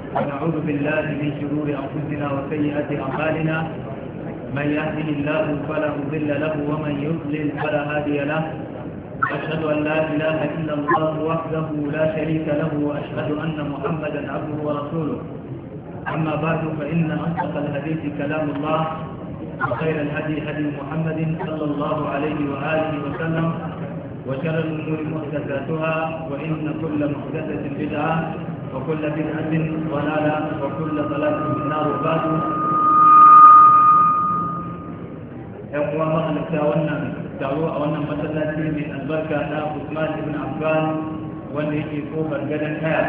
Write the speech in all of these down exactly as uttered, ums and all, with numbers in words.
ونعوذ بالله من شرور أنفسنا وسيئات أعمالنا من يهده الله فلا مضل له ومن يضلل فلا هادي له أشهد أن لا إله إلا الله وحده لا شريك له وأشهد أن محمدا عبده ورسوله. أما بعد فإن أصدق الحديث كلام الله وخير الهدي هدي محمد صلى الله عليه وآله وسلم وشر الأمور محدثاتها وإن كل محدثة بدعة وكل بدعة ضلالة وكل ضلالة في النار. وبعد يقوى مغلق wannan taro a wannan masallaci mai albarka na Usman ibn Affan wanda yake kofar gadon kaya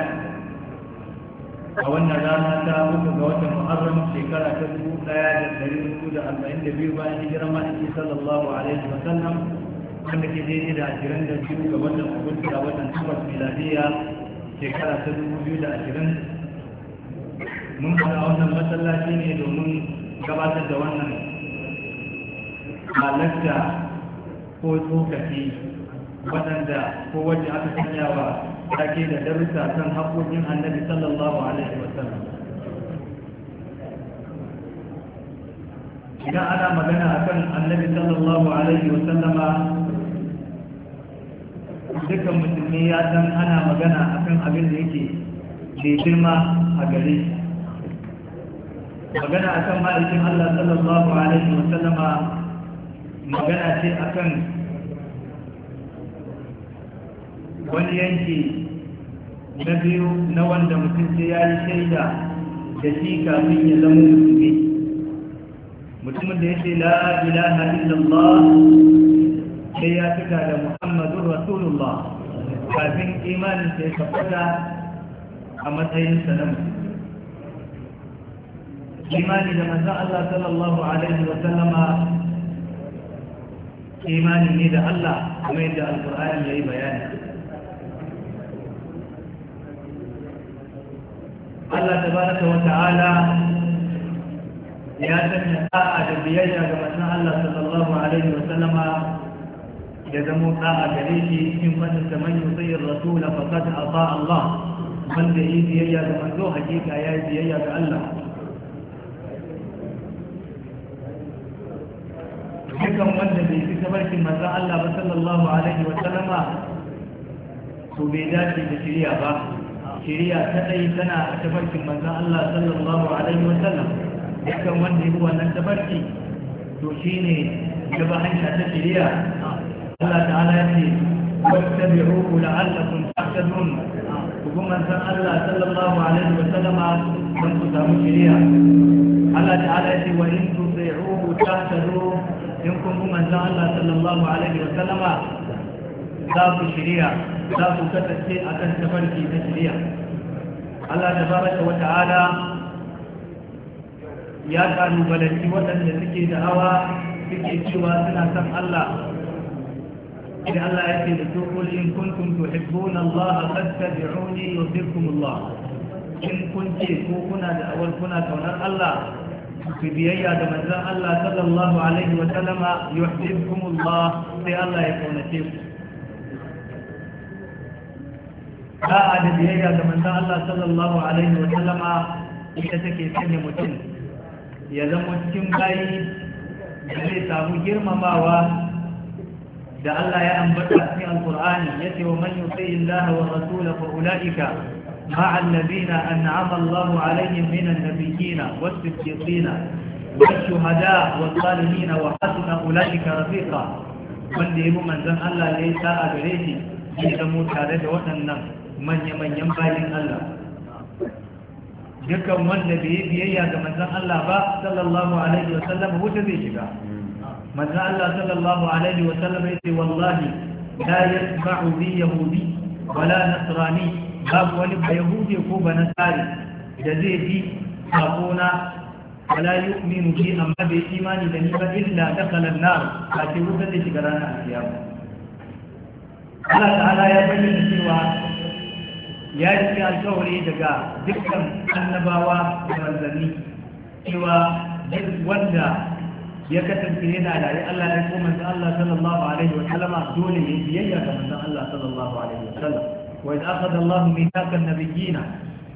a wannan rana ta uku ga watan Muharram shekara ta dubu ɗaya da ɗari hudu da arba'in da biyu bayan hijirar ma'aiki sallallahu alaihi wa sallam wanda ke daidai da ashirin da biyu ga watan Agusta watan takwas miladiya shekara ta dubu biyu da ashirin. Mun fara wannan masallaci ne domin gabatar da wannan halatta ko tsokaci waɗanda ko wacce aka sanya wa take da darussa kan haƙoƙin annabi sallallahu alaihi wasallam. Idan ana magana akan annabi sallallahu alaihi wasallama dukkan musulmi ya san ana magana akan abin da yake da girma a gare shi. Magana akan ma'aikin Allah sallallahu alaihi wasallama magana ce akan wani yanki na biyu na wanda mutum sai ya yi shaida da shi kafin ya zama musulmi. Mutumin da ya ce la ilaha illallah sai ya fita da Muhammadun Rasulullah kafin imanin sai ya tabbata a matsayinsa na musulmi. Imani da manzon Allah sallallahu alaihi wa sallama imani ne da Allah kuma yadda Alƙur'ani ya yi bayani. Allah tabaraka wa ta'ala ya sanya da'a da biyayya ga manzon Allah sallallahu alaihi wa sallama ya zamo da'a gare shi cikin fadin sa man yuti ar-rasul faqad ata Allah, wanda yi biyayya ga manzo hakika ya yi biyayya ga Allah. Dukan wanda bai fi tabarkin manzon Allah ba sallallahu alaihi wa sallama to bai dace da shari'a ba. Shari'a kadai tana a tabarkin manzon Allah sallallahu alaihi wa sallam. Dukan wanda ya bi wannan tabarki to shine ya ba hanya ta shari'a. Allah ta'ala ya ce wattabi'uhu la'allakum tahtadun. Kuma manzon Allah sallallahu alaihi wa sallama dan ku samu shari'a. Allah ta'ala ya ce wa in tuti'uhu tahtadu. In kun bi manzon Allah sallallahu alaihi wa sallama za ku shari'a, za ku kasance akan tafarki na shari'a. Allah tabaraka wa ta'ala ya kalubalanci waɗanda suke da hawa suke cewa suna san Allah. Idan Allah ya ce da su kul in kuntum tuhibbuna Allah fattabi'uni yuhibbukum Allah. In kun ce ko kuna da awal kuna kaunar Allah ku biyayya da manzon Allah sallallahu alaihi wa sallama yuhibbukum Allah, sai Allah ya kaunace ku. Da'a da biyayya ga manzon Allah sallallahu alaihi wa sallama ita take sanya mutum ya zama cikin bayi da zai samu girmamawa da Allah ya ambata cikin Alqur'ani, yace wa man yuti Allah wa rasulahu fa ulaika ma'a alladhina an'ama Allahu alaihim minan nabiyyin was-siddiqin wash-shuhada was-salihin wa hasuna ulaika rafiqa. Wanda yabi manzon Allah ne sa'a gare shi ya zama tare da waɗannan manya-manyan bayin Allah. Dukan wanda bai yi biyayya ga manzon Allah ba sallallahu alaihi wa sallam wuta zai shiga. Manzon Allah sallallahu alaihi wa sallam ya ce wallahi la yasma'u bi yahudi wala nasrani, babu wani ba yahudi ko ba nasari da zai bi sakona wala yu'minu bi amma bai imani da ni ba illa dakhala an-nar, ka ce wuta zai shiga ranar kiyama. Allah ta'ala ya bayyana cewa ya yi alkawari daga dukkan annabawa da manzanni cewa duk wanda ya kasance yana da Allah ya ko manzon Allah sallallahu alaihi wa sallama dole ne biyayya ga manzon Allah sallallahu alaihi wa sallam. وإذ أخذ الله ميثاق النبيين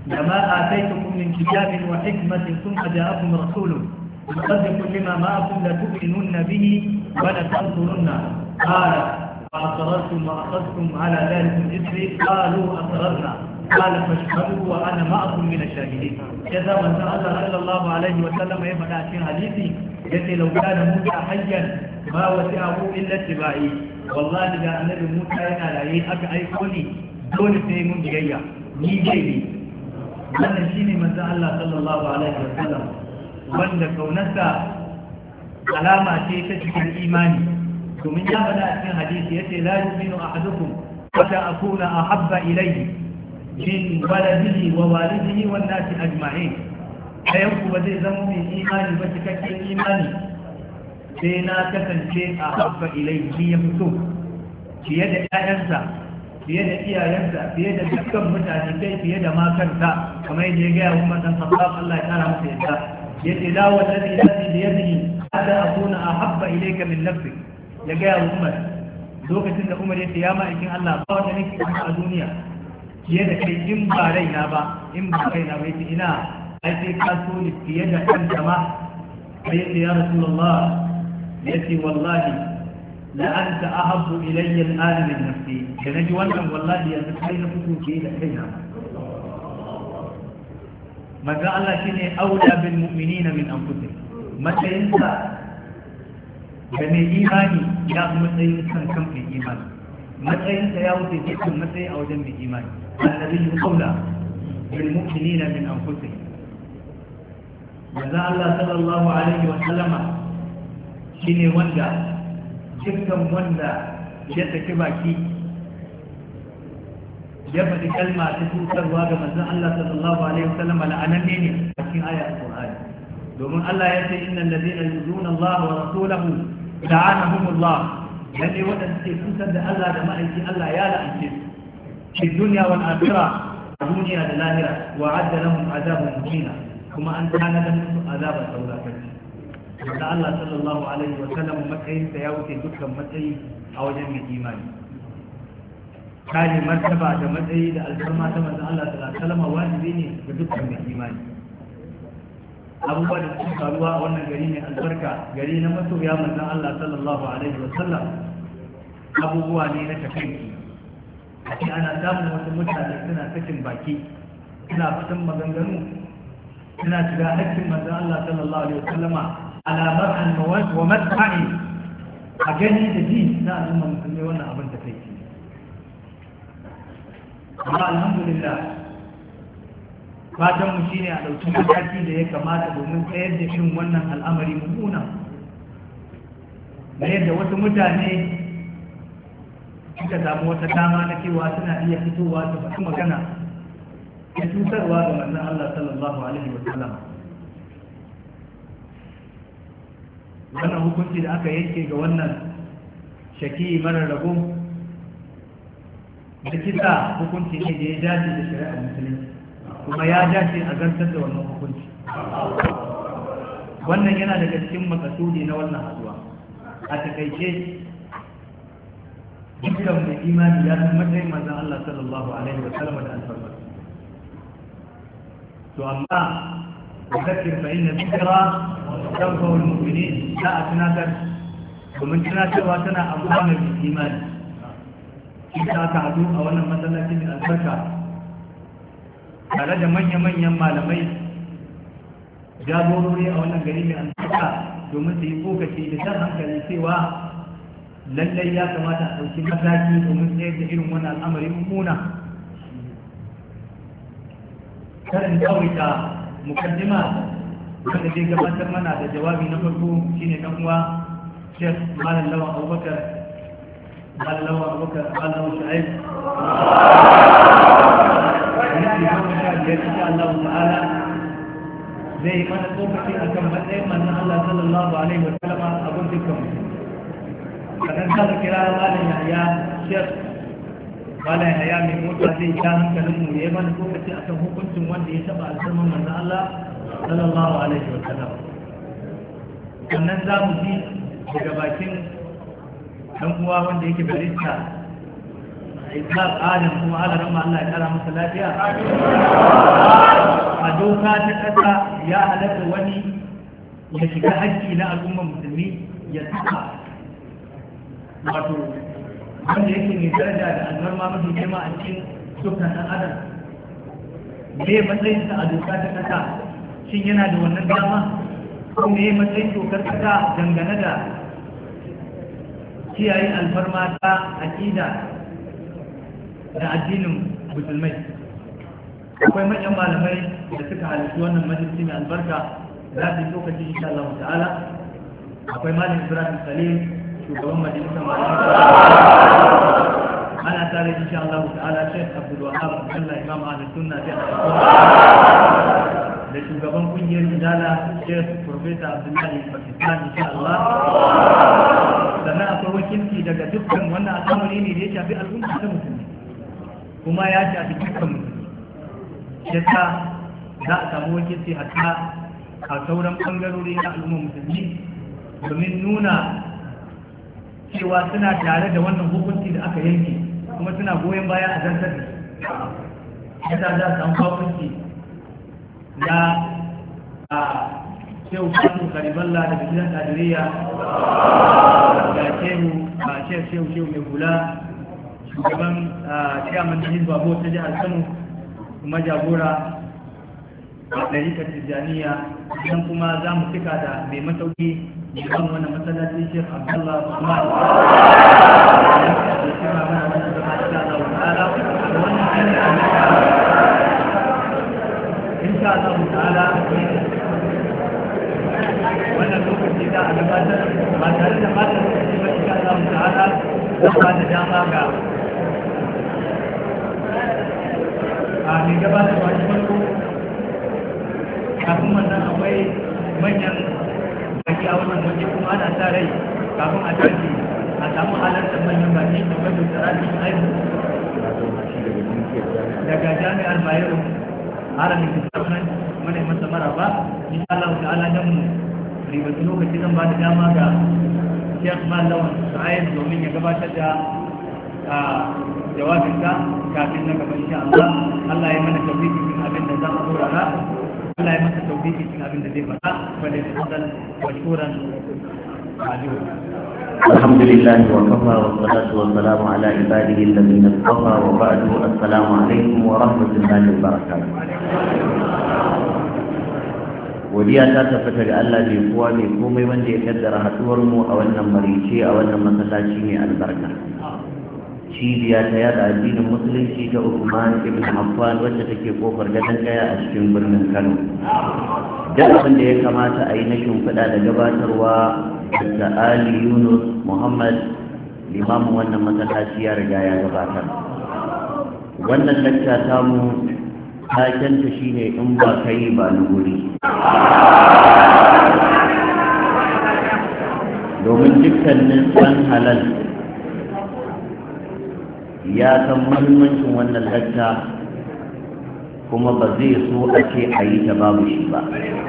لما آتيتكم من كتاب وحكمة ثم جاءكم رسول مصدق لما معكم لتؤمنن به ولتنصرنه قال فأقررتم وأخذتم على ذلك إثري قالوا أقررنا قال فاشهدوا وأنا معكم من الشاهدين كذا من سأل صلى الله عليه وسلم يفعل في حديثي يقول لو كان موسى حيا ما وسعه إلا اتباعي والله إذا النبي موسى ينال عليه أك أيقوني دون سيمون جيا نيجيني wannan shine manzo Allah sallallahu alaihi wasallam wanda kaunarsa alama ce ta cikin imani domin ya faɗa a cikin hadisi yace la yu'minu ahadukum hatta akuna ahabba ilayhi min waladihi wa walidihi wan nasi ajma'in ayan ku ba zai zama mai imani ba cikakken imani sai na kasance ahabba ilayhi ya fito fiye da ƴaƴansa fiye da iyayensa fiye da dukkan mutane kai fiye da makarta kamar yadda ya gaya wa Umar dan Khattab Allah ya kara masa yadda yace la wallazi nafsi bi yadihi hada akuna ahabba ilayka min nafsik ya gaya wa Umar lokacin da Umar yace ya ma'aikin Allah ba wanda nake a duniya fiye da kai in ba raina ba in ba raina ba yace ina ai sai ka so ni fiye da kanta ma sai yace ya Rasulullah yace wallahi la anta ahabbu ilayya al-an min nafsi da naji wannan wallahi yanzu kai na fito ke da kaina manzo Allah shine aula bil mu'minina min anfusihim matsayinsa da mai imani ya matsayin kan kan mai imani matsayinsa ya wuce cikin matsayi a wajen mai imani annabi aula bil mu'minina min anfusihim manzo Allah sallallahu alaihi wa sallama shine wanda dukkan wanda ya saki baki ya faɗi kalma ta cutarwa ga manzon Allah sallallahu alaihi wasallam la'ananne ne a cikin ayar Qur'ani domin Allah ya ce innal ladina yuzuna Allah wa rasulahu la'anahum Allah lalle wadanda suke cutar da Allah da ma'aiki Allah ya la'ance su fi dunya wal akhirah duniya da lahira wa adda lahum azaban muhina kuma an tana da musu azaban saurakai da Allah sallallahu alaihi wa sallam matsayinsa ya wuce dukkan matsayi a wajen mai imani kare martaba da matsayi da alfarma ta manzon Allah sallallahu alaihi wa sallam wajibi ne ga dukkan mai imani abubuwa da suke faruwa a wannan gari ne albarka gari na masoya manzon Allah sallallahu alaihi wa sallam abubuwa ne na takanki a ce ana samun wasu mutane suna sakin baki suna fitan maganganu suna shiga hakkin manzon Allah sallallahu alaihi wa sallama على مرء المواد ومدفعي أجاني جديد لا أنهم مسلمون أبن تفيتي amma alhamdulillah fatan mu shine a dauki mataki da ya kamata domin tsayar da irin wannan al'amari mummuna da yadda wasu mutane suka samu wata dama na cewa suna iya fitowa su faɗi magana ya cutarwa ga manzon Allah sallallahu alaihi wa sallam. Wannan hukunci da aka yanke ga wannan shaki mara rago da kisa hukunci ne da ya dace da shari'ar musulunci kuma ya dace a zantar da wannan hukunci. Wannan yana daga cikin makasudi na wannan haduwa. A takaice dukkan mai imani ya san matsayin manzon Allah sallallahu alaihi wa sallam da alfarma. To amma ذكر فإن الذكرى تنفع المؤمنين لا أتناكر ومن تناكر واتنا أبوان الإيمان إذا تعدو أولا مثلا من البركة ترى من يمن يما لمي جابوري أولا قريب من البركة domin su yi kokaci da jan hankali cewa lallai ya kamata a ɗauki mataki domin tsayar da irin wani al'amari mummuna. Karin tsawaita mukaddima wanda zai gabatar mana da jawabi na farko shine dan uwa Sheikh Malam Lawan Abubakar Malam Lawan Abubakar Malam Shu'aib yake kuma da insha Allah ta'ala zai mana tsokaci akan matsayin manzon Allah sallallahu alaihi wa sallam abun dukkan kadan da kira Malam Yahya Sheikh Malam Yahya mai mota zai ja hankalin mu yayi mana tsokaci akan hukuncin wanda ya taba alfarman manzon Allah sallallahu alaihi wa sallam. Sannan za mu ji daga bakin ɗan uwa wanda yake barista islam adam kuma ala ramma Allah ya kara masa lafiya a doka ta ƙasa ya halatta wani ya shiga haƙƙi na al'ummar musulmi ya saka wato wanda yake mai daraja da alfarma mafi girma a cikin dukkan ɗan adam me matsayinsa a doka ta ƙasa shin yana da wannan dama ko me matsayin dokar ƙasa dangane da kiyaye alfarma ta aƙida da addinin musulmai. Akwai manyan malamai da suka halarci wannan majalisi mai albarka za su yi lokaci insha Allah ta'ala. Akwai malam Ibrahim Salim shugaban majalisar malamai, ana tare insha Allah ta'ala Sheikh Abdul Wahab Abdullah Imam Ahlus Sunna da shugaban kungiyar Izala Sheikh Professor Abdullahi Pakistan insha Allah. Sannan akwai wakilci daga dukkan wannan al'amari ne da ya shafi al'umma ta musulmi kuma ya shafi dukkan musulmi. Yasa za a samu wakilci hatta a sauran bangarori na al'umma musulmi domin nuna cewa suna tare da wannan hukunci da aka yanke kuma suna goyon baya a zartar da yasa za a samu hukunci na a shehu fasu kariballa daga gidan kadiriya da shehu a shehu shehu shehu mai hula shugaban chairman da hizba bo ta jihar Kano kuma jagora a ɗarikar tijjaniya. Idan kuma za mu cika da mai masauki kan wannan masallaci Sheikh Abdullah Usman da cika mana wannan zama insha Allah ta'ala wannan shine insha Allah ta'ala wannan lokaci da a gabatar ba tare da fatan lokaci ba insha Allah ta'ala zan ba da dama ga a mai gabatar wa shi farko kafin wannan akwai manyan baki a wannan waje kuma ana sa rai kafin a tashi a samu halartar manyan baki kamar da tsarafin aibu daga jami'ar Bayero haramin musamman mana masa maraba insha Allah ta'ala dan mu ribatu lokaci zan ba da dama ga Sheikh Malawan Sa'id domin ya gabatar da jawabinsa kafin na gaba insha Allah. Allah ya mana tawfiki cikin abin da za mu saurara, Allah ya masa tawfiki cikin abin da zai faɗa fa da fadal wa shuran alihu. Alhamdulillah wa kafa wa salatu wa salamu ala ibadihi alladhina istafa wa ba'du. Assalamu alaikum wa rahmatullahi wa barakatuh. Godiya ta tabbata ga Allah mai kowa mai komai wanda ya kaddara haduwar mu a wannan marice a wannan masallaci mai albarka. Cibiya ta yada addinin musulunci ta Uthman ibn Affan wacce take kofar gadon kaya a cikin birnin Kano. Duk abin da ya kamata a yi na shimfiɗa da gabatarwa da Ali Yunus Muhammad limamin wannan masallaci ya riga ya gabatar. Wannan lakta tamu takenta shine in ba kai ba nuguri. Domin dukkanin san halal ya san muhimmancin wannan lakta kuma ba zai so a ce a yi ta babu shi ba.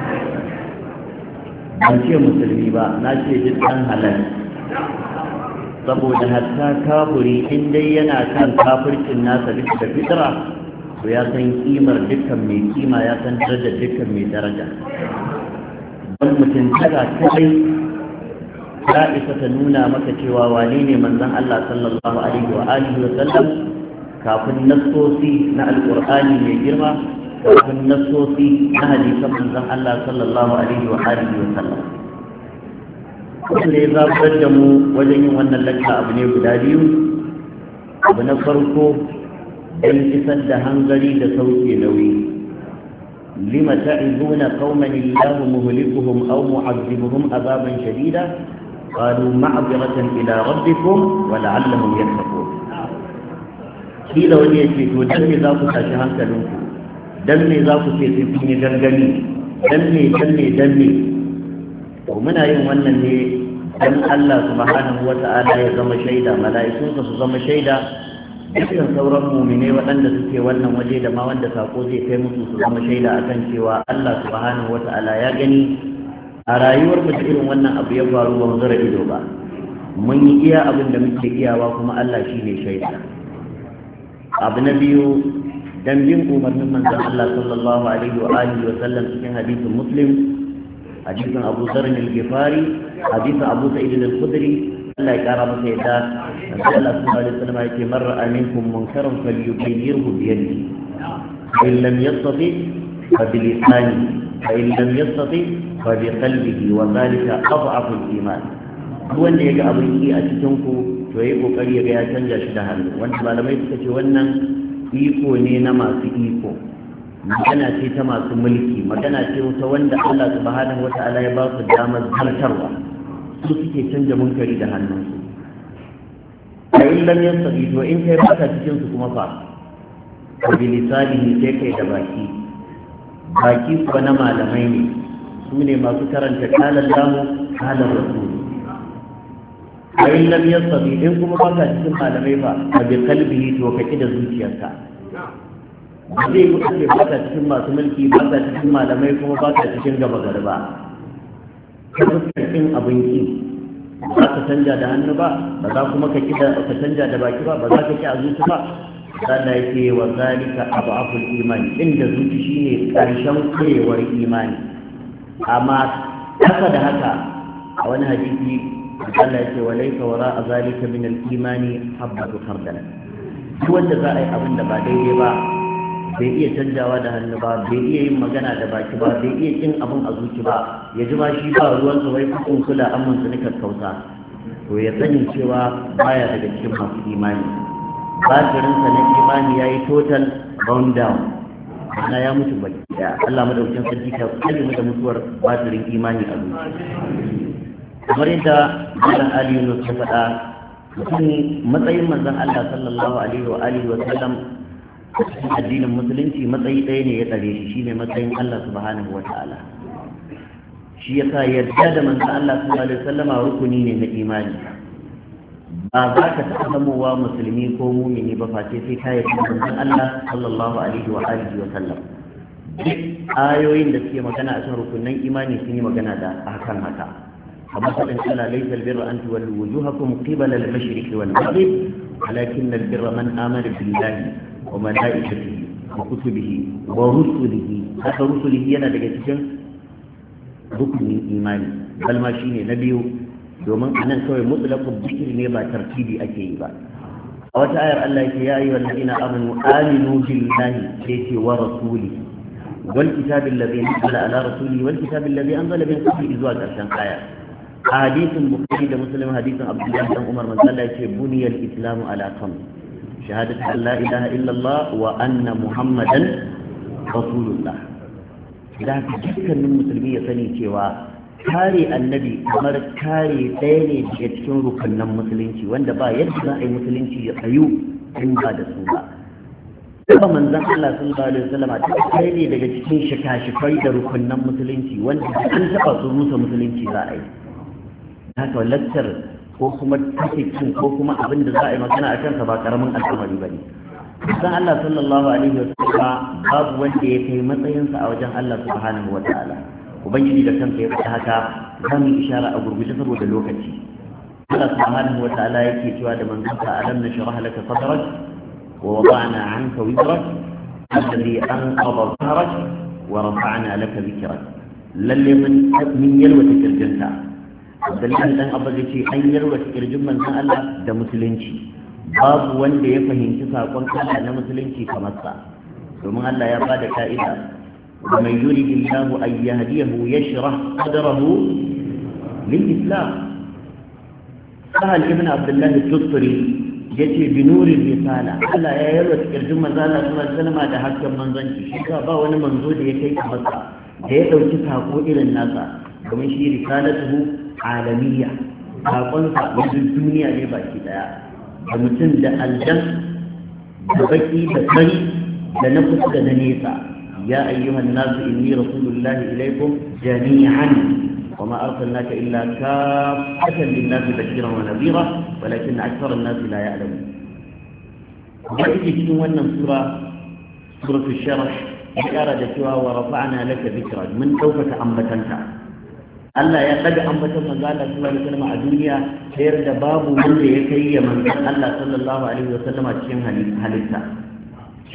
Ban ce musulmi ba, na ce duk ɗan halal, saboda hatta kafuri in dai yana kan kafircin nasa bisa da fitra to ya san kimar dukkan mai kima, ya san darajar dukkan mai daraja. Don mutuntaka kadai ta isa ta nuna maka cewa wane ne manzon Allah sallallahu alaihi wa alihi wa sallam kafin nassosi na alqur'ani mai girma, kafin nassosi na hadisan manzon Allah sallallahu alaihi wa alihi wa sallam. Wanda ya zabar da mu wajen yin wannan lakka abu ne guda biyu. Abu na farko dan isar da hanzari da sauke nauyi. Lima ta'izuna qauman illahu muhlikuhum aw mu'azzibuhum azaban shadida قالوا معذرة إلى ربكم ولعلهم يتقون. kila wani ya ce to dan me za ku tashi hankalinku, dan me za ku ce sai kun yi gangami, dan me dan me dan me. To muna yin wannan ne dan Allah subhanahu wata'ala ya zama shaida, mala'ikunsa su zama shaida, dukkan sauran mu'mine waɗanda suke wannan waje da ma wanda sako zai kai musu su zama shaida akan cewa Allah subhanahu wata'ala ya gani a rayuwar mu da irin wannan abu ya faru ba mu zara ido ba, mun yi iya abin da muke iyawa kuma Allah shi ne shaida. abu na biyu dan bin umarnin manzon Allah sallallahu alaihi wa alihi wa sallam cikin hadisin Muslim, hadisin Abu Dharr al-Ghifari, hadisin Abu Sa'id al-Khudri, Allah ya kara masa yadda Allah sallallahu alaihi wa sallam yake marra aminkum munkaran falyughayyirhu bi yadihi fa in lam yastati fa bi lisanihi fa in lam yastati fa bi qalbihi wa dhalika adhafu al-iman. Duk wanda yaga abin yi a cikin ku to yayi kokari ya ga ya canja shi da hannu. Wanda malamai suka ce wannan iko ne na masu iko, magana ce ta masu mulki, magana ce ta wanda Allah subhanahu wata'ala ya ba su damar zartarwa, su suke canja munkari da hannunsu. A in lam yastati to in kai baka cikin su kuma fa ko bi lisanihi sai kai da baki baki kuwa na malamai ne, su ne masu karanta qala Allahu qala Rasul. A in lam yastati in kuma baka cikin malamai ba a bi kalbihi to kaki da zuciyarka. Ba zai yi ake baka cikin masu mulki, baka cikin malamai, kuma baka cikin gaba gari ba. Ka fuskantin abin ki ba ka canja da hannu ba, ba za kuma ka kida ka canja da baki ba, ba za ka ki a zuci ba. Allah yake wa zalika ab'aful iman, inda zuci shine karshen kurewar imani. Amma haka da haka a wani hadisi Allah ya ce wa laika wara a zalika min al-imani habbatu khardal. Duk wanda za a yi abin da ba daidai ba, bai iya canjawa da hannu ba, bai iya yin magana da baki ba, bai iya kin abin a zuci ba, ya ji ma shi ba ruwan sa wai kun kula amman su nika kausa, to ya sani cewa baya daga cikin masu imani. Batirin sa na imani yayi total bound down, ana ya mutu baki daya. Allah madaukakin sarki ka kalli da mutuwar batirin imani a zuci. Kamar yadda Malam Ali Yunus ya faɗa, mutum matsayin manzon Allah sallallahu alaihi wa alihi wa sallam a cikin addinin musulunci matsayi ɗaya ne ya tsare shi, shine matsayin Allah subhanahu wa ta'ala. Shi yasa yarda da manzon Allah sallallahu alaihi wa sallama rukuni ne na imani. Ba za ka taɓa zamowa musulmi ko mumini ba face sai ka yarda da manzon Allah sallallahu alaihi wa alihi wa sallam. Duk ayoyin da suke magana a cikin rukunin imani sun yi magana da hakan haka. كما قال الله ليس البر أن تولوا وجوهكم قبل المشرق والمغرب ولكن البر من آمن بالله وملائكته وكتبه ورسله. هذا رسله yana daga cikin rukunin imani, bal ma shine na biyu, domin anan kawai mutlaqul dhikr ne ba tartibi ake yi ba. A wata ayar Allah yake ya ayyuhal ladina amanu aminu billahi sai wa rasulihi wal kitabil ladhi anzala ala rasulihi wal kitabil ladhi anzala min qablihi zuwa karshen aya. A hadisin Bukhari da Muslim, hadisin Abdullah bin Umar, manzo Allah yace buniyal islamu ala khams: shahadatu an la ilaha illallah wa anna muhammadan rasulullah. Da dukkanin musulmi ya sani cewa kare annabi kamar kare ɗaya ne daga cikin rukunan musulunci, wanda ba yadda za a yi musulunci ya tsayu in ba da su ba. Kuma manzon Allah sallallahu alaihi wasallam ta kai ne daga cikin shika-shikai da rukunan musulunci, wanda an taɓa su rusa musulunci za a yi. Haka lakcar ko kuma tafikin ko kuma abin da za a yi magana a kansa ba karamin al'amari ba ne. San Allah sallallahu alaihi wa sallam babu wanda ya kai matsayinsa a wajen Allah subhanahu wa ta'ala. Ubangiji da kansa ya faɗa haka, za mu yi ishara a gurguje saboda lokaci. Allah subhanahu wa ta'ala yake cewa da manzonsa alam nashrah laka sadrak wa wada'na 'anka wizrak alladhi anqadha dhahrak wa rafa'na laka dhikrak. Lalle mun min yalwata kirjinta. Abdullahi dan Abba zai ce an yarwa kirjin manzon Allah da musulunci, babu wanda ya fahimci sakon Allah na musulunci kamar sa, domin Allah ya bada ka'ida: wa man yuridillahu an yahdiyahu yashrah sadrahu lil islam. Sahal ibn Abdullah al-Tustari yace bi nurin risala, Allah ya yarwa kirjin manzon Allah sallallahu alaihi wasallam da hakkan manzanci, shi ba wani manzo da ya kai kamar sa, da ya dauki sako irin nasa, domin shi risalatuhu alamiya, saƙonsa wajen duniya ne baki daya, da mutum da aljan, da baki da sani, da na kusa da na nesa. Ya ayyuhan nasu inni rasulullahi ilaikum jami'an wa ma arsalnaka illa kaffatan lin-nasi bashiran wa nadhira walakin akthara an-nasi la ya'lamun. Kuma yake cikin wannan sura, suratul sharh, ya kara da cewa wa rafa'na laka dhikrak, mun ɗaukaka ambatanta. Allah ya ɗaga ambaton manzo Allah sallallahu alaihi wasallam a duniya, sayar da babu wanda ya kai ya manzon Allah sallallahu alaihi wasallam cikin halitta.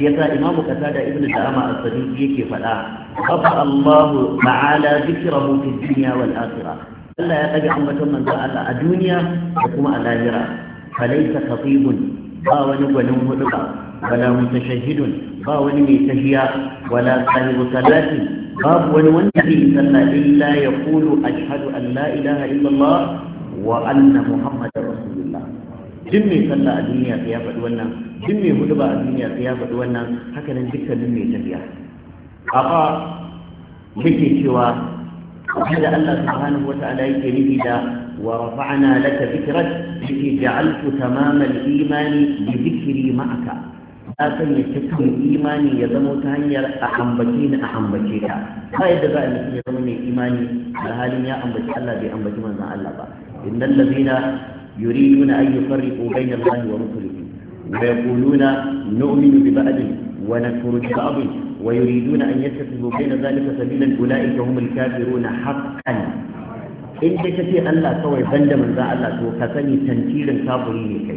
shi yasa imamu qatada ibnu da'ama as-sadiq yake faɗa rafa Allahu ta'ala dhikrahu fi dunya wal akhirah Allah ya daga ambaton manzo Allah a duniya da kuma a lahira falaysa khatibun ba wani gwanin hudu ba wala mutashahhidun ba wani mai tahiya wala sahibu salati babu wani wanda zai sallah illa yaqulu ashhadu an la ilaha illa Allah wa anna muhammadar rasulullah duk mai sallah a duniya sai ya faɗi wannan duk mai hudu ba a duniya sai ya faɗi wannan haka nan dukkanin mai tafiya amma yake cewa da Allah subhanahu wa ta'ala yake nufi da wa rafa'na laka dhikrak yake ja'altu tamama al-imani bi dhikri ma'aka ya sanya cikin imani ya zama ta hanyar a ambace ni a ambace ka ba yadda za a mutum ya zama mai imani da halin ya ambaci Allah bai ambaci manzon Allah ba innal ladina يريدون أن يفرقوا بين الله ورسله ويقولون نؤمن ببعض ونكفر ببعض ويريدون أن يتخذوا بين ذلك سبيلا أولئك هم الكافرون حقا إن كتي الله سوى بند من ذا الله وكثني تنكيل كافرين كي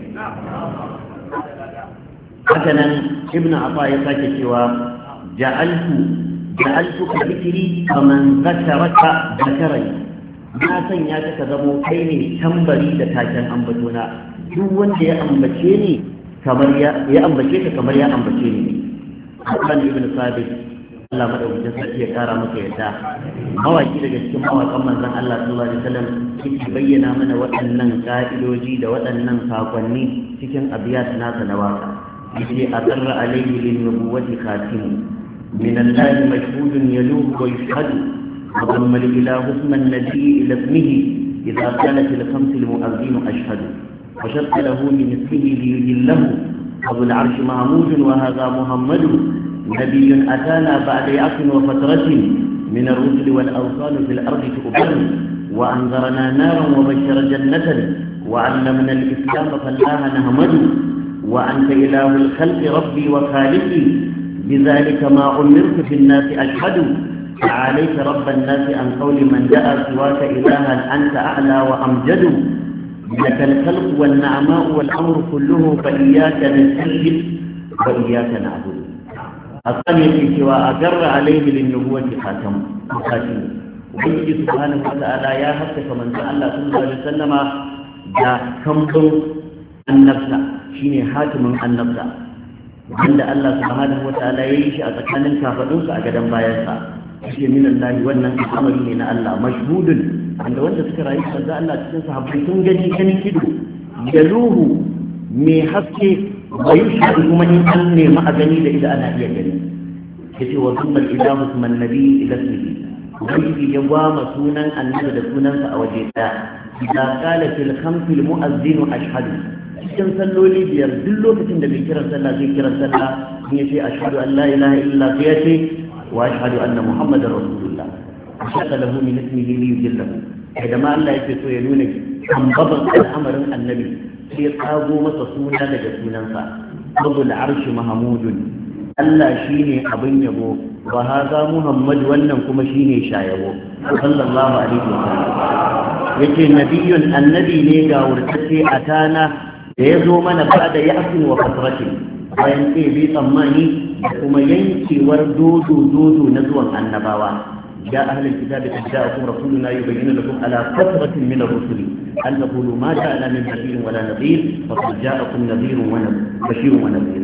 مثلا ابن عطاء يقول سوى جعلت جعلتك ذكري فمن ذكرك ذكرني na sanya ta ka zamo kai ne tambari da taken ambatona duk wanda ya ambace ni kamar ya ya ambace ka kamar ya ambace ni Hassan ibn Sabit Allah madaukakin sarki ya kara maka yadda mawaki daga cikin mawakan manzon Allah sallallahu alaihi wasallam yake bayyana mana waɗannan ka'idoji da waɗannan sakonni cikin abiyat nasa na waka yace aqarra alayhi lin nubuwati khatim min Allah mashhudun yaluhu wa yashhadu وضم الإله اسم النبي إلى اسمه إذا كانت الخمس المؤذن أشهد وشق له من اسمه ليجله أبو العرش محمود وهذا محمد نبي أتانا بعد يأس وفترة من الرسل والأوصال في الأرض تقبل وأنذرنا نارا وبشر جنة وعلمنا الإسلام فالله نهمد وأنت إله الخلق ربي وخالقي بذلك ما أمرت في الناس أشهد عليك رب الناس عن قول من جاء سواك إلها أنت أعلى وأمجد لك الخلق والنعماء والأمر كله فإياك نستجد وإياك نعبد الثانية سوى أجر عليه للنبوة خاتم خاتم وبيجي سبحانه وتعالى يا حتى كمن سأل الله صلى الله عليه وسلم جاء كمبر النفس شيني حاتم النفس عند الله سبحانه وتعالى يعيش أتكلم كافدوس أجدا بايسا shi min Allah wannan al'amari ne na Allah mashhudun wanda wanda suka rayu da Allah cikin sahabbai sun gani ganin kido yaluhu mai haske wa yushhadu kuma in an nemi a gani da idan ana iya gani yace wa thumma al-ilahu thumma an-nabi ila ismihi ubangiji ya gwama sunan annabi da sunansa a waje daya idza qala fil khamsi al-mu'adhdhin ashhadu cikin salloli biyar duk lokacin da bai kiran sallah zai kiran sallah in yace ashhadu an la ilaha illa Allah yace وأشهد أن محمد رسول الله أشهد له من اسمه ليجله عندما الله يفتو يلونك كم ضبط الأمر النبي في قابو متصونا لجسونا رب العرش محمود الله شيني أبن يبو وهذا محمد وأنكم شيني شايبو صلى الله عليه وسلم يجي نبي النبي نيجا ورتسي أتانا يزو من بعد يأس وفترة bayan sai bai tsammani da kuma yankewar dodo-dodo na zuwan annabawa ya ahlul kitabi qad ja'akum rasuluna yubayyinu lakum ala fatratin min ar-rusuli an taqulu ma ja'ana min bashirin wala nadhir faqad ja'akum nadhirun wa bashirun wa nadhir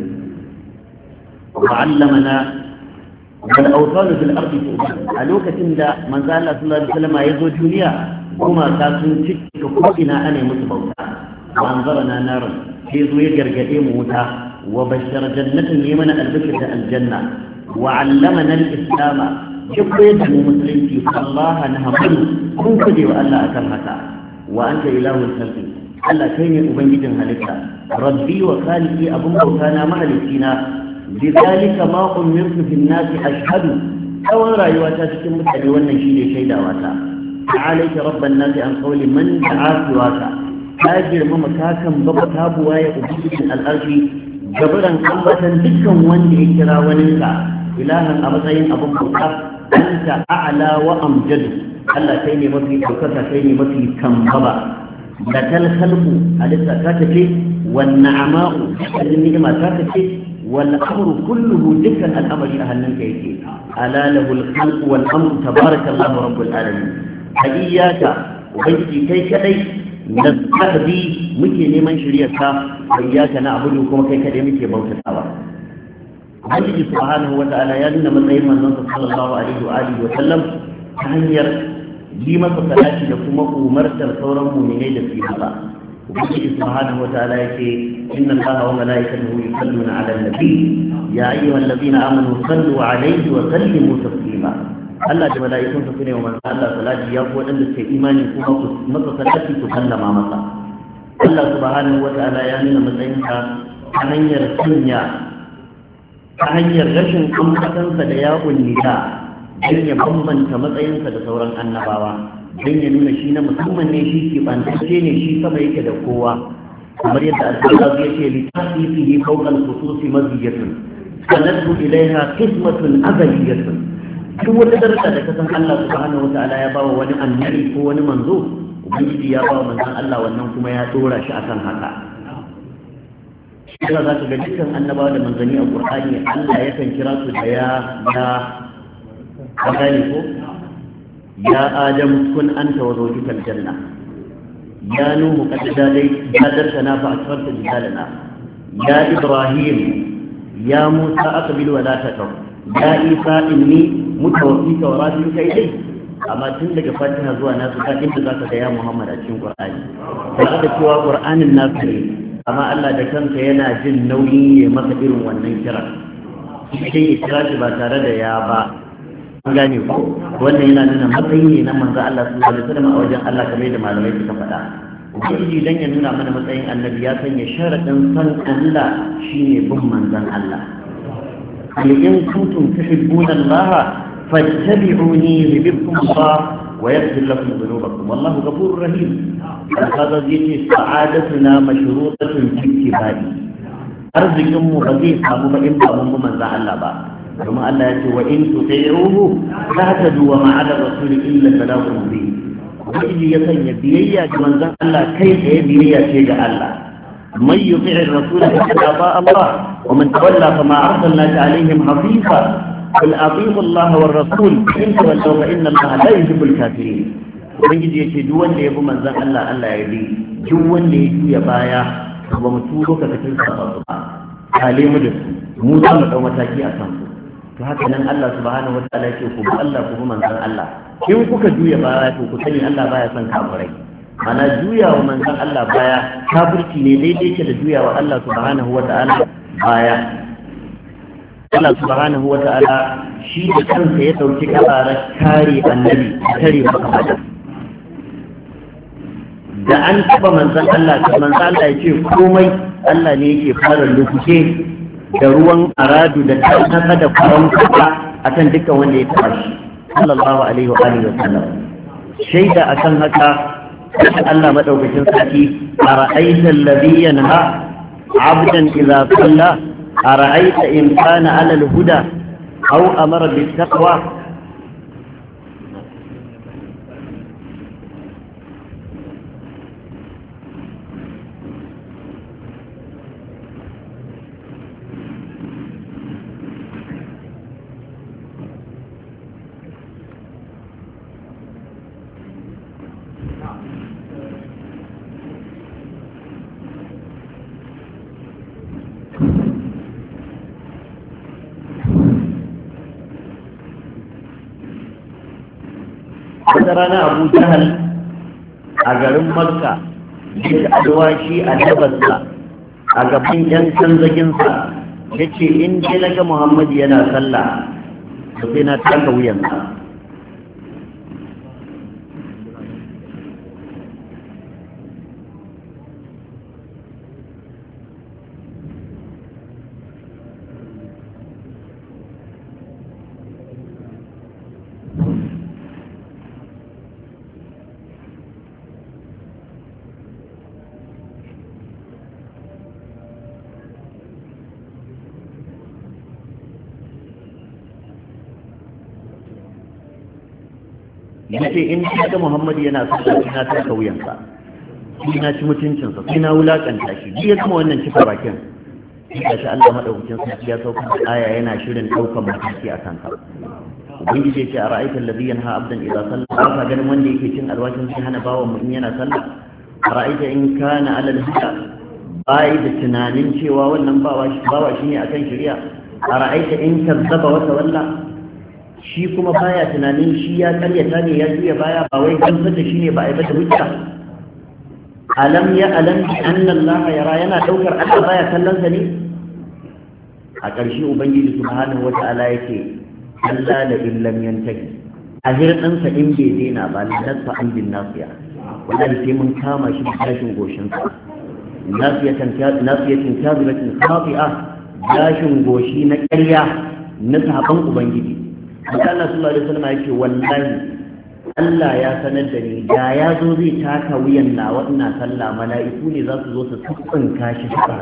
wa 'allamana wal awsal fil ardi tu'bad a lokacin da manzo Allah sallallahu alaihi wasallam ya zo duniya kuma ta sun cika ko ina ana musu bauta wa anzarna naran sai zo ya gargade mu wuta وبشر جنة يمن البشر الجنة وعلمنا الإسلام يقيد المسلم في الله نهمل كن كدي وألا أكرمك وأنت إله الخلق ألا كين أبنجد هلك ربي وخالقي أبو وكان مهلكينا بذلك ما أمرت في الناس أشهد أو رأيواتا تكون متعلي والنشيد شيدا واتا عليك رب الناس عن قول من دعا سواك تاجر ممكاكا بابا بوايا أبنجد الأرض gabaran ambatan dukkan wanda ya kira waninka ilahan a matsayin abin bauta anta a'la wa amjadu Allah kai ne mafi ɗaukaka kai ne mafi kambaba da kal khalqu halitta ta kace wan na'ama'u dukkan ni'ima ta kace wal amru kulluhu dukkan al'amari a hannunka yake ala lahul khalqu wal amru tabarakallahu rabbul alamin hadiyaka ubangiji kai kadai nastahdi muke neman shiriyarka wa iyyaka na'budu kuma kai kadai muke bautatawa ubangiji subhanahu wa ta'ala ya nuna matsayin manzon sallallahu alaihi wa alihi wa sallam ta hanyar yi masa salati da kuma umartar sauran mu'minai da su yi masa ubangiji subhanahu wa ta'ala yake inna allaha wa malaikatahu yusalluna 'alan nabi ya ayyuhallazina amanu sallu 'alaihi wa sallimu taslima Allah da mala'ikunsa su ne wa manzo Allah salati ya ku wadanda suke imani kuma ku masa salati ku sallama masa Allah subhanahu wa ta'ala ya nuna matsayinsa ta hanyar sanya ta hanyar rashin ambatansa da ya unnita don ya bambanta matsayinsa da sauran annabawa don ya nuna shi na musamman ne shi ke bantacce ne shi sama yake da kowa kamar yadda al-Bukhari ya ce li tasfihi fawqa al-khususi maziyatun sanadu ilaiha qismatun azaliyatun duk wata daraja da kasan Allah subhanahu wataala ya bawa wani annabi ko wani manzo ubangiji ya bawa manzon Allah wannan kuma ya dora shi akan haka kira za ka ga dukkan annabawa da manzanni a Qur'ani Allah yakan kira su da ya ya gane ko ya adam kun anta wa zawjukal janna ya nuhu qad dadai hadartana fa asfarta jidalana ya ibrahim ya musa aqbil wa la taqaw ya isa inni mutawaffika wa rafi'uka ilayk amma tun daga fatiha zuwa nasu ka inda zaka ga ya muhammad a cikin Qur'ani tare da cewa Qur'anin nasu ne amma Allah da kansa yana jin nauyi ya masa irin wannan kira sai ya kira shi ba tare da ya ba an gane ko wannan yana nuna matsayi ne na manzo Allah sallallahu alaihi wasallam a wajen Allah kamar da malamai suka faɗa ubangiji dan ya nuna mana matsayin annabi ya sanya sharadin san Allah shine bin manzon Allah in kuntum tuhibbuna Allah fattabi'uni yuhibbukum Allah ويغفر لكم ذنوبكم والله غفور رحيم هذا يجي سعادتنا مشروطة في اتباعي أرزقكم بزي سامو فإن بابو من ذا الله با كما الله يقول وإن تطيعوه تهتدوا وما على الرسول إلا البلاغ المبين وإذ يسني بيئة من ذا الله كيف بيئة شيء الله من يطيع الرسول فقد أطاع الله ومن تولى فما أرسلناك عليهم حفيظا قل أطيعوا الله والرسول إن تولوا فإن الله لا يحب الكافرين ubangiji ya ce duk wanda ya bi manzon Allah Allah ya bi duk wanda ya juya baya ba mu turo ka cikin safa ba kale mu da su mu za mu dau mataki a kan su to haka nan Allah subhanahu wataala ya ce ku bi Allah ku bi manzon Allah in kuka juya baya to ku sani Allah baya son kafirai ana juya wa manzon Allah baya kafirci ne daidai ke da juya wa Allah subhanahu wataala baya Allah subhanahu wa ta'ala shi da kansa ya dauki kabarar kare annabi kare Muhammad da an taba manzon Allah ta manzon Allah ya ce komai Allah ne yake fara lukuke da ruwan aradu da tsaka da kwaron kasa akan dukkan wanda ya taba shi sallallahu alaihi wa alihi wa sallam shaida akan haka Allah madaukakin sarki ara'aita alladhi yanha 'abdan idza salla أرأيت إن كان على الهدى أو أمر بالتقوى wata rana Abu Jahal a garin Makka duk alwashi a dabarsa a gaban yan canzaginsa ya ce in dai na ga Muhammad yana sallah to sai na taka wuyansa ya ce in ga Muhammad yana sallah ina taka wuyansa ina ci mutuncinsa ina wulakanta shi ya kuma wannan cika bakin ga shi Allah madaukakin sarki ya sauka da aya yana shirin daukan mataki a kansa ubangiji ya ce a ra'aitan ladhi yanha abdan idza salla ka ganin wanda yake cin alwashin sai hana bawan mu in yana sallah a ra'aita in kana alal huda bai da tunanin cewa wannan bawa shi bawa shine akan shari'a a ra'aita in kazzaba wa tawalla shi kuma baya tunanin shi ya karyata ne ya juya baya ba wai gamsar da shi ne ba a yi bata hujja alam ya alam bi anna Allah yara yana daukar Allah baya kallon sa ne a ƙarshe ubangiji subhanahu wata'ala yake Allah la illam yantahi a hirɗin sa in bai daina ba lanasa an bin nasiya wallahi sai mun kama shi da tashin goshin sa nasiyatan nasiyatin kazibatin khati'a tashin goshi na ƙarya na sahaban ubangiji Allah sallallahu alaihi wasallam yake wallahi Allah ya sanar da ni da ya zo zai taka wuyan na waɗannan sallah mala'iku ne za su zo su tsuntsunka shi haka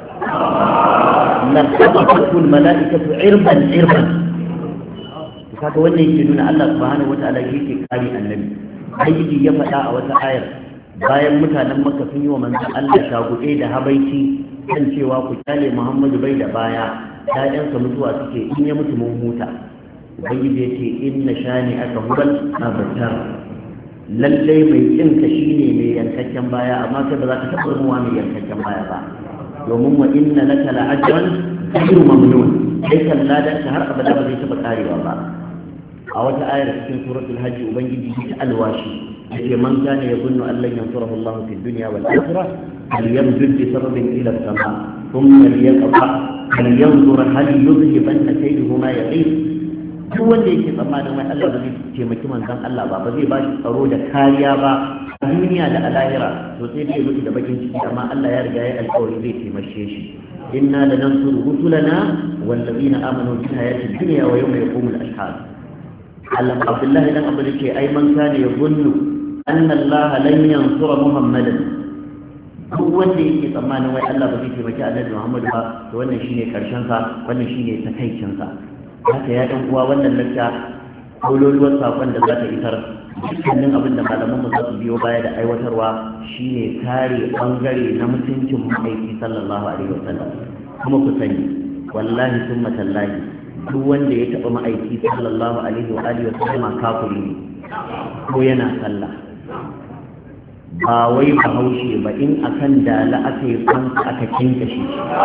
la tabatul mala'ikatu irban irban kaga wannan yake nuna Allah subhanahu wataala yake kare annabi ayyuki ya faɗa a wata ayar bayan mutanen Makka sun yi wa manzon Allah shaguɗe da habaici kan cewa ku kyale Muhammadu bai da baya ƴaƴansa mutuwa suke in ya mutu mun huta ubangiji ya ce inna shani aka hubal abatar lallai mai kinka shine mai yankakken baya amma kai ba za ka taɓa ruwa mai yankakken baya ba domin wa inna laka la'ajran ghayru mamnun kai kan ladan har abada ba zai taɓa karewa ba a wata ayar cikin suratul hajj ubangiji ya alwashi yace man kana yadhunnu an lan yansurahu Allah fi dunya wal akhirah falyamdud bi sababin ila as-sama thumma liyaqfa hal yanzur hal yudhibanna kayduhu ma yaqin duk wanda yake tsammanin wai Allah ba zai taimaki manzon Allah ba ba zai ba shi tsaro da kariya ba a duniya da a lahira to sai dai mutu da bakin ciki amma Allah ya riga ya alƙawari zai taimake shi inna lanansuru rusulana wal ladina amanu bil hayati dunya wa yawma yaqumul ashhad Allah Abdullah dan Abu Bakr ai man kana yadhunnu anna Allah lan yansura Muhammadan duk wanda yake tsammanin wai Allah ba zai taimaki Annabi Muhammad ba to wannan shine karshen sa wannan shine takaicin sa haka ya ɗan uwa wannan lacca kololuwar sakon da za ta isar dukkanin abin da malaman mu za su biyo baya da aiwatarwa shine kare bangare na mutuncin ma'aiki sallallahu alaihi wasallam kuma ku sani wallahi summa tallahi duk wanda ya taɓa ma'aiki sallallahu alaihi wa alihi wasallam kafiri ne ko yana sallah ba wai bahaushe ba in akan dala aka yi kwanka aka kinka shi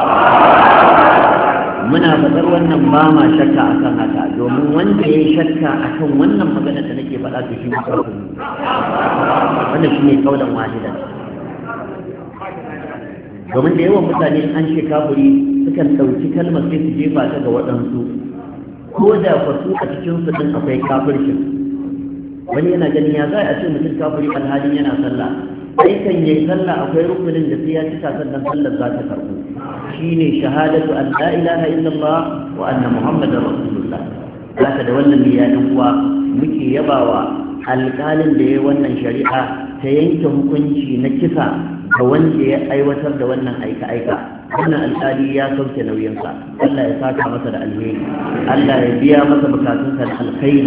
muna faɗar wannan ba ma shakka a kan haka domin wanda ya yi shakka a kan wannan magana da nake faɗa su shi mafarkun wanda shi ne kaulan wahida domin da yawan mutane an ce kafuri sukan ɗauki kalmar sai su jefa ta ga waɗansu ko da fasu a cikin su ɗin akwai kafircin wani yana ganin ya za a ce mutum kafuri alhalin yana sallah sai kan yi sallah akwai rukunin da sai ya cika sannan sallar za ta karɓu shine shahadatu an la ilaha illallah wa anna muhammadar rasulullah zaka da wannan ne ya dan uwa muke yabawa alƙalin da ya wannan shari'a ta yanke hukunci na kisa ga wanda ya aiwatar da wannan aika aika wannan alƙali ya sauke nauyinsa Allah ya saka masa da alheri Allah ya biya masa bukatunsa da alkhairi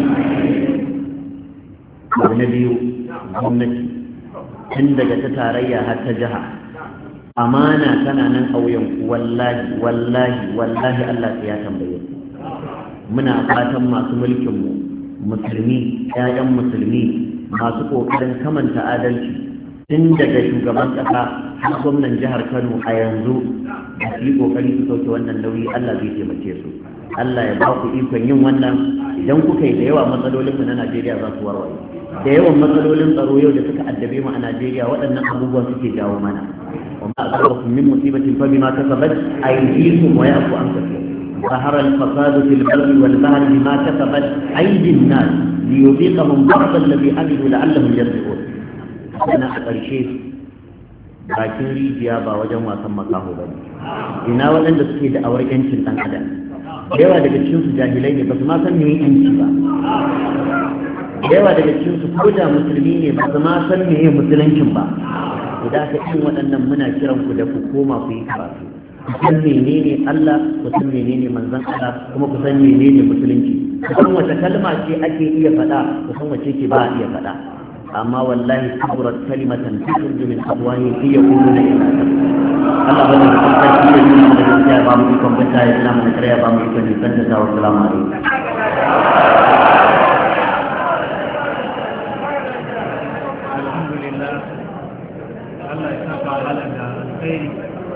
abu na biyu gwamnati tun daga ta tarayya har ta jiha amana tana nan a wuyan wallahi wallahi wallahi Allah sai ya tambaye ku muna fatan masu mulkin mu musulmi ƴaƴan musulmi masu kokarin kamanta adalci tun daga shugaban kasa har gwamnan jihar Kano a yanzu da su yi kokari su sauke wannan nauyi Allah zai taimake su Allah ya ba ku ikon yin wannan idan kuka yi da yawa matsalolin mu na Najeriya za su warware da yawan matsalolin tsaro yau da suka addabe mu a Najeriya waɗannan abubuwan suke jawo mana وما أصابكم من مصيبة فبما كسبت أيديكم ويعفو عن كثير ظهر الفساد في البر والبحر بما كسبت أيدي الناس ليذيقهم بعض الذي عملوا لعلهم يرجعون أنا أقرشي bakin rijiya ba wajen wasan makaho ba ne ina waɗanda suke da awar yancin ɗan adam yawa daga cikin su jahilai ne ba su ma san me yanci ba yawa daga cikin su ko da musulmi ne ba su ma san me musuluncin ba ku da ka irin waɗannan muna kiran ku da ku koma ku yi karatu ku san menene Allah ku san menene manzon Allah kuma ku san menene musulunci ku san wace kalma ce ake iya faɗa ku san wace ce ba a iya faɗa amma wallahi kaburat kalimatan tukhruju min afwahihim fi yaquluna inna Allah ba da sarki ya nuna mana gaskiya ba mu ikon binta ya nuna mana karya ba mu ikon nisan da ta wasu salamu alaikum. Alhamdulillah, Allah ya saka halar da alkhairi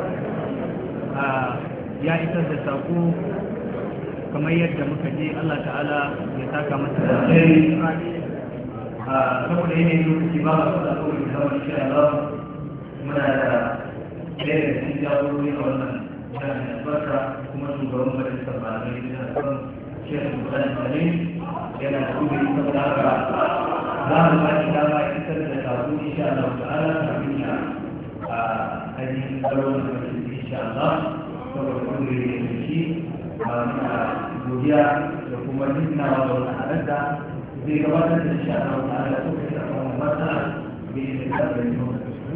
ya isar da sako kamar yadda muka ji. Allah ta'ala ya saka masa da alkhairi. Saboda yanayin lokaci ba ba su da kawai da wani shi Allah muna da ɗaya da cikin jagorori a wannan jami'in albarka kuma shugaban majalisar malamai da kan shekar mutan salim yana da kuma yi saboda haka za mu ba shi dama ya isar da sako insha Allah ta'ala kafin ya a ainihin tsaron da majalisa insha Allah saboda kuma yi da shi muna godiya da kuma jinnawa da wani halatta zai gabatar da insha Allah ta'ala ko kai da kuma matsala bi da da yi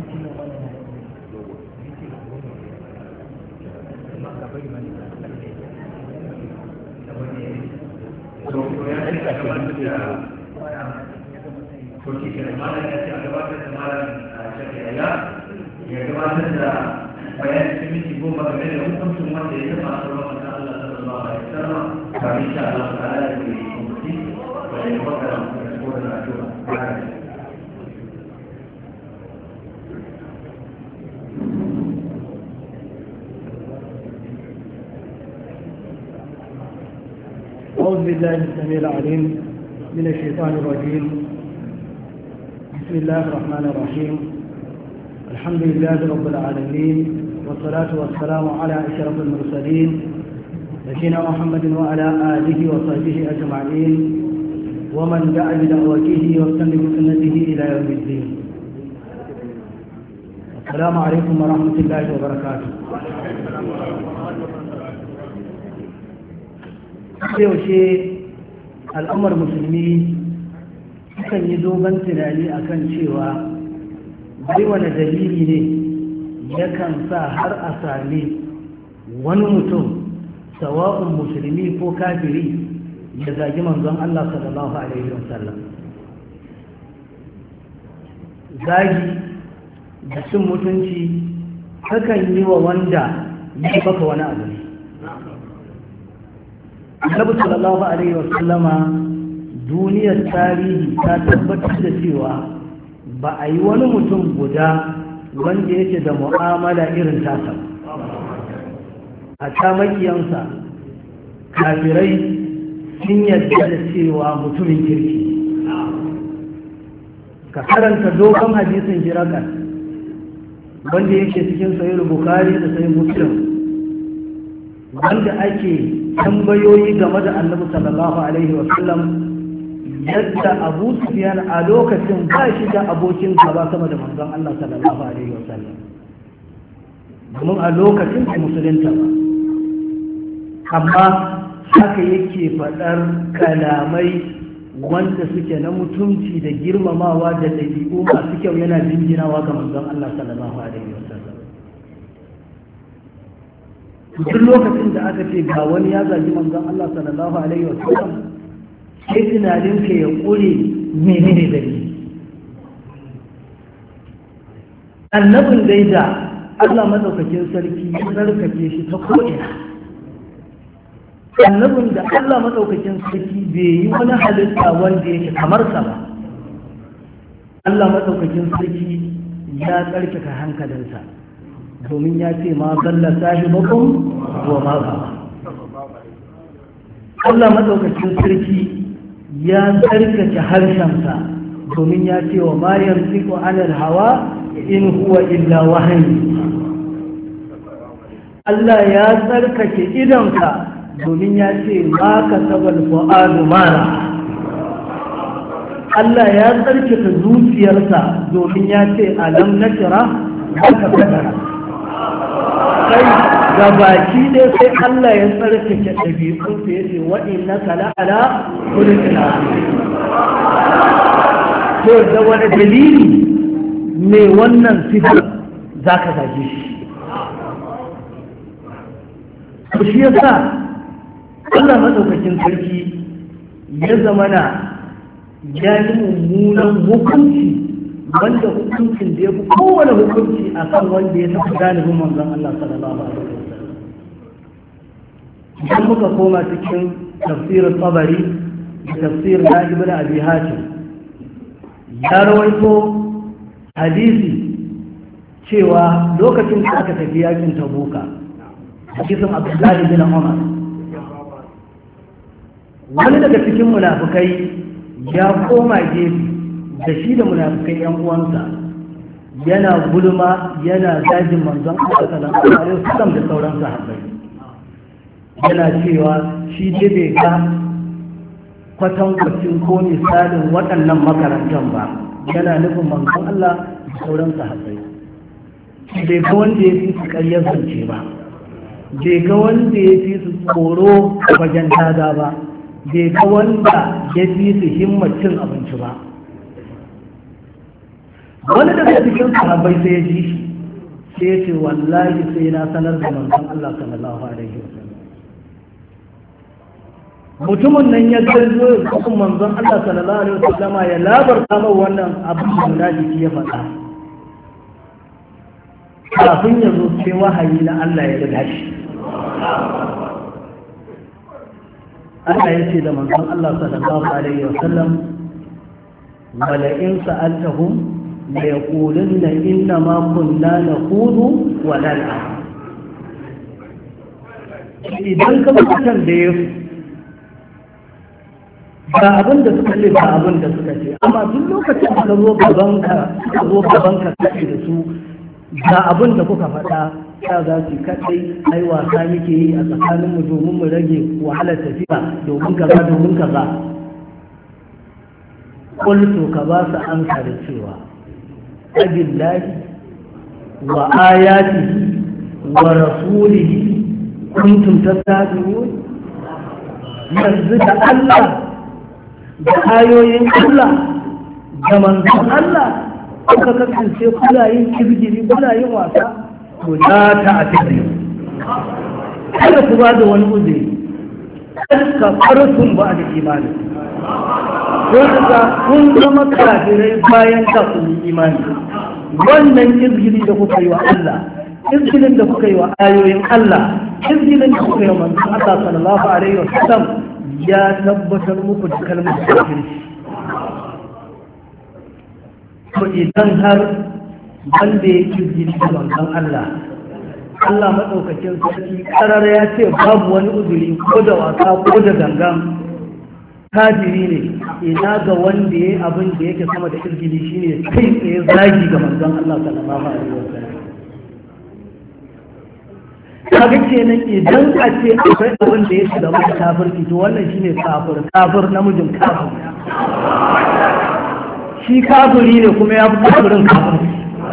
Kursi kemarin yang gabatar da malam Shafi'iyya ya gabatar da bayan cikin cikin bagaimana da hukuncin wanda ya taba sauran manzon Allah sallallahu alaihi wasallam kafin insha Allah ta'ala ya yi kursi da ya fara ko da addu'a. أعوذ بالله السميع العليم من الشيطان الرجيم. بسم الله الرحمن الرحيم. الحمد لله رب العالمين والصلاة والسلام على أشرف المرسلين نبينا محمد وعلى آله وصحبه أجمعين ومن دعا بدعوته واستنى بسنته إلى يوم الدين. السلام عليكم ورحمة الله وبركاته. yaushe al'ummar musulmi sukan yi dogon tunani akan cewa bai wani dalili ne yakan sa har a sami wani mutum sawa'un musulmi ko kafiri ya zagi manzon Allah sallallahu alaihi wasallam. Zagi da cin mutunci kakan yi wa wanda ya baka wani abu ne. Annabi sallallahu alaihi wasallama duniyar tarihi ta tabbatar da cewa ba a yi wani mutum guda wanda yake da mu'amala irin tasa. A ta makiyansa kafirai sun yarda da cewa mutumin kirki. Ka karanta dogon hadisin Hirakal wanda yake cikin sahih Bukhari da sahih Muslim wanda ake tambayoyi game da Annabi sallallahu alaihi wasallam yadda Abu Sufyan a lokacin ba shi da abokin gaba sama da manzon Allah sallallahu alaihi wasallam domin a lokacin da musulunta ba amma haka yake faɗar kalamai wanda suke na mutunci da girmamawa da ɗabi'u masu kyau yana jinginawa ga manzon Allah sallallahu alaihi wasallam. Duk lokacin da aka ce ga wani ya zagi manzon Allah sallallahu alaihi wasallam sai tunanin ka ya ƙure menene dalili. Annabin dai da Allah madaukakin sarki ya tsarkake shi ta ko'ina. Annabin da Allah madaukakin sarki bai yi wani halitta wanda yake kamar sa ba. Allah madaukakin sarki ya tsarkaka hankalinsa domin ya ce ma zalla sahibakum wa ma ba. Allah madaukakin sarki ya tsarkake harshensa domin ya ce wa ma yantiqu anil hawa in huwa illa wahyi. Allah ya tsarkake idonka domin ya ce ma kasabal fu'adu mara. Allah ya tsarkake zuciyarsa domin ya ce alam nashra haka kadara. Sai ga baki dai sai Allah ya tsarkake ɗabi'unsa ya ce wa innaka la'ala khuluqin azim. To da wani dalili ne wannan sifar zaka zage shi? To shi yasa Allah madaukakin sarki ya zamana ya yi mummunan hukunci wanda hukuncin da ya fi kowane hukunci a kan wanda ya tafi galibin manzon Allah sallallahu alaihi wasallam. Idan muka koma cikin tafsirin Tabari da tafsir na Ibn Abi Hatim ya rawaito hadisi cewa lokacin da aka tafi yakin Tabuka, hadisin Abdullahi bin Umar, wani daga cikin munafukai ya koma gefe da shi da munafukai yan uwansa yana gulma yana zagin manzon Allah sallallahu alaihi wasallam da sauran sahabbai, yana cewa shi dai bai ga kwatankwacin ko misalin waɗannan makarantar ba, yana nufin manzon Allah da sauran sahabbai. Bai ga wanda ya fi su ƙaryar zance ba, bai ga wanda ya fi su tsoro a wajen daga ba, bai ga wanda ya fi su himmacin abinci ba. Wani daga cikin sahabbai sai ya ji shi sai ya ce wallahi sai na sanar da manzon Allah sallallahu alaihi wasallam. Mutumin nan ya garzo hukun manzon Allah sallallahu alaihi wasallama ya labarta mai wannan abin da munafiki ya faɗa. Kafin ya zo sai wahayi na Allah ya riga shi. Allah ya ce da manzon Allah sallallahu alaihi wasallam wala in sa'altahum la yaqulunna inna ma kunna naqudu wa nal'ab. Idan ka mutan da yasu ba abin da suka ce ba abin da suka ce, amma duk lokacin da ka zo gaban ka ka zo gaban ka kace da su ga abin da kuka faɗa, ya za su kaɗai ai wasa muke yi a tsakaninmu domin mu rage wahalar tafiya domin kaza domin kaza. Kultu ka ba su amsa da cewa abillahi wa ayatihi wa rasulihi kuntum tattabi'un. Yanzu da Allah da ayoyin Allah da manzon Allah kuka kasance kuna yin kirgiri kuna yin wasa, to la ta'tadi, kada ku ba da wani uzuri, kada ka farkun ba da imani, ko ka kun zama kafirai bayan ka kun yi imani. Wannan kirgiri da kuka yi wa Allah, kirgirin da kuka yi wa ayoyin Allah, kirgirin da kuka yi wa manzon Allah sallallahu alaihi wasallam ya tabbatar muku da kalmar kafirci. To idan har wanda ya kirgiri da manzon Allah, Allah maɗaukakin sarki ƙarar ya ce babu wani uzuri ko da wasa ko da gangan kafiri ne, ina ga wanda ya yi abin da yake sama da kirgiri shine kai tsaye zagi ga manzon Allah sallallahu alaihi wasallam. Kaga kenan idan a ce akwai abin da ya shiga mata kafirci, to wannan shine kafir kafir namijin kafir. Shi kafiri ne kuma ya fi kafirin kafirci.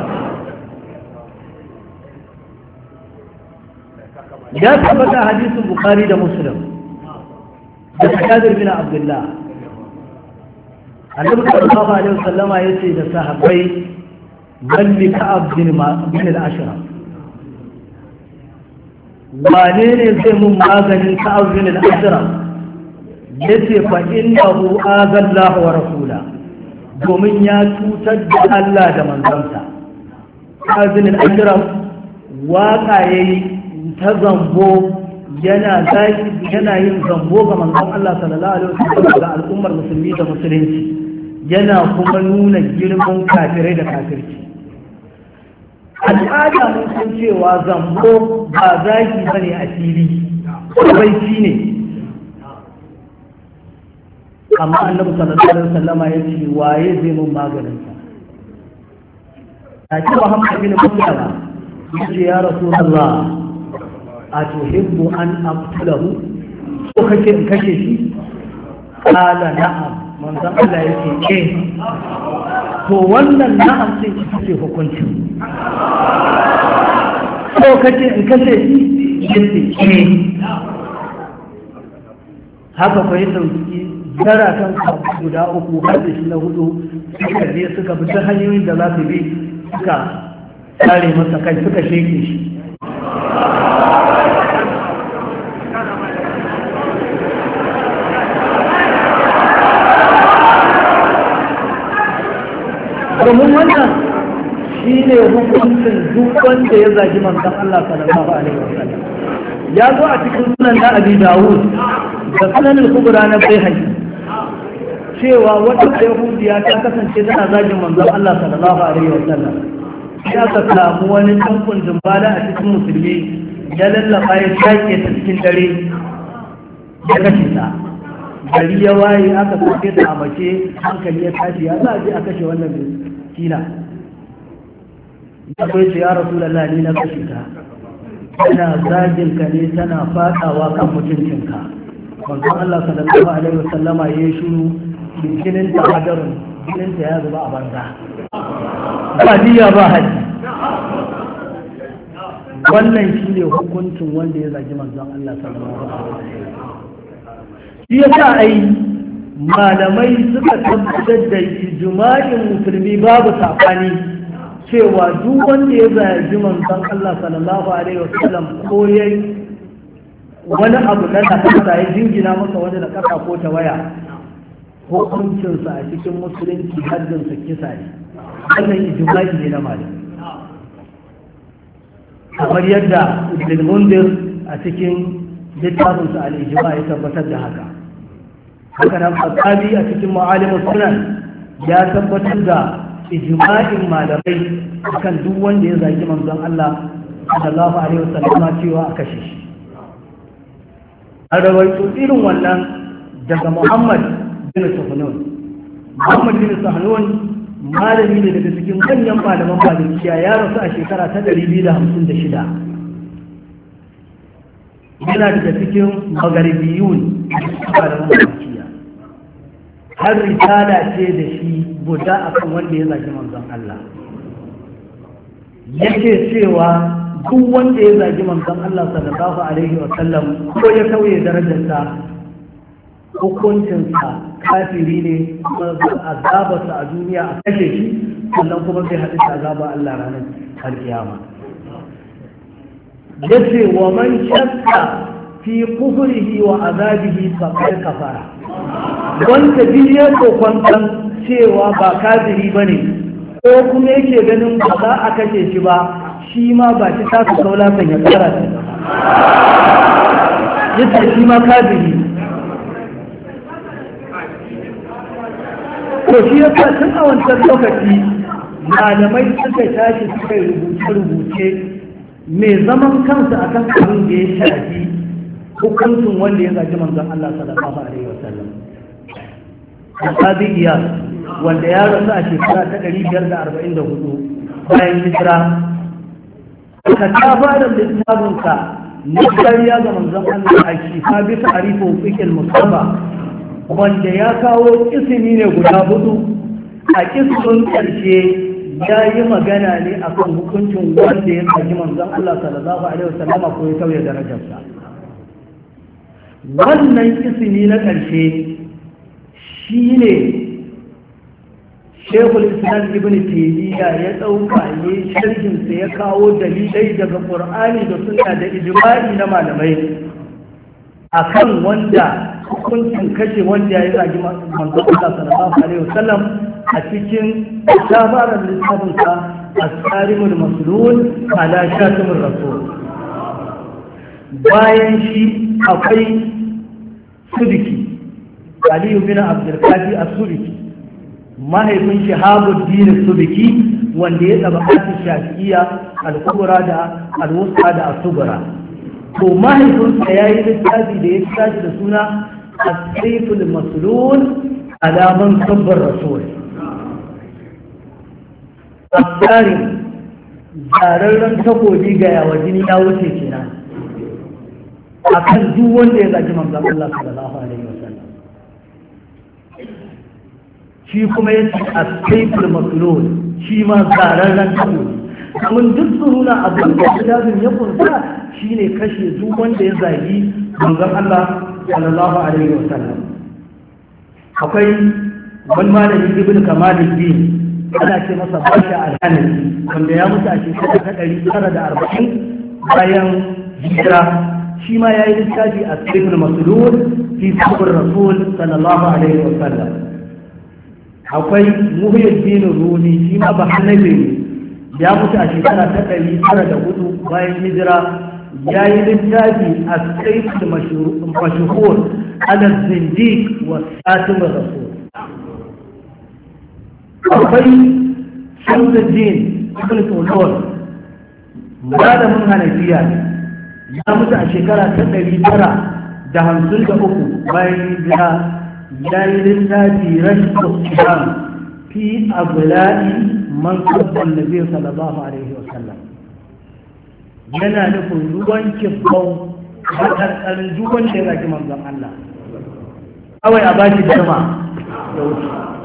Ya tabbata hadisin Bukhari da Muslim da Jabir bin Abdullah, Annabi sallallahu alaihi wasallama yace da sahabbai balli Ka'ab bin al-Ashraf, wane ne zai mun maganin Ka'ab bin al-Ashraf? Yace fa innahu azallahu wa rasula, domin ya cutar da Allah da manzansa. Ka'ab bin al-Ashraf waka yayi ta zambo, yana yana yin zambo ga manzon Allah sallallahu alaihi wasallam ga al'ummar musulmi da musulunci, yana kuma nuna girman kafirai da kafirci. Al'ada mun san cewa zambo ba zaki bane a fili, baici ne. Amma Annabi sallallahu alaihi wasallama ya ce waye zai mun maganin sa? Taki Muhammad bin Muslima ya ce ya Rasulullah, a tuhibbu an aqtulahu, ko kake in kashe shi? Qala na'am, manzon Allah yake eh. To wannan na'am din ita ce hukunci. Ko kake in kashe shi? Yace eh. Haka ko ya dauki gara kan guda uku har da shi na hudu, suka je suka bi ta hanyoyin da za su bi suka tsare masa kai, suka sheke shi. domin wannan shi ne hukuncin duk wanda ya zagi manzon Allah sallallahu alaihi wasallam. Ya zo a cikin sunan na Abi Dawud da sunan al-Kubra na Baihaqi cewa wata Yahudiya ta kasance tana zagin manzon Allah sallallahu alaihi wasallam. Ya ka samu wani tankun dumbala a cikin musulmi ya lallaba ya shake ta cikin dare ya kashe ta. Gari ya waye aka sake ta a mace hankali ya tashi ya za a je a kashe wannan kila. Ya ce ya Rasulullah ni na kashe ta. Tana zagin ka ne tana fadawa kan mutuncinka. Manzon Allah sallallahu alaihi wasallama ya yi shiru jinin ta hadarun jinin ta ya zuba a banza. Ba diya ba haji. Wannan shi ne hukuncin wanda ya zagi manzon Allah sallallahu alaihi wasallam. Shi yasa ai malamai suka tabbatar da ijma'in musulmi babu sabani cewa duk wanda ya zagi manzon Allah sallallahu alaihi wasallam ko yayi wani abu na kasa ya jingina masa wani da kasa ko ta waya hukuncinsa a cikin musulunci haddinsa kisa ne. Wannan ijma'i ne na malamai kamar yadda Ibn Mundir a cikin littafinsa al-ijma' ya tabbatar da haka. Haka nan Fatabi a cikin Ma'alimul Sunan ya tabbatar da ijma'in malamai akan duk wanda ya zagi manzon Allah sallallahu alaihi wasallam cewa a kashe shi. An rawaito irin wannan daga Muhammad bin Sahnun. Muhammad bin Sahnun malami ne daga cikin manyan malaman malikiya, ya rasu a shekara ta ɗari biyu da hamsin da shida. Yana daga cikin magaribiyun malaman malikiya. Har risala ce da shi guda akan wanda ya zagi manzon Allah. Yake cewa duk wanda ya zagi manzon Allah sallallahu alaihi wa sallam ko ya kauye darajarsa, hukuncinsa kafiri ne, kuma azabarsa a duniya a kashe shi, sannan kuma zai haɗu da azabar Allah ranar alkiyama. Yace wa man shakka fi kufrihi wa azabihi faqad kafara. Wanda biyar kokwantan cewa ba kafiri bane ko kuma yake ganin ba za a kashe shi ba, shi ma ba shi ta su kaula kan ya tsara ta. Yace shi ma kafiri. To shi yasa tun a wancan lokaci malamai suka tashi suka yi rubuce-rubuce mai zaman kansa akan abin da ya shafi hukuncin wanda ya zagi manzon Allah sallallahu alaihi wasallam. Asabi Iyas wanda ya rasu a shekara ta ɗari biyar da arba'in da hudu bayan hijira, ka ta fara littafinsa na kariya ga manzon Allah a shifa bisa arifa hukukin musamman, wanda ya kawo isini ne guda hudu. A kisun ƙarshe ya yi magana ne akan hukuncin wanda ya zagi manzon Allah sallallahu alaihi wasallama ko ya sauya darajarsa. Wannan isini na ƙarshe shi ne Shekul Islam Ibn Taymiyyah ya ɗauka ne sharhinsa ya kawo dalilai daga Qur'ani da Sunna da ijma'i na malamai akan wanda hukuncin kashe wanda ya yi zagi manzon Allah sallallahu alaihi wasallam a cikin tabarar littafinsa As-Sarimul Maslul ala Shatimur Rasul. Bayan shi akwai Sudiki, Aliyu bin Abdulkafi As-Sudiki, mahaifin Shahabuddin Sudiki wanda ya taba kashi Shafi'iyya al-Kubra da al-Wusta da as-Sughra. To mahaifinsa ya yi littafi da ya tashi da suna As-Sayful Maslul ala man sabbar Rasul. As-Sarim, zararren takobi ga yawa jini ya wuce kenan akan duk wanda ya zagi manzon Allah sallallahu alaihi wasallam. Shi kuma ya ce As-Sayful Maslul, shi ma zararren takobi. Kamun duk su nuna abin da kitabin ya kunsa shine kashe duk wanda ya zagi manzon Allah sallallahu alaihi wasallam. Akwai wani malami Ibn Kamaluddin ana ce masa Basha al-Hanafi wanda ya mutu a shekara ta ɗari tara da arba'in bayan hijira. Shi ma ya yi littafi a Sayful Maslul fi sabr Rasul sallallahu alaihi wasallam. akwai Muhyiddin Rumi shi ma ba Hanafi ya mutu a shekara ta ɗari tara da hudu bayan hijira ya yi littafi a tsaifin mashuhur ala zindiq wa satim rasul. akwai Shamsuddin ibn Tulun malamin Hanafiya ya mutu a shekara ta ɗari tara da hamsin da uku bayan hijira ya yi littafi rashin islam fi abula'i man sabban nabi sallallahu alaihi wa sallam, yana nufin ruwan kibbau a ƙarƙarin duban da ya zaki manzon Allah kawai a baki dama da wuce.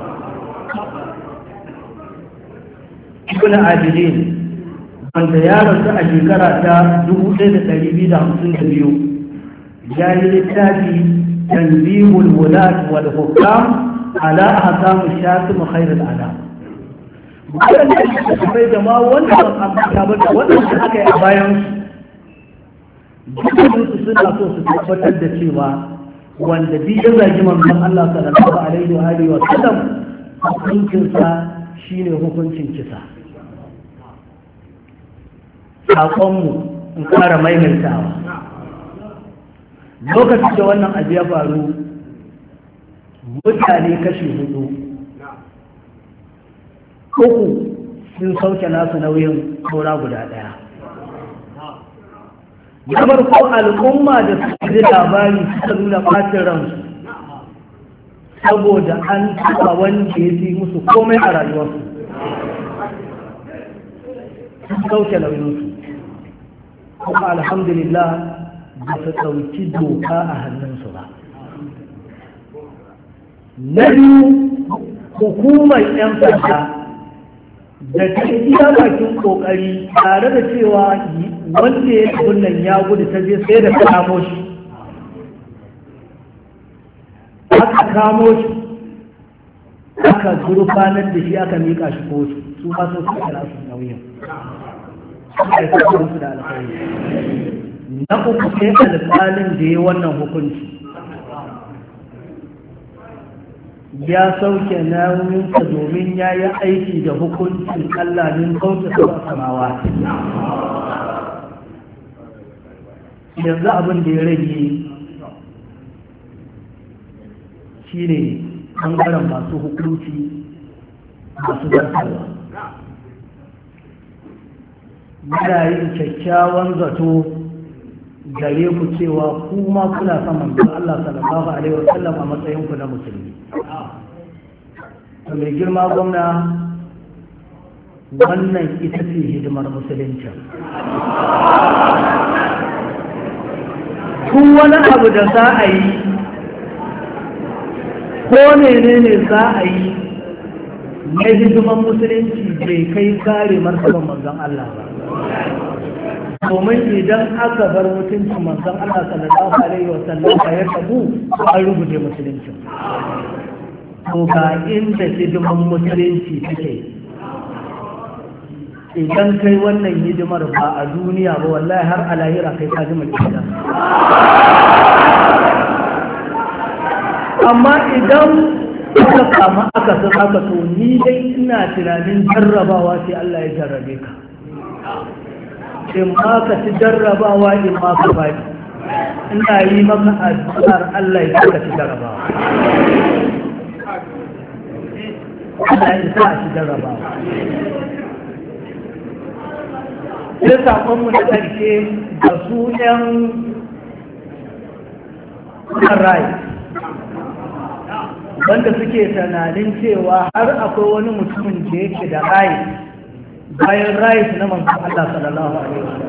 Ibn Abidin wanda ya rasu a shekara ta dubu ɗaya da ɗari biyu da hamsin da biyu ya yi littafi tanbihul wulat wal hukam ala ahkam shatim khairul anam. Wannan da bai da ma wannan ambata ba da wannan da aka yi a bayan su su suna so su tabbatar da cewa wanda bi ya zagi manzon Allah sallallahu alaihi wa alihi wa sallam hukuncinsa shine hukuncin kisa. Saƙonmu in ƙara maimaitawa lokacin da wannan abu ya faru mutane kashi hudu uku sun sauke nasu nauyin saura guda ɗaya. Na farko al'umma da suka ji labari suka nuna ɓacin ransu saboda an taɓa wanda ya fi musu komai a rayuwarsu sun sauke nauyinsu, kuma alhamdulillah ba su ɗauki doka a hannunsu ba. Na biyu hukumar 'yan sanda da ta iya bakin ƙoƙari tare da cewa wanda ya tafi nan ya gudu ta je sai da ta kamo shi aka kamo shi aka gurfanar da shi aka miƙa shi kotu su ma sun suka nasu nauyin su da alkhairi. Na uku sai alƙalin da ya wannan hukunci ya sauke nauyinsa domin ya yi aiki da hukuncin Allah min kauce samawa. Yanzu abin da ya rage shi ne ɓangaren masu hukunci masu zartarwa. Muna yin kyakkyawan zato gare ku cewa kuma kuna son manzon Allah sallallahu alaihi wasallam a matsayin ku na musulmi. To mai girma gwamna, wannan ita ce hidimar musulunci. Kun wani abu da za a yi ko menene za a yi na hidimar musulunci bai kai kare martaban manzon Allah ba. Domin idan aka bar mutuncin manzon Allah sallallahu alaihi wa sallam ya tabu an rubuce musulunci. To ga inda hidiman musulunci take, idan kai wannan hidimar ba a duniya ba wallahi har a lahira kai ka ji mulkiya. Amma idan aka kama aka san aka to ni dai ina tunanin jarrabawa sai Allah ya jarrabe ka. In ma ka ci jarrabawa in ma ka faɗi, ina yi maka addu'ar Allah ya ka ci jarrabawa. Allah ya sa a ci jarrabawa. Sai saƙonmu na ƙarshe da su ‘yan rai wanda suke tunanin cewa har akwai wani mutumin da yake da rai bayan rai na manzon Allah sallallahu alaihi wasallam.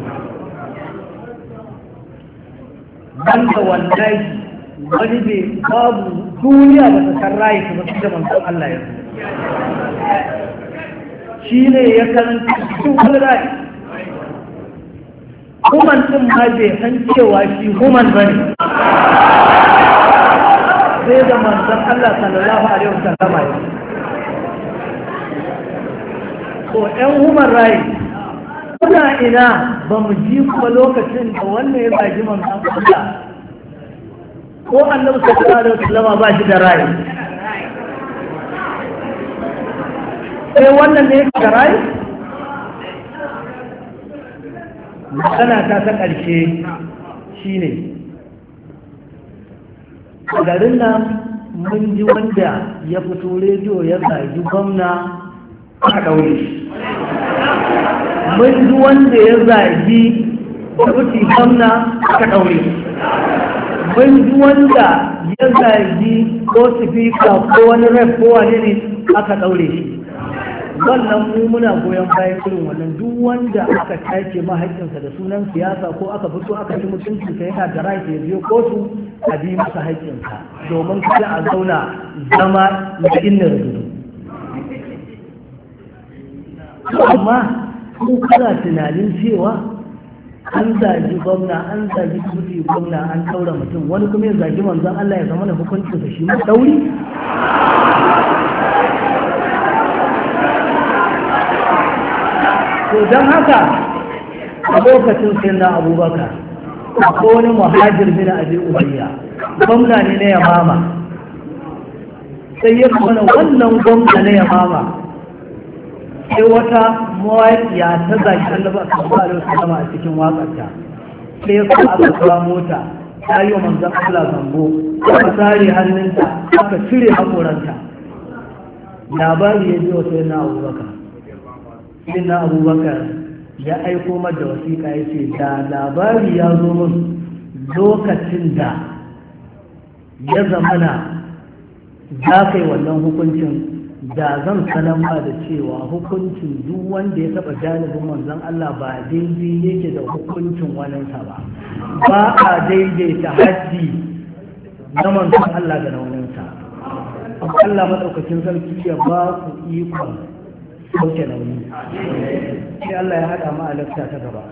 Banda wallahi wani bai babu duniya ba ta san rai ba su da manzon Allah ya shi ne ya karanta cikin wani rai. Human ɗin ma bai san cewa shi human ba ne. Sai da manzon Allah sallallahu alaihi wasallam ya ko ‘yan human rights kuna ina ba mu ji kuma lokacin da wannan ya zagi manzon Allah ko annabi sallallahu alaihi wasallam ba shi da rai. sai wannan ne ka rai magana ta ta ƙarshe shine a garin nan mun ji wanda ya fito rediyo ya zagi gwamna aka ɗaure shi mun ji wanda ya zagi kwamiti gwamna aka ɗaure shi mun ji wanda ya zagi ko sifika ko wani rep ko wani ne aka ɗaure shi wannan mu muna goyon bayan irin wannan duk wanda aka tace mahaƙinsa da sunan siyasa ko aka fito aka ci mutuncinsa yana da right ya biyo kotu a bi masa haƙƙinsa domin kada a zauna zama da inna rubutu amma ko kana tunanin cewa an zagi gwamna an zagi kuti gwamna an ɗaura mutum wani kuma ya zagi manzon Allah ya zama na hukuncinsa shi ma ɗauri to don haka a lokacin sai na abubakar ko wani muhajir bin abi ubayya gwamna ne na yamama sai ya mana wannan gwamna na yamama sai wata mawaƙiya ta zaki annabi sallallahu alaihi wasallam a cikin waƙarta sai ya sa aka kawo mota ta yi wa manzon Allah zambo aka tare hannunta aka cire hakoranta labari ya ji wa sai na abubakar sai na abubakar ya aiko mada wasiƙa ya ce da labari ya zo min lokacin da ya zamana za ka yi wannan hukuncin da zan sanar ma da cewa hukuncin duk wanda ya taɓa janibin manzon Allah ba daidai yake da hukuncin waninsa ba ba a daidaita haddi na manzon Allah da na waninsa Allah maɗaukacin sarki ya ba ku ikon sauke nauyi sai Allah ya haɗa mu a lafta ta gaba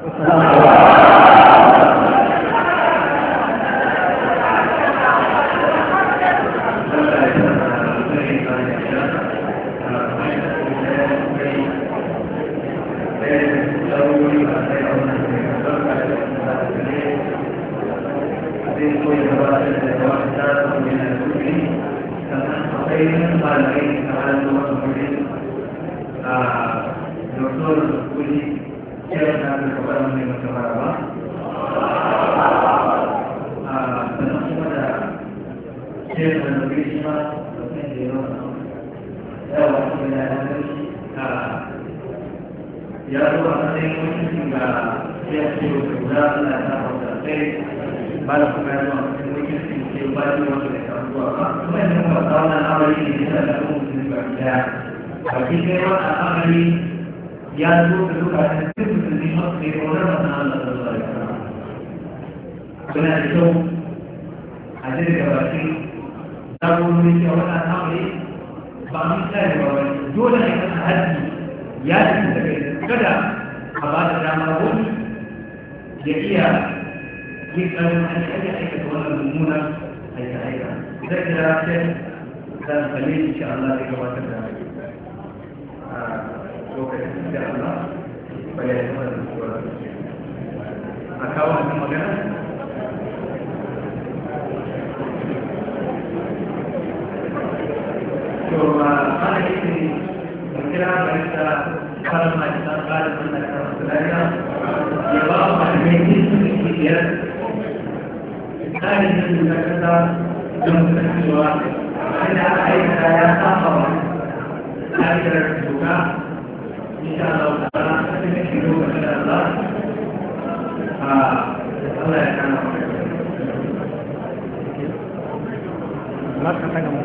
doktor kuli kira na kepada mereka berapa ah dalam semua kira dan berisma mungkin dia ya waktu dia ada ah ya tu ada yang mungkin juga dia sudah sudah ada proses baru kemudian mungkin dia baru waktu dia tahu apa semua yang tahu dan awal ini dia ada mungkin juga bagi orang awal ya zo da lokacin da su ne masu ne ko da na Allah sallallahu alaihi wasallam kuna da kyau a cikin gabatin zaɓoɓi da wannan amuri ba mun tsaya ba wani dole ne kan haji ya ci da kai kada a ba da dama wani ya iya yin tsarin aiki aikata wannan mummunan aika-aika zai kira sai da kalle insha Allah zai gabatar da lokacin da Allah bayan wannan sura a kawo wannan magana to ma ana yi kira da ita kalma ta kalma da kalma ya ba mu da mai kiyar tsarin da kaza don kasancewa inda aka aikata ya saba wa tsarin doka إن شاء الله تعالى تشهدوا إن شاء الله الله يكرمك ما تفهموا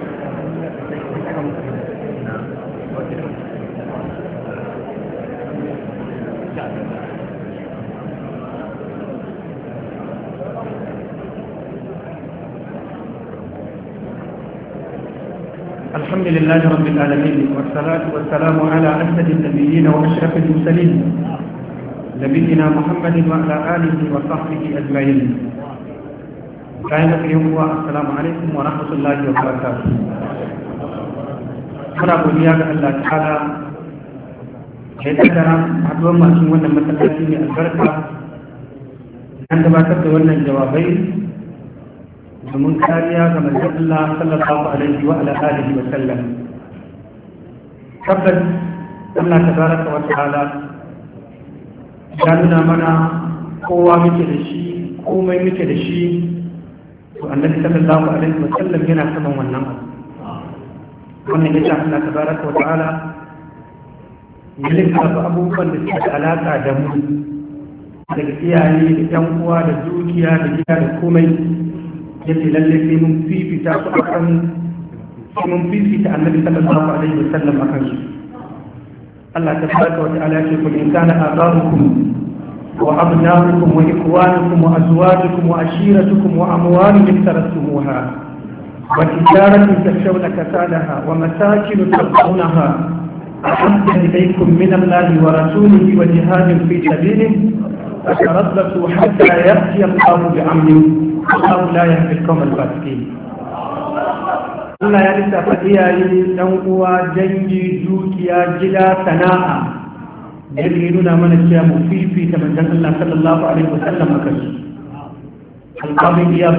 الحمد لله رب العالمين والصلاة والسلام على أسد النبيين وأشرف المرسلين نبينا محمد وعلى آله وصحبه أجمعين. كائنة اليوم السلام عليكم ورحمة الله وبركاته. muna godiya ga Allah ta'ala da ya kaddara haɗuwar masu wannan masallaci mai albarka an gabatar da wannan jawabai domin kariya ga manzon Allah sallallahu alaihi wa ala alihi wa sallam. tabbas Allah tabaraka wa ta'ala ya nuna mana kowa muke da shi komai muke da shi to annabi sallallahu alaihi wa sallam yana saman wannan abu wannan ya Allah tabaraka wa ta'ala ya lissafa abubuwan da suke da alaƙa da mu daga iyaye da ƴan uwa da dukiya da gida da komai yace lalle sai mun fifita su akan sai mun fifita annabi sallallahu alaihi wa sallam akan su Allah tabaraka wa ta'ala ya ce kun in kana abarukum wa abnaukum wa ikwanukum wa azwajukum wa ashiratukum wa amwalun iktarastumuha wa tijaratin takshawna kasadaha wa masakin tardawnaha ahabba ilaykum min Allahi wa rasulihi wa jihadin fi sabilihi فتربصوا حتى يأتي الله بأمره والله لا يهدي القوم الفاسقين Allah ya lissafa iyaye ɗan uwa dangi dukiya gida sana'a da ya nuna mana cewa mu fifita manzon Allah sallallahu alaihi wasallam a kansu alƙamin iya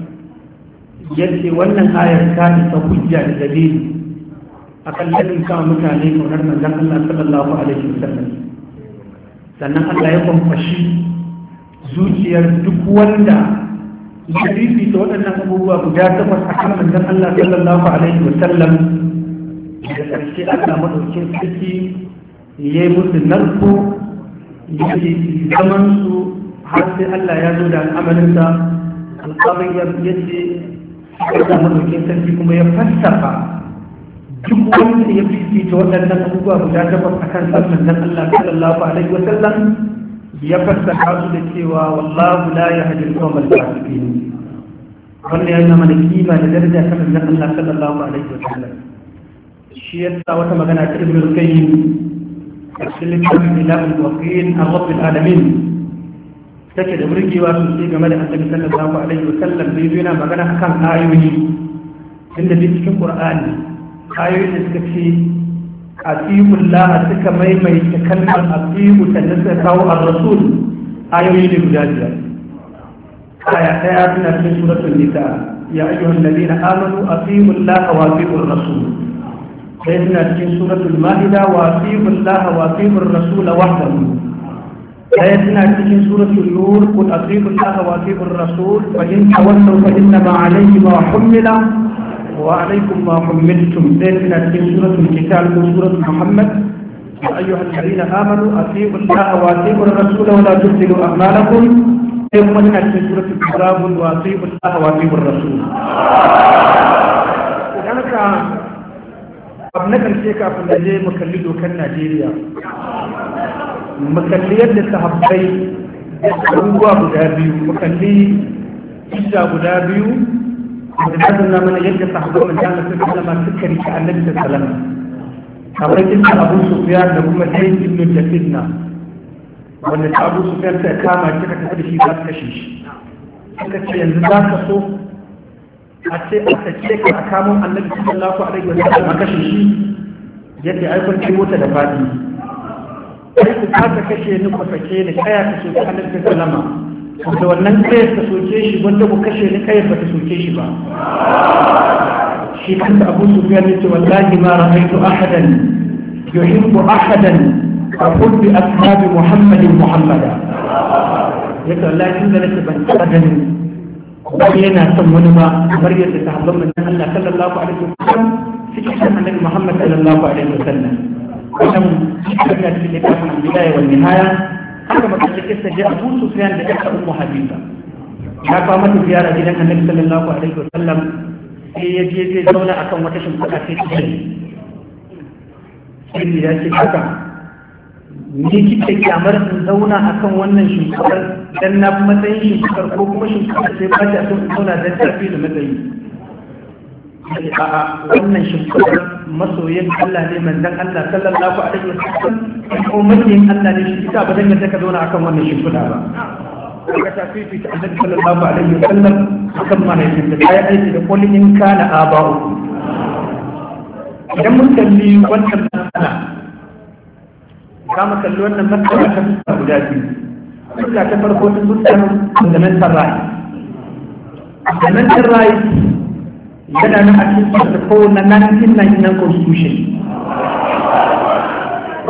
yace wannan ayar ta isa hujja da dalili akan ladin kama mutane kaunar manzon Allah sallallahu alaihi wasallam sannan Allah ya kwamfashi zuciyar duk wanda ya fifita waɗannan abubuwa guda takwas a kan manzon Allah sallallahu alaihi wa sallam da ƙarshe Allah madaukin sarki ya yi musu narko ya yi zaman su har sai Allah ya zo da al'amarinsa alƙamin ya ce Allah madaukin sarki kuma ya fassafa duk wanda ya fifita waɗannan abubuwa guda takwas a kan manzon Allah sallallahu alaihi wa sallam ya fassara su da cewa wallahu la yahdi al-qawm al-fasiqin wannan yana mana kima da daraja ta manzon Allah sallallahu alaihi wa sallam shi yasa wata magana ta Ibn al-Qayyim a cikin littafin Ilah al-Waqin ar-Rabb al-Alamin take da burgewa sosai game da Annabi sallallahu alaihi wa sallam da yana magana akan ayoyi inda cikin Qur'ani ayoyin da suka ce atiqullah suka maimaita kalmar atiqu sannan suka kawo ar-rasul ayoyi ne guda biyar aya daya tana cikin suratul nisa ya ayyuhal ladina amanu atiqullah wa atiqur rasul sai tana cikin suratul maida wa atiqullah wa atiqur rasul wahdahu sai tana cikin suratul nur qul atiqullah wa atiqur rasul fa in tawallaw fa inna ma alayhi ma humila وعليكم ما حملتم ذلك في سورة الكتاب وسورة محمد يا أيها الذين آمنوا أطيعوا الله وأطيعوا الرسول ولا تبطلوا أعمالكم ثم في سورة الكتاب وأطيعوا الله وأطيعوا الرسول. لذلك أبنك الشيخ أبو النجي مكلد كان نيجيريا مكلية للصحابي هو أبو دابي مكلي إجا أبو دابي وتحدثنا من يجد صحابة من كان في العلماء سكري كأن النبي صلى الله عليه وسلم أولئك أبو سفيان لهم زيد بن جسدنا وأن أبو سفيان سأكام أجلك تقول شيء ذات كشيش سكت شيء ذات كسوف أتي أتشيك أكامهم النبي صلى الله عليه وسلم كشيش يدي أيضا كيوتا دفاتي أيضا ذات كشيش نقص كشيش كيا كشيش كأن النبي صلى الله عليه وسلم da wannan kayar ta soke shi wanda ku kashe ni kayar ba ta soke shi ba shi kanta Abu Sufyan ya ce wallahi ma ra'aytu ahadan yuhibbu ahadan ka hubbi ashabi Muhammadin Muhammada yace wallahi tun da nake ban taɓa ganin wani yana son wani ba kamar yadda sahabban manzon Allah sallallahu alaihi wasallam suke son annabi Muhammad sallallahu alaihi wasallam wannan shi kana cikin littafin al-bidaya wal nihaya haka makasar kista ji Abu Sufyan da ƴarsa Ummu Habiba ya kawo mata ziyara gidan Annabi sallallahu alaihi wa sallam sai ya je zai zauna akan wata shimfiɗa sai ta ce sai ya ce haka ni kike kyamar in zauna akan wannan shimfiɗar dan na fi matsayin shimfiɗar ko kuma shimfiɗar sai ba ta so in zauna dan tafi da matsayi sai a'a wannan shimfiɗar masoyin Allah ne manzon Allah sallallahu alaihi wa sallam ko masoyin Allah ne shi ba dan yadda ka zauna akan wannan shimfiɗa ba ka tafi fi annabi sallallahu alaihi wa sallam akan mahaifin da kai aiki da kullin in kana aba'u idan mun kalli wannan matsala za mu kalli wannan matsala ta fuska guda biyu fuska ta farko ta fuskar fundamental right fundamental right yana nan a cikin da ko na nineteen ninety-nine constitution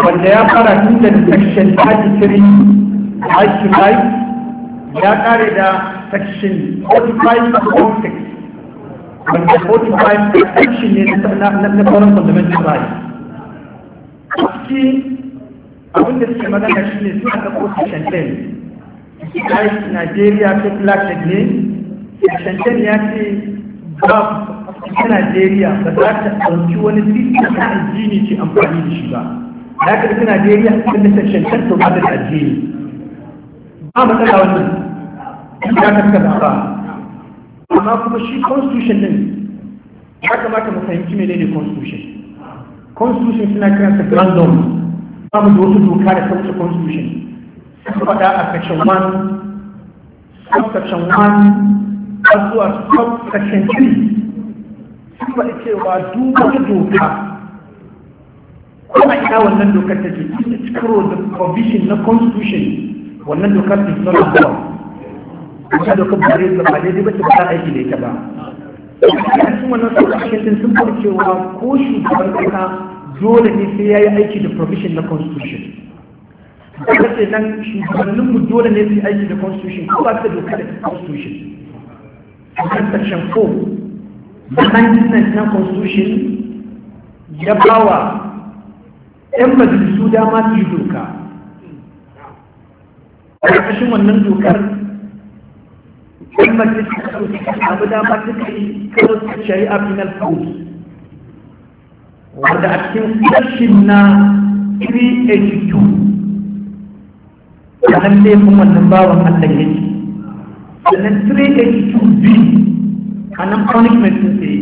wanda ya fara tun da section thirty-three right to life ya kare da section forty-five point six wanda forty-five section ne na foreign fundamental rights. Ciki abinda suke magana shi ne suna ɗauko section ten right Nigeria secular state ne. Section ten ya ce ba ta Najeriya ba za ta ɗauki wani sistem na addini ce amfani da shi ba. Ya ka ta Najeriya cikin da section ten to ba da addini. Ba matsala wannan. Ya ka ta ba. Amma kuma shi constitution din ya kamata mu fahimci menene constitution. Constitution suna kiransa grand dome. Ba mu da wasu doka da ta wuce constitution. Sun faɗa a section one, subsection one, har zuwa subsection three. Sun faɗi cewa duk wata doka kuma ina wannan dokar take cikin da provision na constitution wannan dokar is not law. Wata dokar ba zai zama daidai ba ce ba aiki da ita ba. Cikin wannan subsection din sun faɗi cewa ko shugaban kasa dole ne sai ya yi aiki da provision na constitution. Kuma ce nan shugabanninmu dole ne su yi aiki da constitution ko ba su da doka da constitution. Akan section four na nineteen ninety-nine constitution ya bawa ‘yan majalisu dama su yi doka. A ƙarƙashin wannan dokar ‘yan majalisu su samu dama suka yi karo shari'a penal code wanda a cikin section na three eighty-two a nan laifin wannan bawan Allah yake. Sannan three eighty-two B a nan punishment sun tsaye.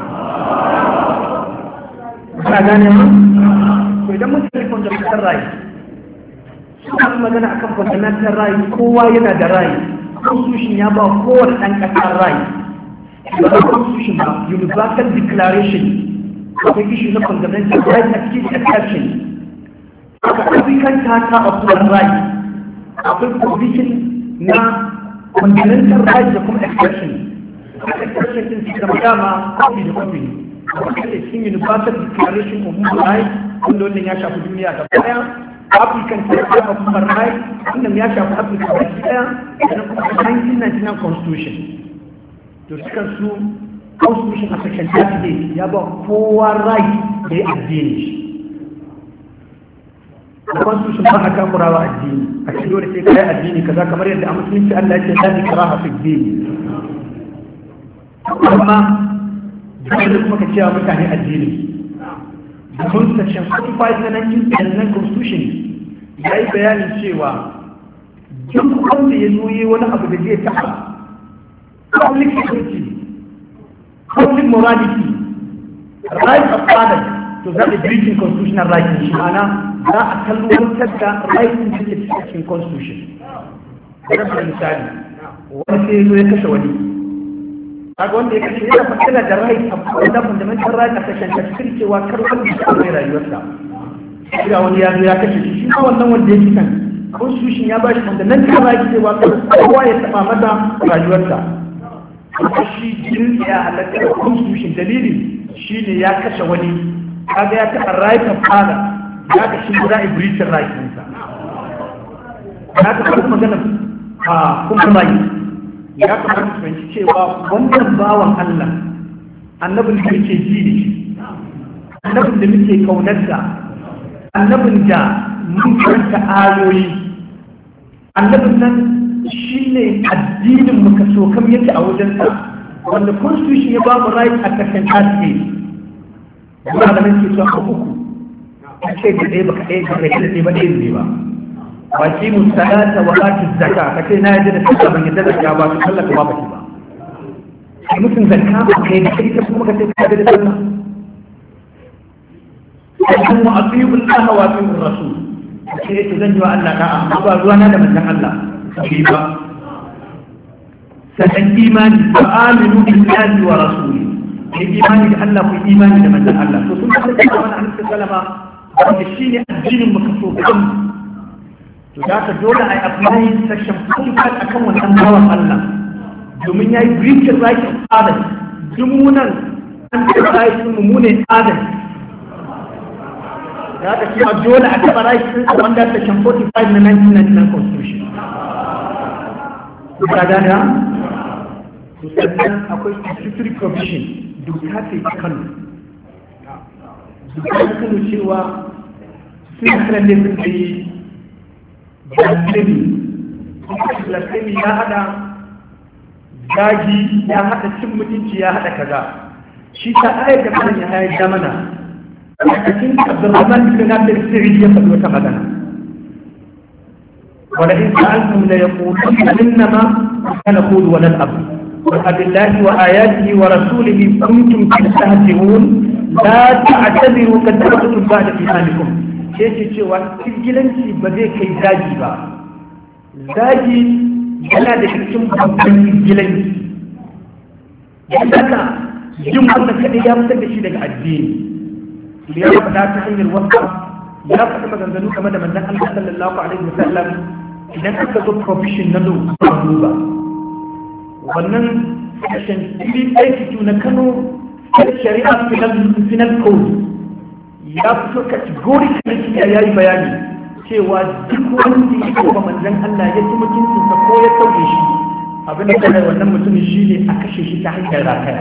Ana gane ma? To idan mun ce fundamental right, suna magana akan fundamental right kowa yana da right. Constitution ya ba kowane ɗan ƙasar right. Ba da constitution ba, universal declaration. Akwai issue na fundamental right a cikin exception. Akwai African Charter of Human Rights. Akwai provision na fundamental rights da kuma expression. Expression din su zama dama kofi da kofi. Akwai da cikin universal declaration of human rights wanda wannan ya shafi duniya da daya. African Charter of Human Rights wannan ya shafi Africa da daya. Sannan kuma nineteen ninety-nine constitution. To suka su constitution a section thirty-eight ya ba kowa right da ya addini shi. A constitution ba a kamurawa addini. A cikin dole sai kai addini kaza kamar yadda a musulunci Allah ya ce la ikraha fi din. Amma dole kuma ka cewa mutane addini. Domin section forty-five na nineteen ninety-nine constitution ya yi bayanin cewa duk wanda ya zo yi wani abu da zai taɓa public security, public morality, right of others, to that is breaching constitutional rights. Shi ma'ana za a kalwantar da rights da ke cikin constitution. Bari da misali, wani sai zo ya kashe wani. Kaga wanda ya kashe yana fasila da right a wanda fundamental right a kashe ta cikin cewa kar wanda ya kawai rayuwarsa. Ga wani ya zo ya kashe shi, shi ma wannan wanda ya kisan constitution ya ba shi fundamental right cewa kar kowa ya taɓa mata rayuwarsa. Kuma shi jin ya halatta da constitution dalili shi ne ya kashe wani, kaga ya taɓa right of father, ya ka shi za a yi breaching right ɗinsa. Ya ka kuma magana a kuma right. Ya kamata su fahimci cewa wannan bawan Allah annabin da muke ji da shi, annabin da muke kaunarsa, annabin da mun karanta ayoyi, annabin nan shi ne addinin muka so kam yake a wajensa, wanda constitution ya ba mu right a section thirty. Ba da nake so a uku a ce da ɗaya baka ɗaya da ɗaya ba ɗaya ne ba. Waki mu salata wa ati zakka kace na yadda da sallah ban yadda da zakka ba to Allah ka ba baki ba. Kai mutum zakka ba kai da kai kuma kace ka yadda da sallah. Sai mu atiu Allah wa atiu Rasul. Sai to zan yi wa Allah da'a amma ba ruwa na da manzon Allah. Sai ba. Sai imani wa aminu billahi wa rasuli. Kai imani da Allah ku imani da manzon Allah. To sun kace wannan annabi sallama wanda shine addinin muka so kan to da ka dole a yi applying section forty-five a kan wannan bawan Allah domin ya yi breaching right of others. Duk munan an ce right sun mummune others da aka cewa dole a taɓa rights ɗin sa wanda section forty-five na nineteen ninety-nine constitution ka gane ha to sannan akwai statutory provision doka ce ta Kano doka ta Kano cewa sun kira ne sun yi blasphemy blasphemy ya hada zagi ya hada cin mutunci ya hada kaza shi ta ayar da kan ya hayar mana a cikin Abdurrahman bin Nasir Sirri ya faɗi wata magana wala in sa'altum la yaquluna innama naqulu wa nal'ab وَبِاللَّهِ وَآيَاتِهِ وَرَسُولِهِ كُنتُمْ تَسْتَهْزِئُونَ لَا تَعْتَذِرُوا قَدْ كَفَرْتُمْ بَعْدَ إِيمَانِكُمْ yake cewa izgilanci ba zai kai zagi ba zagi yana da cikin babban izgilanci yana yin wannan kaɗai ya fitar da shi daga addini ya faɗa ta hanyar wasa ya faɗi maganganu game da manzon Allah sallallahu alaihi wasallam idan aka zo profession na duba wannan section three eighty-two na Kano shari'a penal code ya fito categorically ya yi bayani cewa duk wanda ya kuma manzon Allah ya ci mutuncinsa ko ya sauke shi abin da kai wannan mutumin shi ne a kashe shi ta hanyar rataya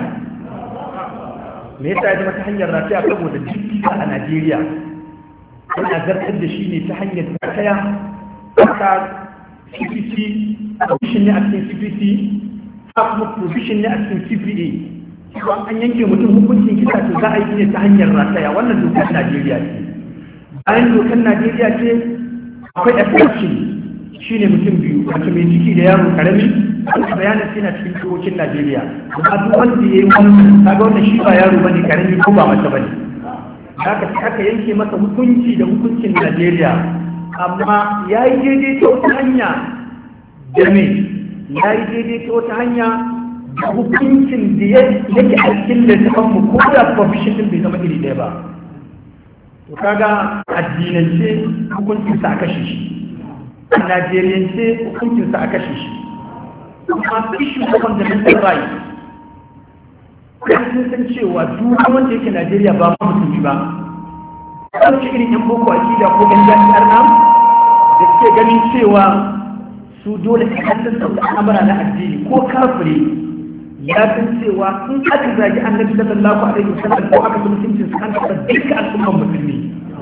me yasa ya zama ta hanyar rataya saboda duk a Najeriya ana zartar da shi ne ta hanyar rataya aka C P C provision ne a cikin C P C kuma provision ne a cikin C P A cewa an yanke mutum hukuncin kisa to za a yi ne ta hanyar rataya wannan dokar Najeriya ce bayan dokar Najeriya ce akwai exception shine mutum biyu wato mai ciki da yaro karami wanda bayanin sai na cikin dokokin Najeriya amma duk wanda yayi wannan kaga wannan shi ba yaro bane karami ko ba mace bane haka sai aka yanke masa hukunci da hukuncin Najeriya amma yayi daidai ta wata hanya da me yayi daidai ta wata hanya da hukuncin da yake a cikin littafin mu ko da profession din bai zama iri ɗaya ba to kaga addinance hukuncin sa aka kashe shi a Najeriyance hukuncin sa aka kashe shi amma issue of fundamental rights kan sun san cewa duk wanda yake Najeriya ba ma musulmi ba kawai irin yan boko akida ko yan jami'ar nan da suke ganin cewa su dole su hannun sauka al'amura na addini ko kafiri ya san cewa in aka zagi annabi sallallahu alaihi wasallam ko aka ji mutuncin su an taɓa duka al'umman musulmi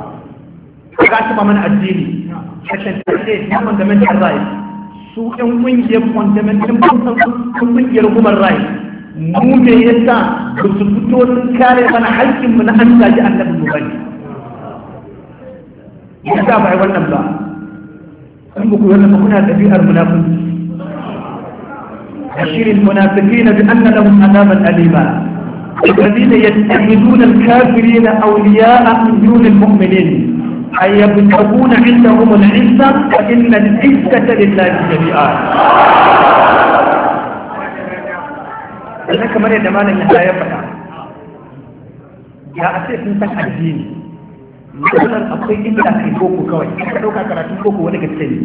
aka taɓa mana addini section thirty-eight na fundamental rights su ɗan ƙungiyar fundamental ƙungiyar human rights mu ne yasa ba su fito sun kare mana haƙƙinmu na an zagi annabi mu bane yasa ba ai wannan ba in ba ku yana ba kuna ɗabi'ar munafiki بشر المنافقين بأن لهم عذابا أليما الذين يتخذون الكافرين أولياء من دون المؤمنين أن يبتغون عندهم العزة فإن العزة لله جميعا. لذلك مريم دمانا يحيى فتح يا أسيف نسك الدين مثلا أقول إلا في بوكو كوي أكدوك أكراتي بوكو ولك السنين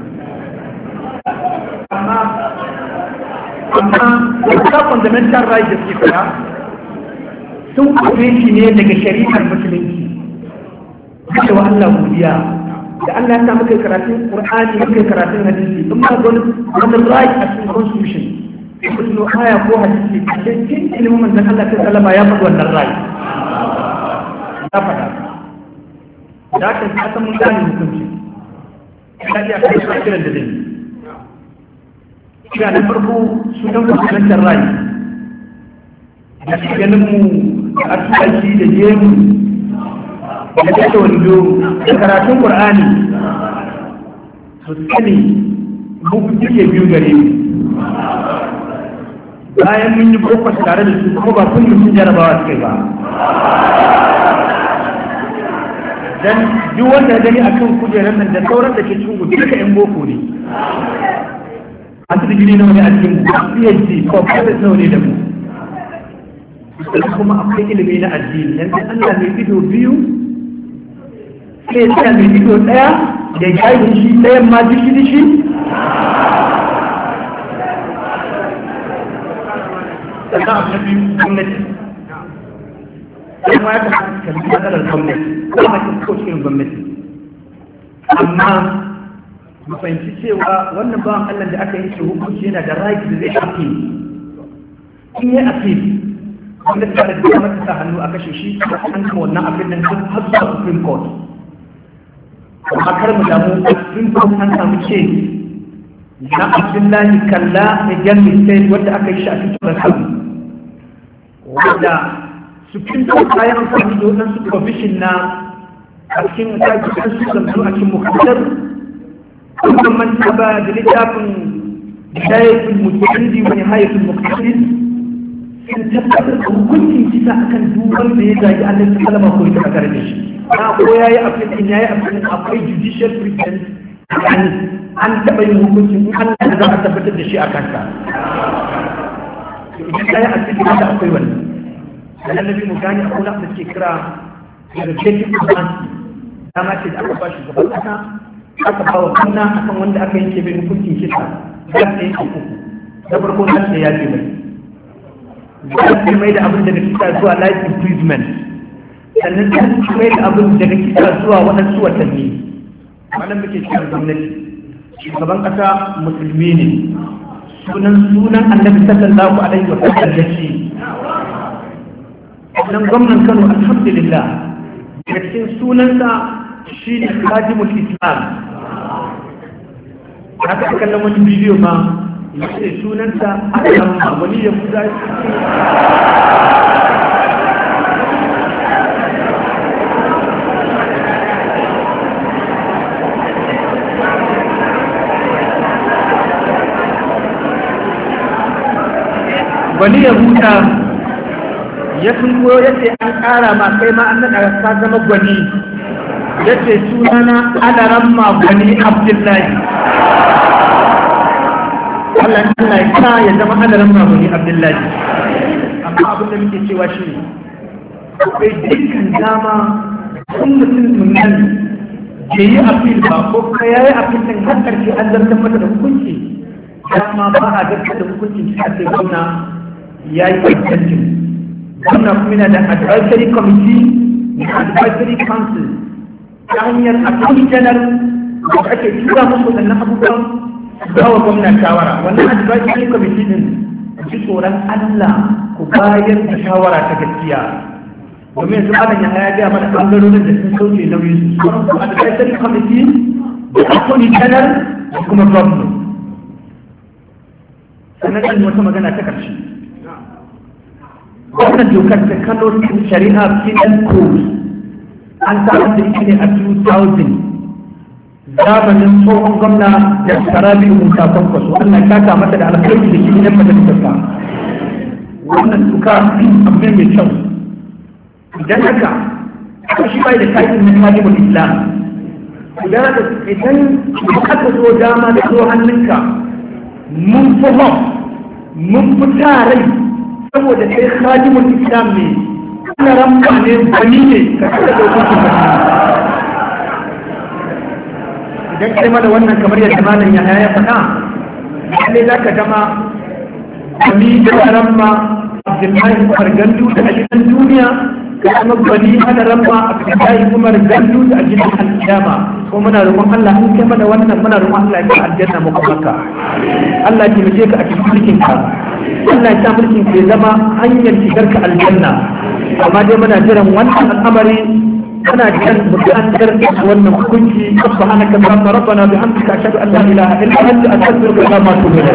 أما amma wata fundamental right da suke fara sun aure shi ne daga shari'ar musulunci da wa Allah godiya da Allah ya sa muka karatun Qur'ani muka karatun hadisi in ma wani wani right a cikin constitution ko aya ko hadisi a cikin ilimin manzon Allah ta sallama ya faɗi wannan right ya faɗa da kan ka san mun gane hukunci da ya kai kiran da dai ga na farko su ɗan kusurantar rai da su ganin mu da asuwaci da jemu da kashe wando da karatun ƙur'ani su sani muku duke biyu gare mu bayan mun yi bokwas tare da su kuma ba kun sun jarabawa su kai ba dan duk wanda gani akan kujerar nan da sauran da ke cikin gudu duka yan boko ne masu digiri na wani a cikin PhD ko private na wani da mu kuma akwai ilimi na addini yanzu Allah mai ido biyu sai ya mai ido ɗaya da ya yi shi ɗayan ma dishi dishi sannan abu na biyu gwamnati kuma ya kamata ka bi matsalar gwamnati ko ma ko cikin gwamnati amma mu fahimci cewa wannan bawan Allah da aka yi shi hukunci yana da right da zai appeal in yi appeal wanda ta da ta mata sa hannu a kashe shi an kama wannan appeal din har zuwa Supreme Court amma kar mu damu Supreme Court an samu ce na Abdullahi Kalla da Gambia State wanda aka yi shi a cikin Rasal wanda Supreme Court ta yi amfani da wadansu provision na a cikin kajikan su zamto a cikin mukaddar kuma manta ba da littafin bidayatul mujtahidi wa nihayatul muqtasid sun tabbatar da hukuncin kisa akan duk wanda ya zagi Allah sallama ko ya tare da shi na ko yayi afin yayi afin akwai judicial precedent an an taba yin hukuncin in Allah ya za a tabbatar da shi a kansa to idan kai a cikin da akwai wannan dan annabi mu gani akwai da ke kira executive command dama ce da aka ba shi gaban kasa aka ba wa kanna akan wanda aka yanke mai hukuncin kisa za ta yi uku da farko za ta yaje mai za ta mai da abin daga kisa zuwa life imprisonment sannan za ta mai da abin daga kisa zuwa waɗansu watanni wannan muke cikin gwamnati shugaban ƙasa musulmi ne sunan sunan annabi sallallahu alaihi wa sallam da shi sannan gwamnan Kano alhamdulillah daga cikin sunansa shi ne khadimul islam haka ta kallon wani bidiyo ma ya ce sunansa alamma wani ya kuza wani ya huta ya sun koyo ya ce an ƙara ma kai ma an naɗa ka zama gwani ya ce sunana adaran magwani abdullahi Allah Allah ya sa ya zama adaran magwani abdullahi amma abin da muke cewa shi ne akwai dukkan dama sun mutum nan ke yi afil ba ko kuma ya yi afil ɗin har ƙarshe an zartar mata da hukunci dama ba a zartar da hukuncin shi sai gwamna ya yi kwanciyar gwamna kuma yana da advisory committee da advisory council ta hanyar attorney general da ake tura musu waɗannan abubuwan ba wa gwamna shawara wannan advisory committee din ji tsoron Allah ku bayar da shawara ta gaskiya domin yanzu malam ya ya gaya mana ɓangarorin da sun sauke nauyin su sauran su advisory committee da attorney general da kuma gwamna sannan ɗan wata magana ta ƙarshe wannan dokar ta kano shari'a penal code an samar da ita ne a two thousand zamanin tsohon gwamna da sarabi musa kwankwaso Allah ya kaka mata da alkhairi da shi idan mata da wannan doka abu ne mai kyau idan haka aka shi bai da kayan na kalimul islam idan haka idan aka zo dama da zo hannunka mun fi mun fi tarai saboda sai khadimul islam ne ana ramba ne bani ne ka kada da hukuncin bani idan kai mana wannan kamar yadda malam ya ya faɗa lalle za ka gama bani da ramba abdullahi umar gandu da ajidan duniya ka zama bani ana ramba abdullahi umar gandu da ajidan alkiyama ko muna roƙon Allah in kai mana wannan muna roƙon Allah ya ka aljanna muku maka Allah ya taimake ka a cikin mulkin ka Allah ya sa mulkin ke zama hanyar shigar ka aljanna amma dai muna jiran wannan al'amari muna jiran buƙatar wannan hukunci subhanaka allahumma rabbana bihamdika ashhadu an la ilaha illa anta astaghfiruka wa atubu ilayk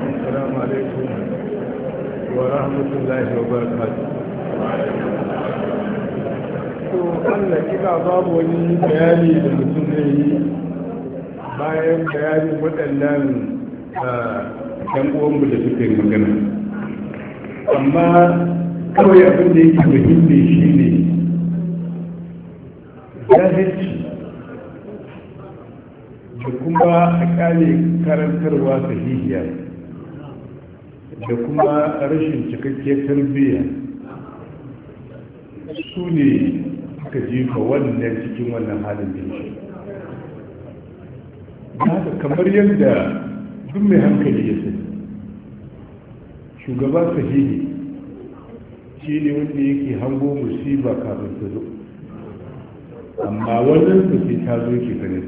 ورحمة الله وبركاته to Allah kika babu wani bayani da mutum zai yi bayan bayanin waɗannan ɗan uwanmu da suka yi magana, amma kawai abin da yake muhimmi shi ne jahilci da kuma a kyale karantarwa sahihiya da kuma rashin cikakkiyar tarbiyya su ne suka jefa wannan cikin wannan halin da shi. haka kamar yadda duk mai hankali ya sani, shugaba sahihi shi ne wanda yake hango musiba kafin ta zo, amma wannan su sai ta zo ke ganin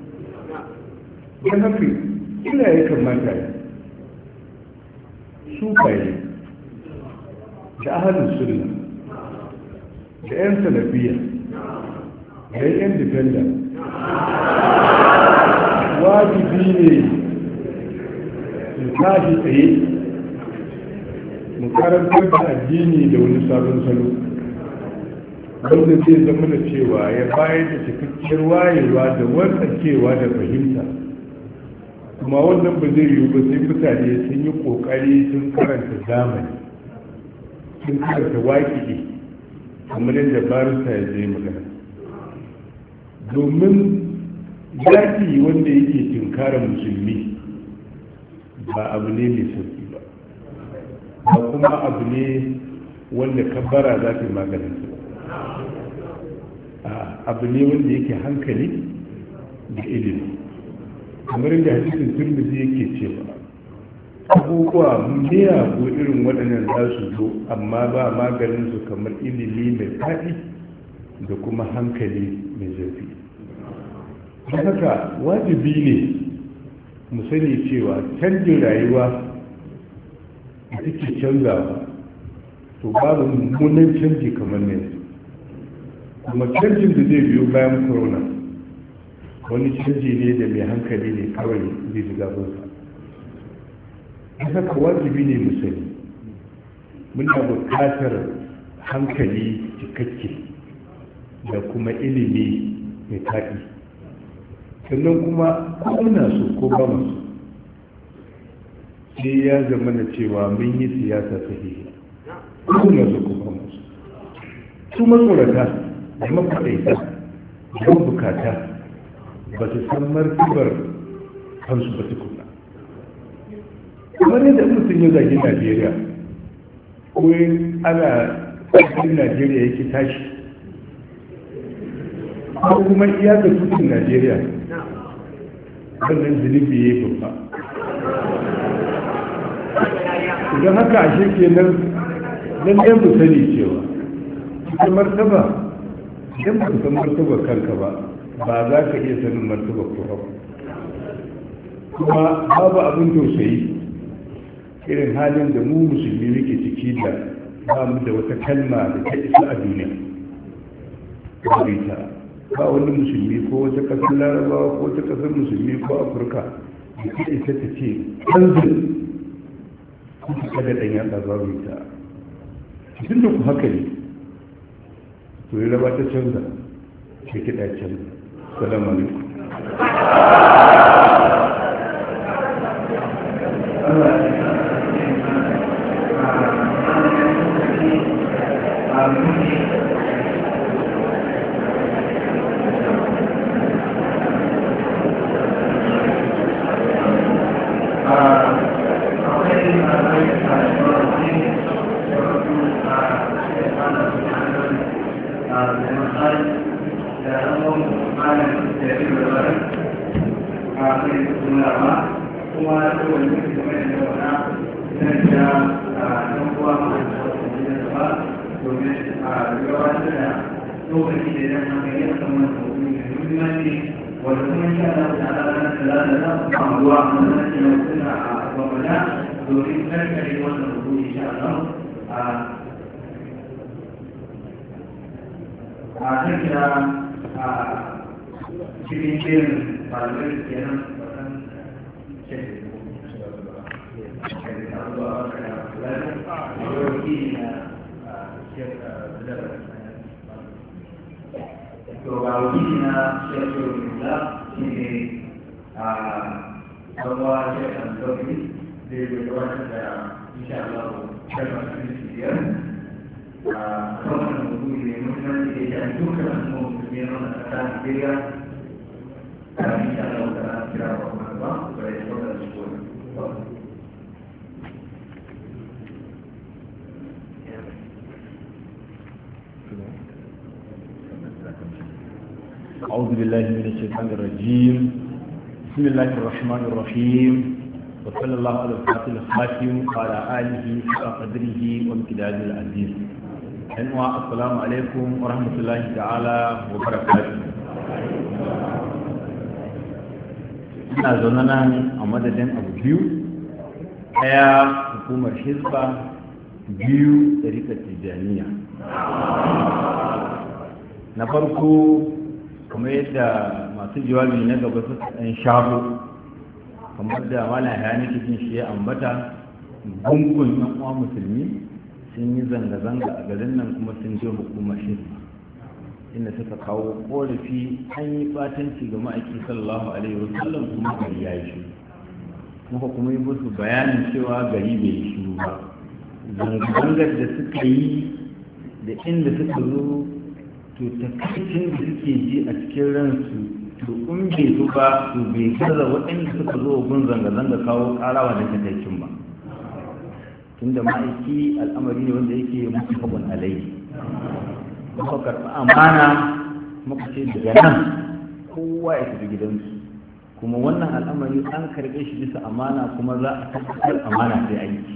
don haka ina ya kamata ya su baye da ahalin sunna da 'yan salafiya da 'yan defender wajibi ne su tashi tsaye mu karantar da addini da wani sabon salo wanda zai zama da cewa ya bayar da cikakkiyar wayewa da wartsakewa da fahimta, kuma wannan ba zai yiwu ba sai mutane sun yi kokari sun karanta zamani, sun karanta waƙi kamar yadda barista ya zai magana, domin yaƙi wanda yake tunkarar musulmi ba abu ne mai sauki ba, ba kuma abu ne wanda kabbara za ta yi maganin abu ne wanda yake hankali da ilimi, kamar yadda hadisin turmizi yake cewa abubuwa miyagu irin waɗannan za su zo amma ba maganin su kamar ilimi mai faɗi da kuma hankali mai zafi. don haka wajibi ne mu sani cewa canjin rayuwa da take canzawa to babu mummunan canji kamar ne, kuma canjin da zai biyo bayan corona wani canji ne da mai hankali ne kawai zai ji gabansa. don haka wajibi ne mu sani muna buƙatar hankali cikakke da kuma ilimi mai faɗi, sannan kuma kuna so ko ba masu sai ya zama na cewa mun yi siyasa sahihi, kuna so ko ba masu su matsorata da mafaɗaita da mabukata ba su san martibar kansu ba tukuna. kamar yadda mutum ya zagi Najeriya ko ana ƙarfin Najeriya yake tashi ko kuma iya da tutun Najeriya, wannan zunubi ya yi babba. idan haka ashe ke nan lallai mu sani cewa cikin martaba idan ba san martaba kanka ba ba za ka iya sanin martaba kowa ba. kuma babu abin tausayi irin halin da mu musulmi muke ciki da ba mu da wata kalma da ta isa a duniya ba ba wani musulmi ko wata kasar larabawa ko wata kasar musulmi ko afirka da ta isa ta ce kanzil kuma kada ɗan yatsa babu ita. tun da ku haka ne to yi raba ta canza ke kiɗa canza. salamu alaikum. to ga wakili na shekaru da shi ne a kawo shekaru da zai zai gabatar da insha Allah shekaru da biyar a kawai da mutu ne mutumar da ya shafi dukkan al'umma musulmi na wannan ƙasa Nigeria a insha Allah ta kira wa kuma ba ba ya shafa da shi أعوذ بالله من الشيطان الرجيم بسم الله الرحمن الرحيم وصلى الله على الفاتح الخاتم وعلى آله وقدره وامتداد العزيز أنواع السلام عليكم ورحمة الله تعالى وبركاته ina zaune nan a madadin abu biyu ɗaya hukumar hizba biyu ɗariƙar tijjaniya na farko kamar yadda masu jawabi na gaba suka ɗan shago kamar da malam ya nake jin shi ya ambata gungun yan uwa musulmi sun yi zanga-zanga a garin nan kuma sun je hukumar hizba inda suka kawo korafi an yi batanci ga ma'aiki sallallahu alaihi wasallam kuma gari ya yi shiru muka kuma yi musu bayanin cewa gari bai yi shiru ba zanga-zangar da suka yi da inda suka zo to takaicin da suke ji a cikin ransu to in bai zo ba to bai gaza waɗanda suka zo gun zanga-zanga kawo ƙarawa da takaicin ba tunda ma'aiki al'amari ne wanda yake mutu haɓun alaihi muka karɓi amana muka ce daga nan kowa ya tafi gidansu kuma wannan al'amari an karɓe shi bisa amana kuma za a tabbatar amana sai aiki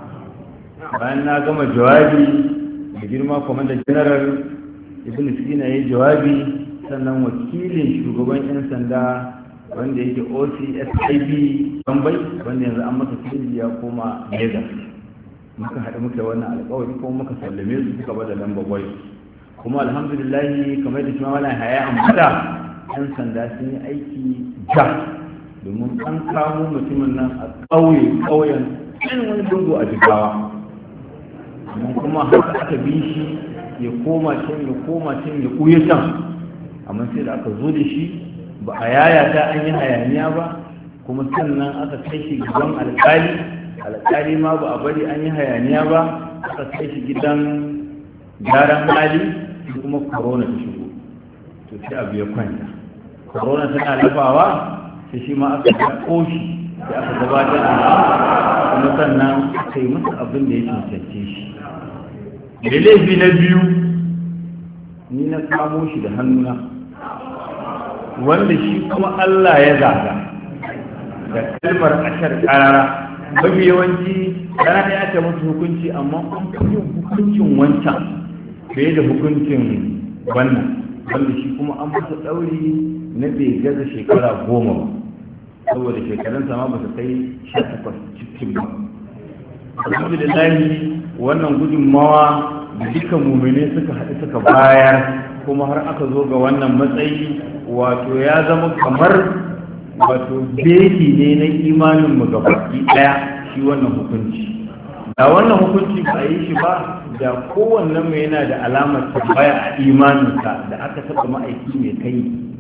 bayan na gama jawabi da girma kwamandan general ibn sina ya jawabi sannan wakilin shugaban 'yan sanda wanda yake O C S I B bambai wanda yanzu an masa canji ya koma Lagos muka haɗu muka wannan alƙawari kuma muka sallame su suka bada lamba boy kuma alhamdulillah kamar da shima wala haya ambata 'yan sanda sun yi aiki ja domin an kamo mutumin nan a ƙauye ƙauyen ɗan wani dungu a jigawa amma kuma haka aka bi shi ya koma can ya koma can ya ɓuya can amma sai da aka zo da shi ba a yayata an yi hayaniya ba kuma sannan aka kai shi gidan alƙali alƙali ma ba a bari an yi hayaniya ba aka kai shi gidan gyaran hali kuma corona ta shigo to sai abu ya kwanta corona tana lafawa sai shi ma aka ga shi sai aka gabatar da shi kuma sannan aka yi masa abin da ya cancance shi da laifi na biyu ni na kamo shi da hannuna wanda shi kuma Allah ya zaga da kalmar ashar karara mafi yawanci rana ɗaya aka musu hukunci amma an fi hukuncin wancan fiye da hukuncin wannan wanda shi kuma an masa ɗauri na bai gaza shekara goma ba saboda shekarunsa ma ba su kai sha takwas cikin ba alhamdulillah wannan gudunmawa da dukkan mumine suka haɗu suka bayar kuma har aka zo ga wannan matsayi wato ya zama kamar wato beki ne na imanin mu gabaki ɗaya shi wannan hukunci da wannan hukunci ba a yi shi ba da kowanne mu yana da alamar tambaya a imaninsa da aka taɓa ma'aiki mai kai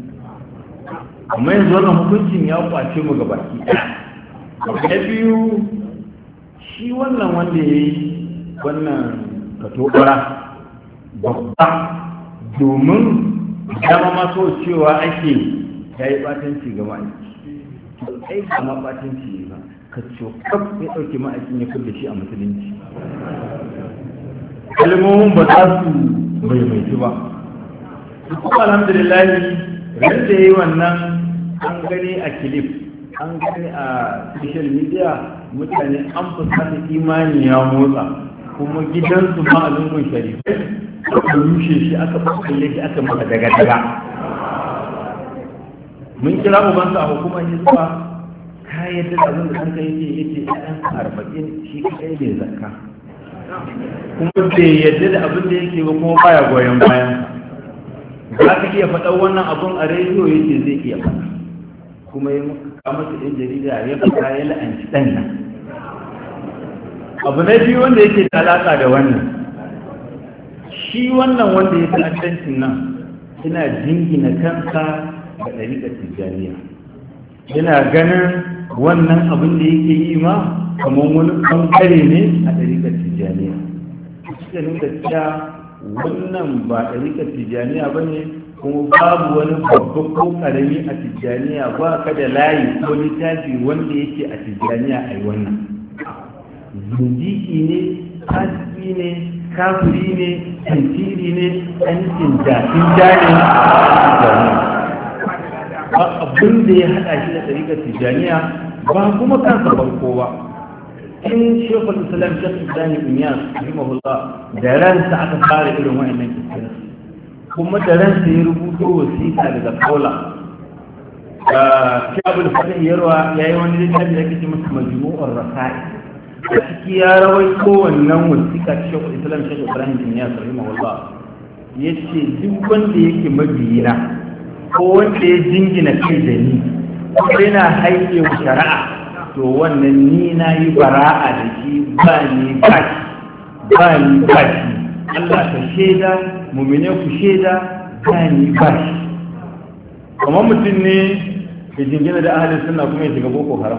amma yanzu wannan hukuncin ya kwace mu gabaki ɗaya na biyu shi wannan wanda ya yi wannan katobara babba domin dama ma so cewa ake ya yi batanci ga ma'aiki to ai ba ma batanci ba ka cokaf ya ɗauke ma'aikin ya kulle shi a musulunci kalmomin ba za su maimaitu ba kuma alhamdulillah ran da yi wannan an gani a kilif an gani a social media mutane an fusata imani ya motsa kuma gidansu ma a lungun sharifai aka rushe shi aka kalle shi aka maka daga-daga mun kira ubansa a hukumar hizba ka yadda da abin da kanka yake yake ɗan arba'in shi kaɗai ne zakka kuma bai yadda da abin da yake ba kuma baya goyon bayan za ka iya faɗa wannan abun a rediyo yake zai iya faɗa kuma ya maka masa ɗan jarida ya faɗa ya la'anci ɗan nan abu na biyu wanda yake da alaƙa da wannan shi wannan wanda ya ta'addancin nan ina jingina kansa ga ɗariƙar tijjaniya, yana ganin wannan abin da yake yi ma kamar wani ɓangare ne a ɗariƙar tijjaniya. cikin gaskiya wannan ba ɗariƙar tijjaniya ba ne, kuma babu wani babba ko ƙarami a tijjaniya, ba ka da layi ko littafi wanda yake a tijjaniya a yi wannan. zindiki ne, fasiki ne, kafiri ne, tantiri ne, ɗan tinjatin jari ba abin da ya haɗa shi da ɗariƙar tijjaniya, ba kuma kansa farko ba. in shekul islam shekul islami inyas rahimahullah da ransa aka fara irin wa'annan kisan, kuma da ransa ya rubuto wasiƙa daga kaula. shi abu da fatan yarwa ya yi wani littafi da ake ce masa majmu'ur rasa'i, a ciki ya rawaito wannan wasiƙa ta shekul islam shekul ibrahim inyas rahimahullah ya ce duk wanda yake mabiyina ko wanda ya jingina kai da ni ko yana haike wa shari'a, to wannan ni na yi bara'a da shi, ba ni ba shi ba ni ba shi Allah ka shaida, mumine ku shaida, ba ni ba shi. kamar mutum ne ya jingina da ahalin sunna kuma ya shiga boko haram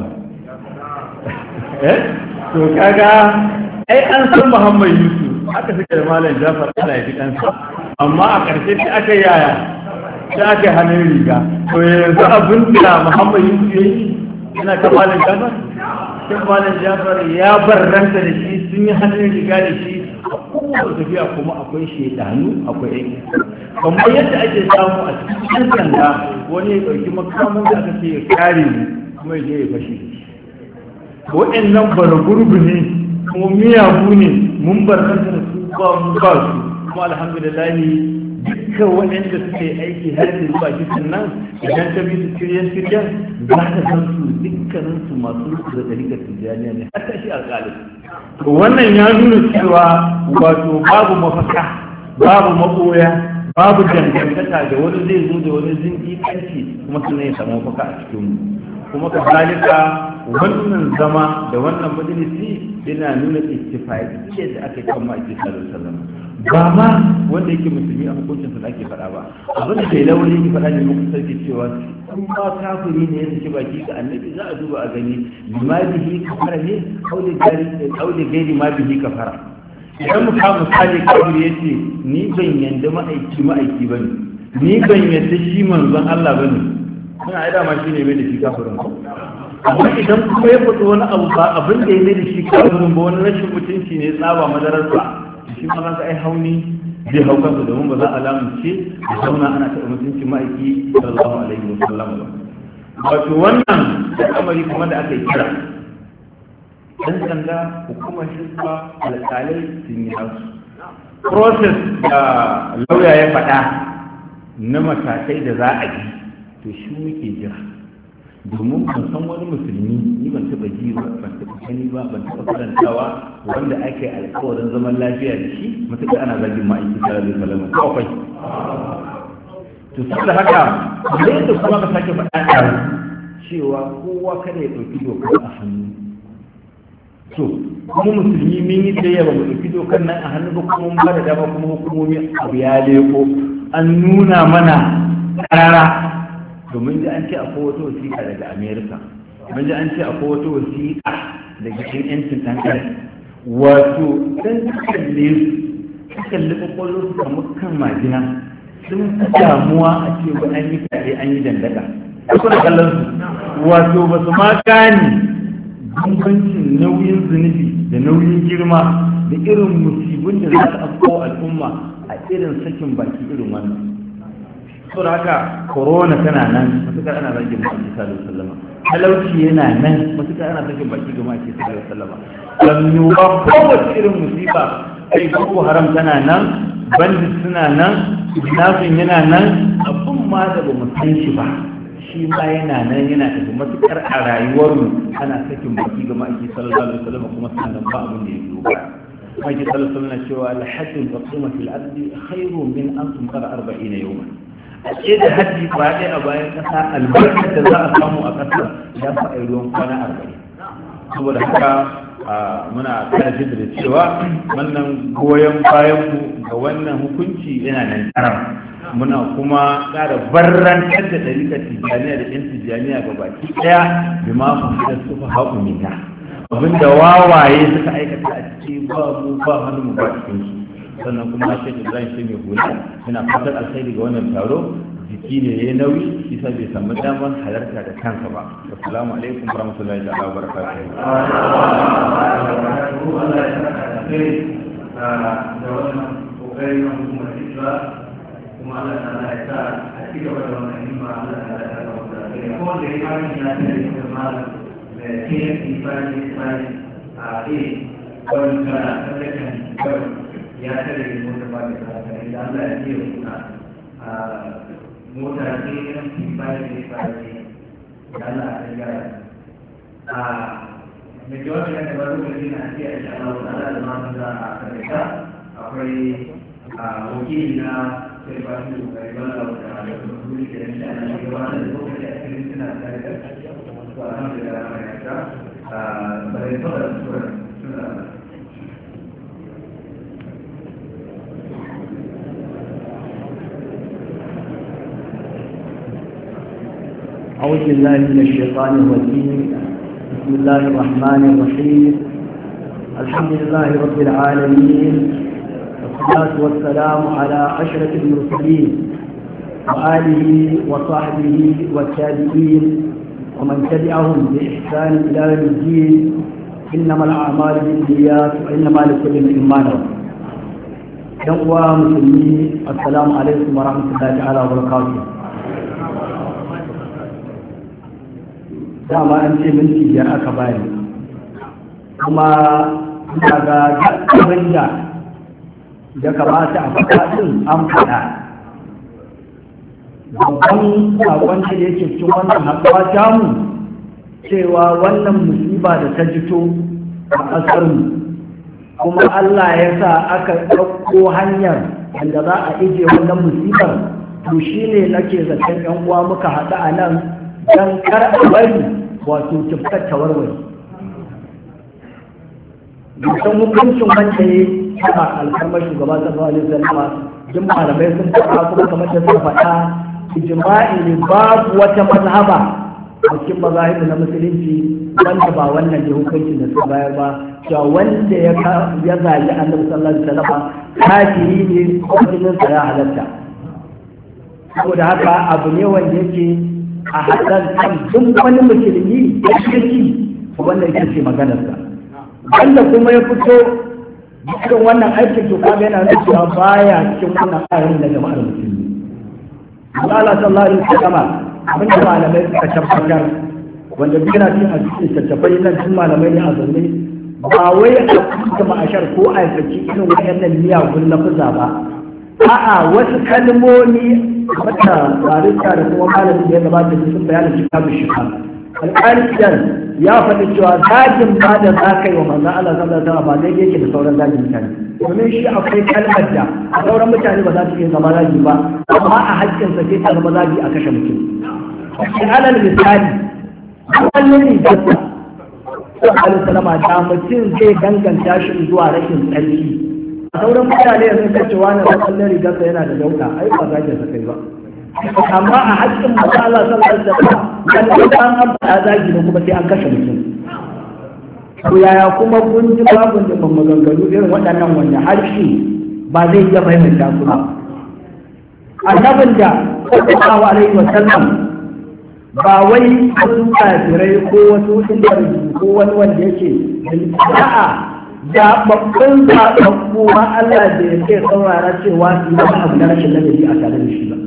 eh to kaga ai an san Muhammad Yusuf aka suke da malam Jafar Allah ya ji kansa, amma a ƙarshe sai aka yaya sai aka hannun riga. to yanzu abin da Muhammad Yusuf ya yi yana ta malam Jafar, sai malam Jafar ya barranta da shi, sun yi hannun riga da shi. a kowace tafiya kuma akwai shaidanu, akwai aiki kamar yadda ake samu a cikin sanda wani ya ɗauki makamun da aka ce ya kare mu kuma ya je ya fashe da shi. waɗannan bara gurbi ne kuma miyagu ne, mun barranta da su ba mu ba su, kuma alhamdulillah dukkan waɗanda suka yi aiki har da zuwa kisan nan idan ta bi su kiryan kiryan za ka san su dukkanin su masu rufu da ɗarikar tijjaniya ne, har shi alƙali. to wannan ya nuna cewa wato babu mafaka, babu maɓoya, babu dangantaka da wani zai zo da wani zindiƙanci kuma suna ya samu mafaka a cikin mu. kuma ka zalika wannan zama da wannan majalisi yana nuna ittifaqiyya da aka kan ma'aiki sallallahu alaihi wasallam, ba ma wanda yake musulmi a hukuncin sa ake faɗa ba. abin da kai lawali yake faɗa ne muku sarki cewa kun ba kafiri ne ya saki baki ga annabi, za a duba a gani limabihi kafara ne kauli gari kauli gairi mabihi kafara. idan mu ka misali kafiri yace ni ban yanda ma'aiki ma'aiki bane, ni ban yanda shi manzon Allah bane, suna aida ma shi ne mai da shi kafirin ko. amma idan kuma ya fito wani abu ba abin da ya mai da shi kafirin ba, wani rashin mutunci ne tsaba madararsa, shi ma za ai hauni zai hau kansa, domin ba za a lamunce da zauna ana taɓa mutuncin ma'aiki sallallahu alaihi wa sallam ba. wato wannan al'amari kuma da aka yi kira dan sanda, hukumar shirka, alƙalai sun yi nasu process da lauya ya faɗa na matakai da za a bi, to shi muke jira. domin ban san wani musulmi, ni ban taɓa ji ba, ban taɓa gani ba, ban taɓa karantawa wanda ake alƙawarin zaman lafiya da shi matuƙa ana zargin ma'aiki sallallahu alaihi wasallam ko akwai. to saboda haka da yadda kuma ka sake faɗa ɗaru cewa kowa kada ya ɗauki dokar a hannu. to kuma musulmi mun yi da yawa mu ɗauki dokar nan a hannu ba, kuma mun ba da dama kuma hukumomi abu ya leko an nuna mana ƙarara. domin ji an ce akwai wata wasiƙa daga Amerika, mun ji an ce akwai wata wasiƙa daga cikin yancin ɗan ƙasa, wato ɗan kalle su kalli ƙwaƙwallo su kamar kan majina, sun fi damuwa a ce ba an yi kaɗe an yi dandaka. kuna kallon su wato ba su ma gane bambancin nauyin zunubi da nauyin girma da irin musibin da za su afko al'umma a irin sakin baki irin wannan. saboda haka corona tana nan matuƙar ana rage maki sallallahu alaihi wasallam, talauci yana nan matuƙar ana sakin baki ga maki sallallahu alaihi wasallam, annoba kowace irin musiba, kai boko haram tana nan, bandit suna nan, kidnapping yana nan, abun ma da ba mu san shi ba shi ma yana nan yana tafi matuƙar a rayuwarmu ana sakin baki ga maki sallallahu alaihi wasallam, kuma sannan ba abin da ya biyo ba. maki sallallahu alaihi wasallam cewa al-hajjul maqsuma fil ardi khairun min an tumqara arba'ina yawman. a ce da hajji ba ɗaya a bayan ƙasa albarkar da za a samu a ƙasar ya fi a ruwan kwana arba'in. saboda haka muna kara da cewa wannan goyon bayan ku ga wannan hukunci yana nan karam. Muna kuma ƙara barrantar da ɗarikar tijjaniya da ɗin tijjaniya ga baki ɗaya bi ma ku da suka haƙu mita abinda wawaye suka aikata a cikin ba mu ba hannu mu ba cikin su. Sannan kuma Sheikh Ibrahim sai mai hula yana fatar alkhairi ga wannan taro, jiki ne ya nauyi isa bai samu damar halarta da kansa ba. Assalamu alaikum warahmatullahi ta'ala wabarakatuh. kuma Allah ta ya sa a ci gaba da wannan himma Allah ta ya sa wata da ko da ya fara ya tare da malam da K F C fani fani a e wani kana tsallakan kawai ya tare da mota ba da ta da Allah ya ce wa a mota K F C fani fani da Allah ya gyara a mai jawabi da ba lokaci na ce a sha Allah ta'ala da ma za a karanta akwai wakili na sai ba su da ibada da wuri da shi ana shi gaba da lokaci a cikin suna tare da to alhamdulillah ana yarda a bare to da sura suna أعوذ بالله من الشيطان الرجيم بسم الله الرحمن الرحيم الحمد لله رب العالمين والصلاة والسلام على أشرف المرسلين وآله وصحبه والتابعين ومن تبعهم بإحسان إلى يوم الدين إنما الأعمال بالنيات وإنما لكل امرئ ما نوى. يقوى مسلمين السلام عليكم ورحمة الله تعالى وبركاته. dama an ce minti biyar aka bani kuma daga abin da ya kamata a faɗa ɗin an faɗa. Babban sakon da yake cikin wannan haɗuwa tamu cewa wannan musiba da ta jito a ƙasarmu kuma Allah ya sa aka ɗauko hanyar da za a ije wannan musibar, to shi ne nake zaton ‘yan uwa muka haɗu a nan don kar a bari wato tufkar tawarwari. Dusan hukuncin wanda ya taɓa alfarmar shugaba sallallahu alaihi wasallam duk malamai sun faɗa kuma kamar da suka faɗa ijma'i ne babu wata mazhaba a cikin mazahibu na musulunci wanda ba wannan ne hukuncin da suka bayar ba, cewa wanda ya ya zagi annabi sallallahu alaihi wasallam kafiri ne ko jinin sa ya halatta. Saboda haka abu ne wanda yake a haɗar kan duk wani musulmi ya shirki wanda yake ce maganarsa, wanda kuma ya fito cikin wannan aikin to kaga yana nuna cewa baya cikin wannan ayarin da jama'ar musulmi. Allah sallallahu alaihi wasallam abin da malamai suka tabbatar wanda yana cikin a cikin tattafai nan tun malamai ne a zaune ba wai a cikin ma'ashar ko a aikaci irin wayannan miyagun lafuza ba, a'a wasu kalmomi wata tsarika da kuma malamin da ya gabata sun bayanin kitabun shifa. Alƙaliyar ya faɗi cewa zagin ba da za ka yi wa manzan Allah sallallahu alaihi wasallam ba daidai yake da sauran zagin mutane, domin shi akwai kalmar da a sauran mutane ba za su iya zama zagi ba, amma a haƙƙinsa sai ta zama zagi a kashe mutum. Shi alal misali wannan rigarsa sallallahu alaihi wasallam da mutum zai danganta shi zuwa rashin tsarki, a sauran mutane yanzu ta cewa na wannan rigarsa yana da dauka ai ba zagin sa kai ba, amma a haƙƙin masu Allah sallallahu alaihi wasallam kan an an faɗa zagi ne kuma sai an kashe mutum. To yaya kuma kun ji babu da ban maganganu irin waɗannan wanda harshe ba zai iya fahimta su ba. Annabin da sallallahu alaihi wasallam ba wai wasu kafirai ko wasu inda ko wani wanda yake a'a da babban zaɓaɓɓu ma Allah da ya ce saurara cewa su yi wani abu na rashin ladabi a tare da shi ba.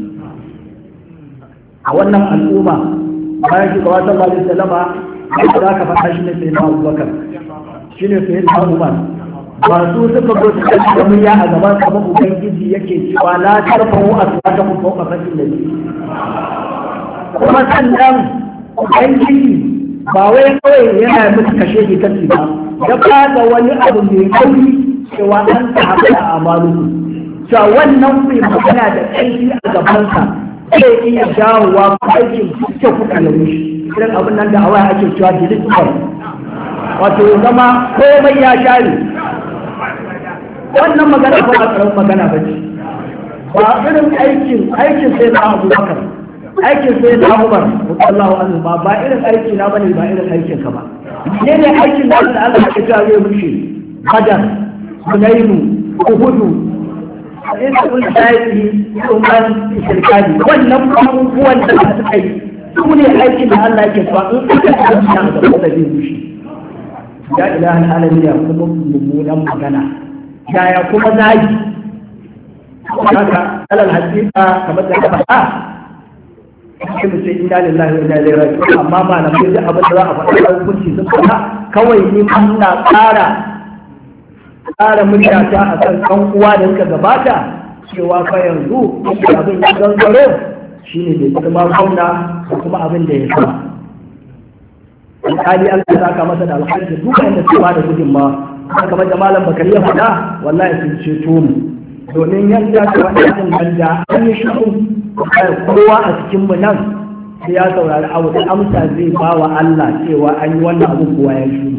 A wannan al'umma bayan shi kawai sallallahu alaihi wasallama da za ka faɗa shi ne sai na Abubakar, shi ne sai na Umar, ba su suka zo suka ci da murya a gaban sama ubangiji yake cewa la tarfa'u aswatakum fawqa sawti nabi. Kuma sannan ubangiji ba wai kawai yana musu kashe ki kaci ba, ya fada wani abu mai kauri cewa an ta haɗa a amalu, cewa wannan mai magana da ƙarfi a gabansa zai iya dawowa aikin kuka kuka da mishi irin abin nan da awaya ake cewa dilisbar wato zama komai ya share. Wannan magana ba a tsaron magana ba ce, ba irin aikin aikin sai na Abubakar, aikin sai na Umar Allahu anhu ba ba irin aiki na bane, ba irin aikin ka ba. Ne ne aikin da Allah ya ta zai rushe Badar, Hunainu, Uhudu, inda kun shayi umar shirkani wannan abubuwan da suka yi su ne aikin da Allah yake cewa in aka tafi na da zai rushe. Ya ilaha alamin ya kuma mummunan magana, yaya kuma zagi haka alal hakika kamar da ka faɗa sai mu ce inna lillahi wa inna ilaihi raji'un, amma malamai da abin da za a faɗa hukunci sun faɗa kawai ni ma ina ƙara ƙara muryata a kan ɗan uwa da suka gabata cewa fa yanzu abin ya gangaro shine bai kuma gwamna da kuma abin da ya sama. Alƙali an saka masa da alhaji duk wanda su ba da gudunmawa kamar da malam Bakari ya faɗa wallahi sun ceto mu, domin yadda ta waɗannan nan da an yi shiru kowa a cikin mu nan sai ya saurari abu da amsa zai ba wa Allah cewa an yi wannan abu kowa ya shiru.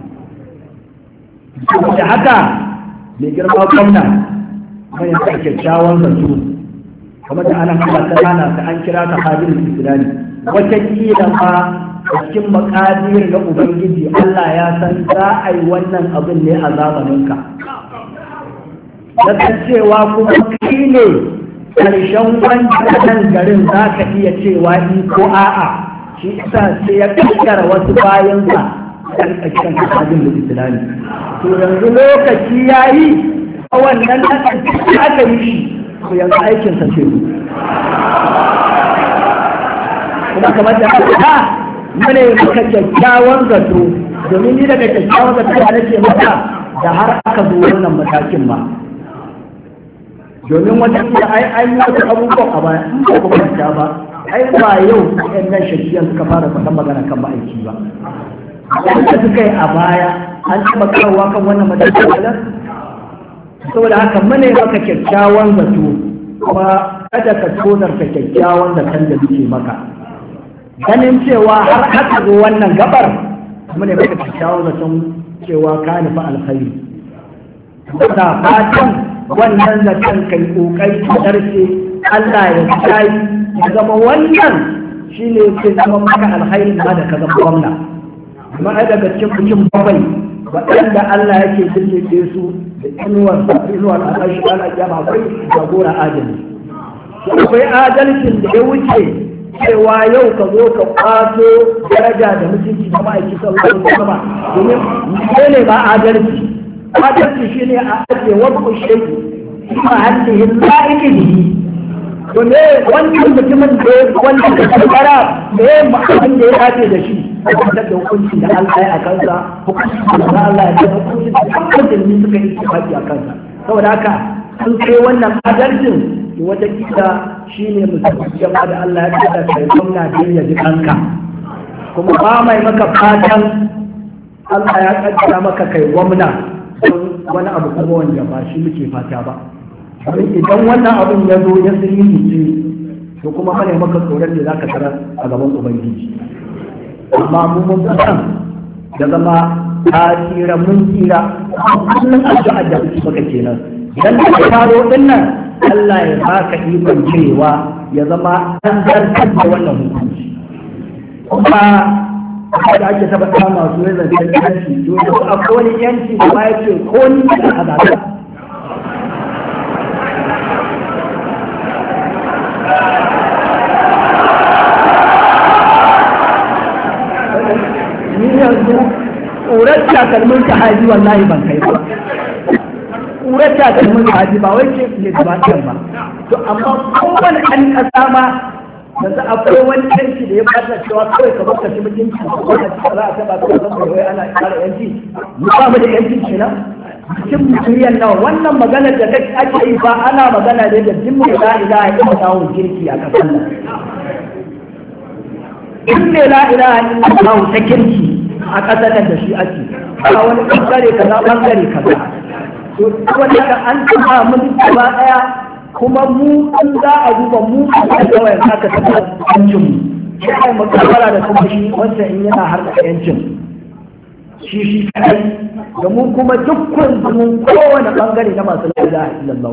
Da haka mai girma gwamna mai yanka kyakkyawan zato kamar da ana kama ta rana ta an kira ta hajjin islami wata kila ma a cikin makadir na ubangiji Allah ya san za a yi wannan abin ne a zamaninka da cewa kuma kai ne ƙarshen wanda nan garin za ka iya cewa ni ko a'a shi isa sai ya kakkara wasu bayansa kan ƙarshen hajjin islami. To yanzu lokaci ya yi a wannan nan aka yi shi to yanzu aikinsa ce kuma kamar da aka mune maka kyakkyawan zato, domin ni daga kyakkyawan zato da nake maka da har aka zo wannan matakin ba, domin wata kila ai an yi wasu abubuwan a baya in ba ku manta ba ai ba yau ɗan nan shakiyan suka fara faɗan magana kan ma'aiki ba, wanda suka yi a baya an taɓa kawowa kan wannan matakin ba. Saboda haka mune maka kyakkyawan zato kuma kada ka tozarta kyakkyawan zaton da muke maka, ganin cewa har aka zo wannan gabar mune maka kyakkyawan zaton cewa ka nufi alkhairi. Da fatan wannan zaton kai kokari ka darce Allah ya kai ya zama wannan shine ke zama maka alkhairi ma da ka zama gwamna. Amma ai daga cikin bikin bakwai waɗanda Allah yake kirkire su da inuwar inuwar al'ashi ana kiyama akwai jagora adali. Akwai adalcin da ya wuce cewa yau ka zo ka kwato daraja da mutunci da ma'aiki sallallahu alaihi wasallam, domin ne ba adalci. Adalci shine a ake wasu shaidu kuma hannihin la'iki bihi. To ne wannan mutumin da wanda ka karkara me ma'amin da ya dace da shi a da hukunci da Allah ya a kansa, hukunci da Allah ya ce hukunci da dukkan da ni suka yi tafaki a kansa. Saboda haka sun kai wannan adalcin wata kisa shine mutum jama'a da Allah ya kada kai gwamna da ya ji kanka, kuma ba mai maka fatan Allah ya kaddara maka kai gwamna don wani abu kuma wanda ba shi muke fata ba. Idan wannan abin ya zo ya sirri ce to kuma hana maka tsoron da za ka tarar a gaban ubangiji. Amma mu mun san da zama ta tsira mun tsira kullum addu'a da muke maka kenan. Dan ka faro din nan Allah ya baka ikon cewa ya zama an zartar da wannan hukunci. Kuma da ake tabbata masu yin zancen yanci to akwai wani yanci da ma ya ce ko ni da azaba. Ni yanzu ƙurar takalmin sahaji wallahi ban kai ba. Ƙurar takalmin sahaji ba wai ce ne gaba ɗayan ba. To amma kowane ɗan ƙasa ma yanzu akwai wani yanci da ya bata cewa kawai ka baka shi mutunci ko a cikin za a taɓa ka zan bai wai ana ƙara yanci. Mu ba mu da yanci kenan. Cikin mutumiyan nawa wannan maganar da ake yi ba ana magana ne da jimmi la ilaha illa Allah kirki a ƙasar nan. In ne la ilaha illa Allah ta kirki a ƙasar nan da shi ake ba wani ɓangare kaza ɓangare kaza. To wanda ka an taɓa mun gaba ɗaya kuma mu an za a duba mu a yawa ya saka taɓa yancin mu. Sai ai makabara da kuma shi wanda in yana har da yancin. shi shi kai da mu kuma dukkan mun kowane bangare na masu la ilaha illallah.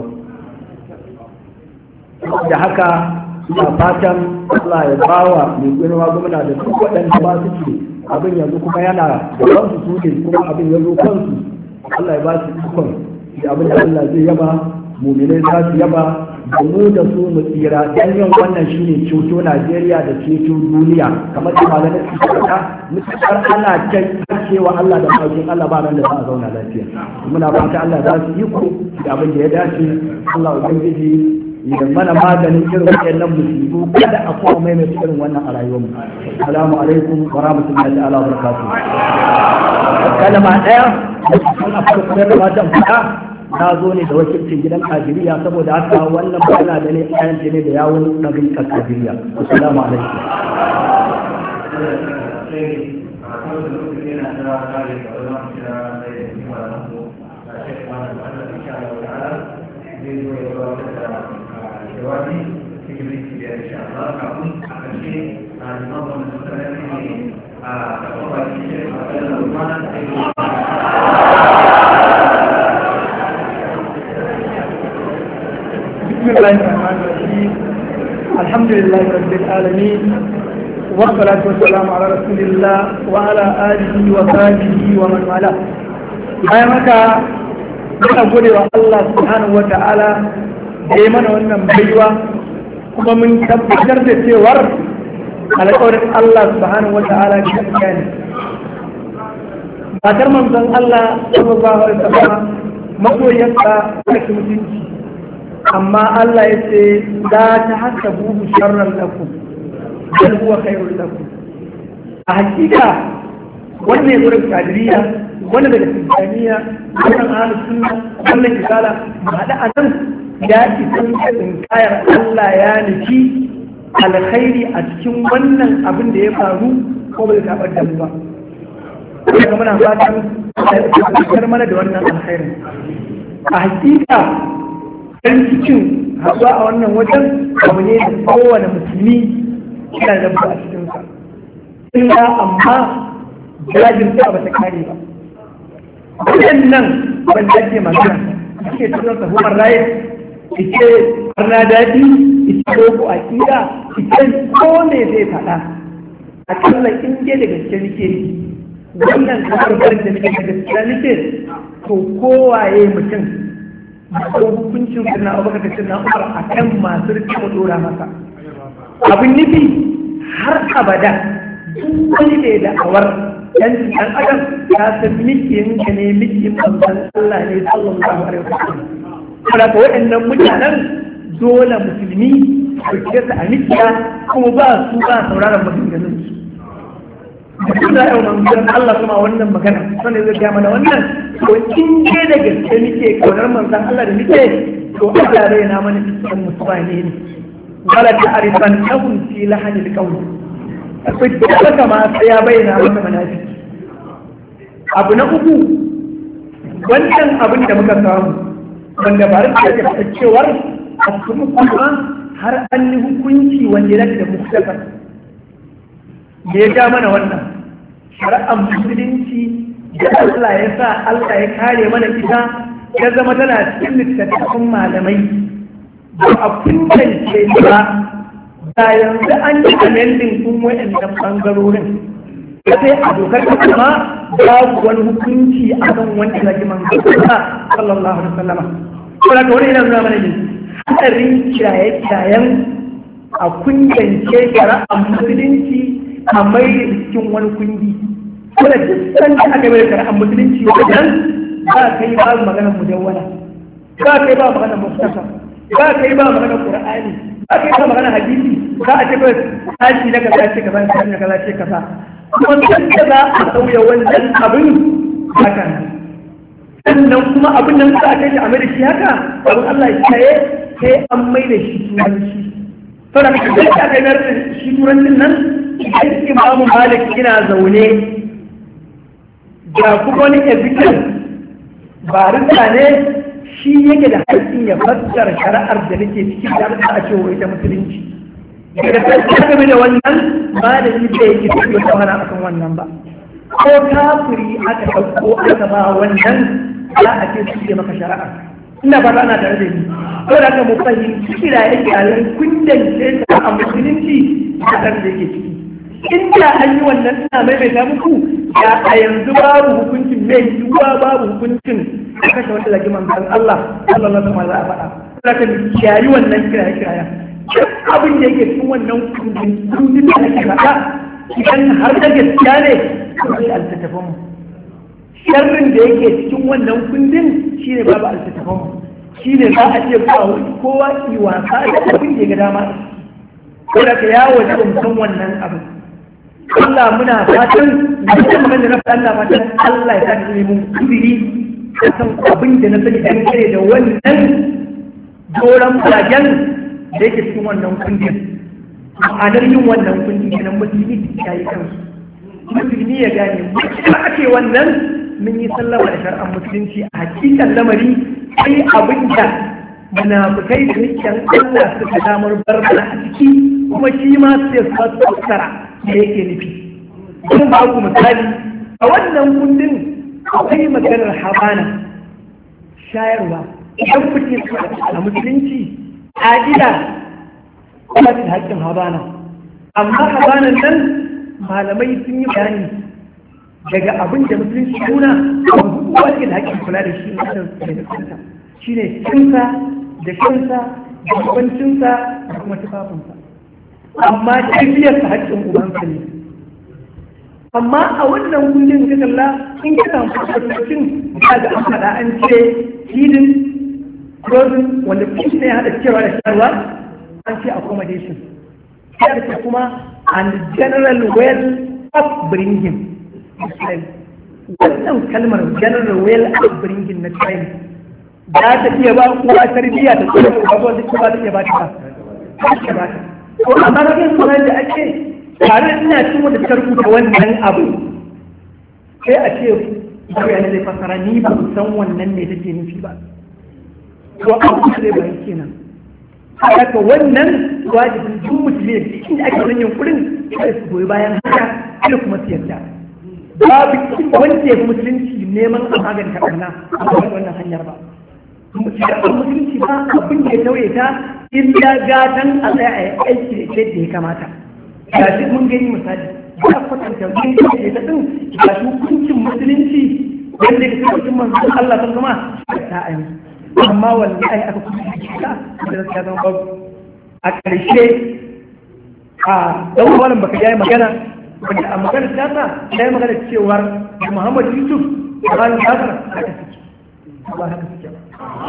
Da haka ina fatan Allah ya bawa mai girma gwamna da duk waɗanda ba su ce abin yanzu kuma yana da kansu su ne kuma abin ya zo kansu, Allah ya ba su ikon da abin da Allah zai yaba, mu'minai za su yaba, da mu da su mu tsira. Dan yin wannan shine ceto Najeriya da ceto duniya, kamar da malamin su faɗa, mutakar ana cewa Allah da bakin Allah ba nan da za a zauna lafiya. Muna fata Allah za su yi ku da abin da ya dace. Allah ubangiji idan mana maganin irin waɗannan musibu, kada a kuma maimaita irin wannan a rayuwarmu. Assalamu alaikum wa rahmatullahi ta'ala wa barakatuh. Kalma ɗaya a farko da matan faɗa, na zo ne da wakilcin gidan Kadiriya, saboda haka wannan magana da ne ayan ne da yawon nagin Kadiriya. Assalamu alaikum. jawabi cikin minti biyar insha Allah, kafin a ƙarshe a liman wani mutane ne a ƙarfin baki shi a ƙarfin rumana da aiki. بسم الله الرحمن الرحيم. الحمد لله رب العالمين، والصلاة والسلام على رسول الله وعلى آله وصحبه ومن والاه. bayan haka muna gode wa Allah subhanahu wa ta'ala da ya mana wannan baiwa, kuma mun tabbatar da cewar alƙawarin Allah subhanahu wa ta'ala gaskiya ne. Matar manzon Allah sallallahu alaihi wasallam masoyarsa ta mutunci, amma Allah ya ce la tahsabuhu sharran lakum bal huwa khairul lakum. A hakika wannan gurin kadiriya, wannan daga tijaniya, wannan ahlus sunna, wannan kisala hada a nan ya isan tsinkayar Allah ya nufi alkhairi a cikin wannan abin da ya faru, ko bai taɓar da mu ba. Daga muna fatan a mana da wannan alkhairin. A hakika ɗan cikin haɗuwa a wannan wajen abu ne da kowane musulmi yana da a cikinsa. Illa amma jajirta ba ta kare ba. Waɗannan wanda ake magana ake tunan sa human rights, ike harna daɗi, ike boko a ƙida, ike ko ne zai faɗa. A kalla in je da gaske nake wannan kamar barin da nake da gaske nake, to kowaye mutum ko hukuncin sirna abubakar da sirna umar a kan masu rike mu dora masa. Abin nufi har abada duk wani ne da awar yan ɗan adam ya san mikiyin ka ne mikiyin manzon Allah ne sallallahu alaihi wasallam. Kada ka waɗannan mutanen dole musulmi su ke su a mikiya, kuma ba su ba sauraron maganganun su. Mutum da yau manzon Allah kuma wannan magana wanda zai ga mana wannan, to in ke da gaske nake kaunar manzon Allah da nake, to Allah zai na mana cikin musulmani ne. Wala ta'rifan lahum fi lahanil qawl. Akwai duka ma sai ya bayyana maka munafiki. Abu na uku, wannan abin da muka samu wanda ba da ke cewar a kuma kuma har an yi hukunci wanda ya da mustaqbal. Me ya ga mana wannan? Shari'ar musulunci da Allah ya sa Allah ya kare mana ita, ya zama tana cikin littattafan malamai. Ba a kuntance ba, da yanzu an yi amendin kun wa'annan ɓangarorin. Sai a dokar kuma babu wani hukunci a kan wanda ya ji manzo sallallahu alaihi wasallam. Kuma ga wani yana nuna mana ne hadarin kiyaye-kiyayen a kungiyance shari'ar musulunci a mai cikin wani kungi. Kuma duk sanda aka mai shari'ar musulunci wajen ba kai ba maganar mujawwala, ba kai ba maganar mustafa, ba kai ba maganar qur'ani, ba kai ba maganar hadisi, ba a ce ba tashi na kaza ce kaza ce na kaza ce kaza. Kuma da za a sauya wannan abin haka nan. Sannan kuma abin nan za a kai shi a mai da shi haka, abin Allah ya kiyaye sai an mai da shi turanci. Saboda haka da aka yi da shi turancin nan, idan Imamu Malik ina zaune ga kuma wani ezekiel barista ne, shi yake da haƙƙin ya fassara shari'ar da nake ciki da a cewa ita musulunci. Daga ta game da wannan ba da shi da yake tafiya ta hana akan wannan ba. ko kafiri aka ɗauko aka ba wannan za a ce su ke maka shari'a ina ba ana tare da ni ko da ka mu fahimci kiraye kirayen kundance ta a musulunci a ɗan da yake ciki inda an yi wannan ina maimaita muku ya a yanzu babu hukuncin mai yiwuwa babu hukuncin a kashe wanda zaki manzan Allah sallallahu alaihi wasallam za a faɗa za ka kiyayi wannan kiraye kirayen duk abin da yake cikin wannan kundin kundin da ake faɗa idan har da gaskiya ne sai altattafan mu sharrin da yake cikin wannan kundin shine babu altattafan mu shine za a ce kowa kowa yi wasa da abin da ya ga dama ko da ka yawo da san wannan abin Allah muna fatan da kuma magana na Allah fatan Allah ya saka mu kudiri kan abin da na sani dan kare da wannan doran bayan da yake cikin wannan kundin ma'anar yin wannan kundin kenan musulmi ya yi kansu musulmi ya gane mutum ake wannan mun yi sallama da shar'an musulunci a hakikan lamari sai abin da munafukai da nikin Allah suka damar barbara a ciki kuma shi ma sai su fassara da yake nufi don ba ku misali a wannan kundin akwai maganar habana shayarwa idan mutum a musulunci ƙa'ida kuma da haƙƙin habana amma habanan nan malamai sun yi bayani daga abin da musulunci nuna abubuwa ke da haƙƙin kula da shi na da kanta shi ne cinsa da shansa da kwancinsa da kuma tufafinsa amma tafiyarsa haƙƙin ubansa ne amma a wannan kundin ka kalla in ka samu fasfashin da ga an faɗa an ce hidin clothing wanda kuma ya haɗa cewa da shayarwa an ce accommodation ya ce kuma and general well upbringing wannan kalmar general well upbringing na child za ta iya ba kuwa tarbiyya ta tsoron abubuwan da ba ta iya ba ta ba ko amma na yin sunan da ake tare da ina cin wanda ta rubuta wannan abu sai a ce ya ne zai fasara ni ba san wannan ne take nufi ba to abu sai ba yake nan haka wannan wajibin duk musulmi inda ake wannan yunkurin sai su goyi bayan haka sai kuma su yarda babu wanda ya fi musulunci neman a maganta ɓarna a wannan hanyar ba musulunci ba abin da ya tauye ta illa gatan a tsaya a yi aiki da ke da ya kamata ga shi mun gani misali ba kwatanta wani da ya taɗin ga shi hukuncin musulunci wanda ya fi hukuncin manzon Allah ta zama ta ayi amma wallahi aka kuma shiga da ya zama babu a ƙarshe a ɗan wani baka yayi magana wanda a magana ta ta yayi magana cewar Muhammad Yusuf da bayan Jafar haka suke ba haka suke ba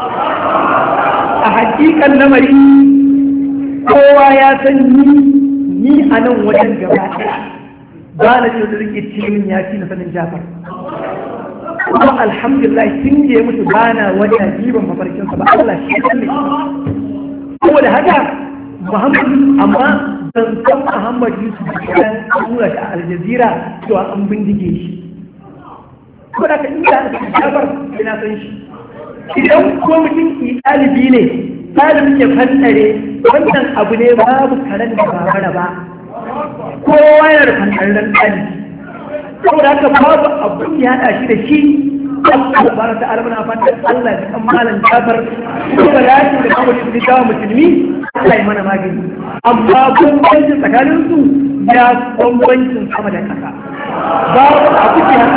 a hakikan lamari kowa ya san ni ni a nan wajen gaba ɗaya ba na ce da rike cikin ya ci na sanin Jafar kuma alhamdulillah tun da ya mutu ba na wata jiban mafarkinsa ba Allah shi ne saboda haka Muhammadu amma ban san Muhammad Yusuf da tura shi a Aljazeera cewa an bindige shi ko da ka inda aka Jafar ina san shi idan ko mutum ki ɗalibi ne ɗalibin ya fantare wannan abu ne babu karen da babara ba kowa yana da fantarren ɗalibi saboda haka babu abin ya haɗa shi da shi Allah bara ta alamuna fatan Allah ya kan malam Jafar ko ba ya ce da kawai da dawo musulmi Allah ya mana magani amma bambancin tsakanin su ya bambancin sama da ƙasa babu abu ke haka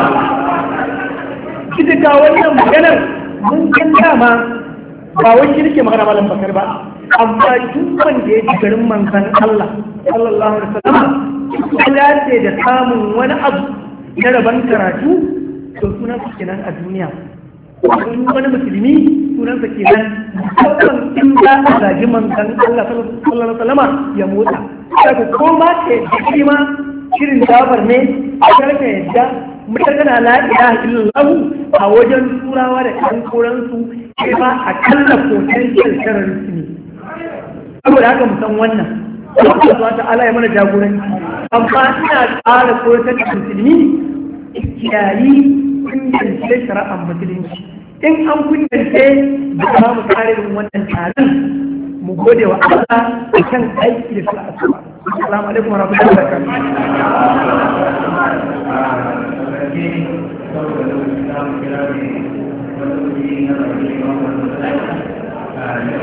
kika wannan maganar mun kan dama ba wai shi nake magana malam Bakar ba amma duk wanda ya ji garin manzon Allah sallallahu alaihi wasallam ya dace da samun wani abu na rabon karatu to sunan sa kenan a duniya wani musulmi sunan sa kenan musamman in za a zagi manzon Allah sallallahu alaihi wasallam ya motsa kaga ko ma ke shi ma shirin Jafar ne a karka yadda mutane la ilaha illallah a wajen turawa da kan koransu sai ba a kalla potential terrorist ne saboda haka mu san wannan Allah subhanahu wa ta'ala ya mana jagoranci amma ina ƙara koyar da musulmi kiyayi kungiyance shari'ar musulunci in an kungiyance da za mu kare wannan taron mu gode wa Allah a kan aiki da shari'ar. Assalamu alaikum wa rahmatullahi wa barakatuh. gaske saboda lokacin da mu kira ne wata wuri na rayuwa wanda zai a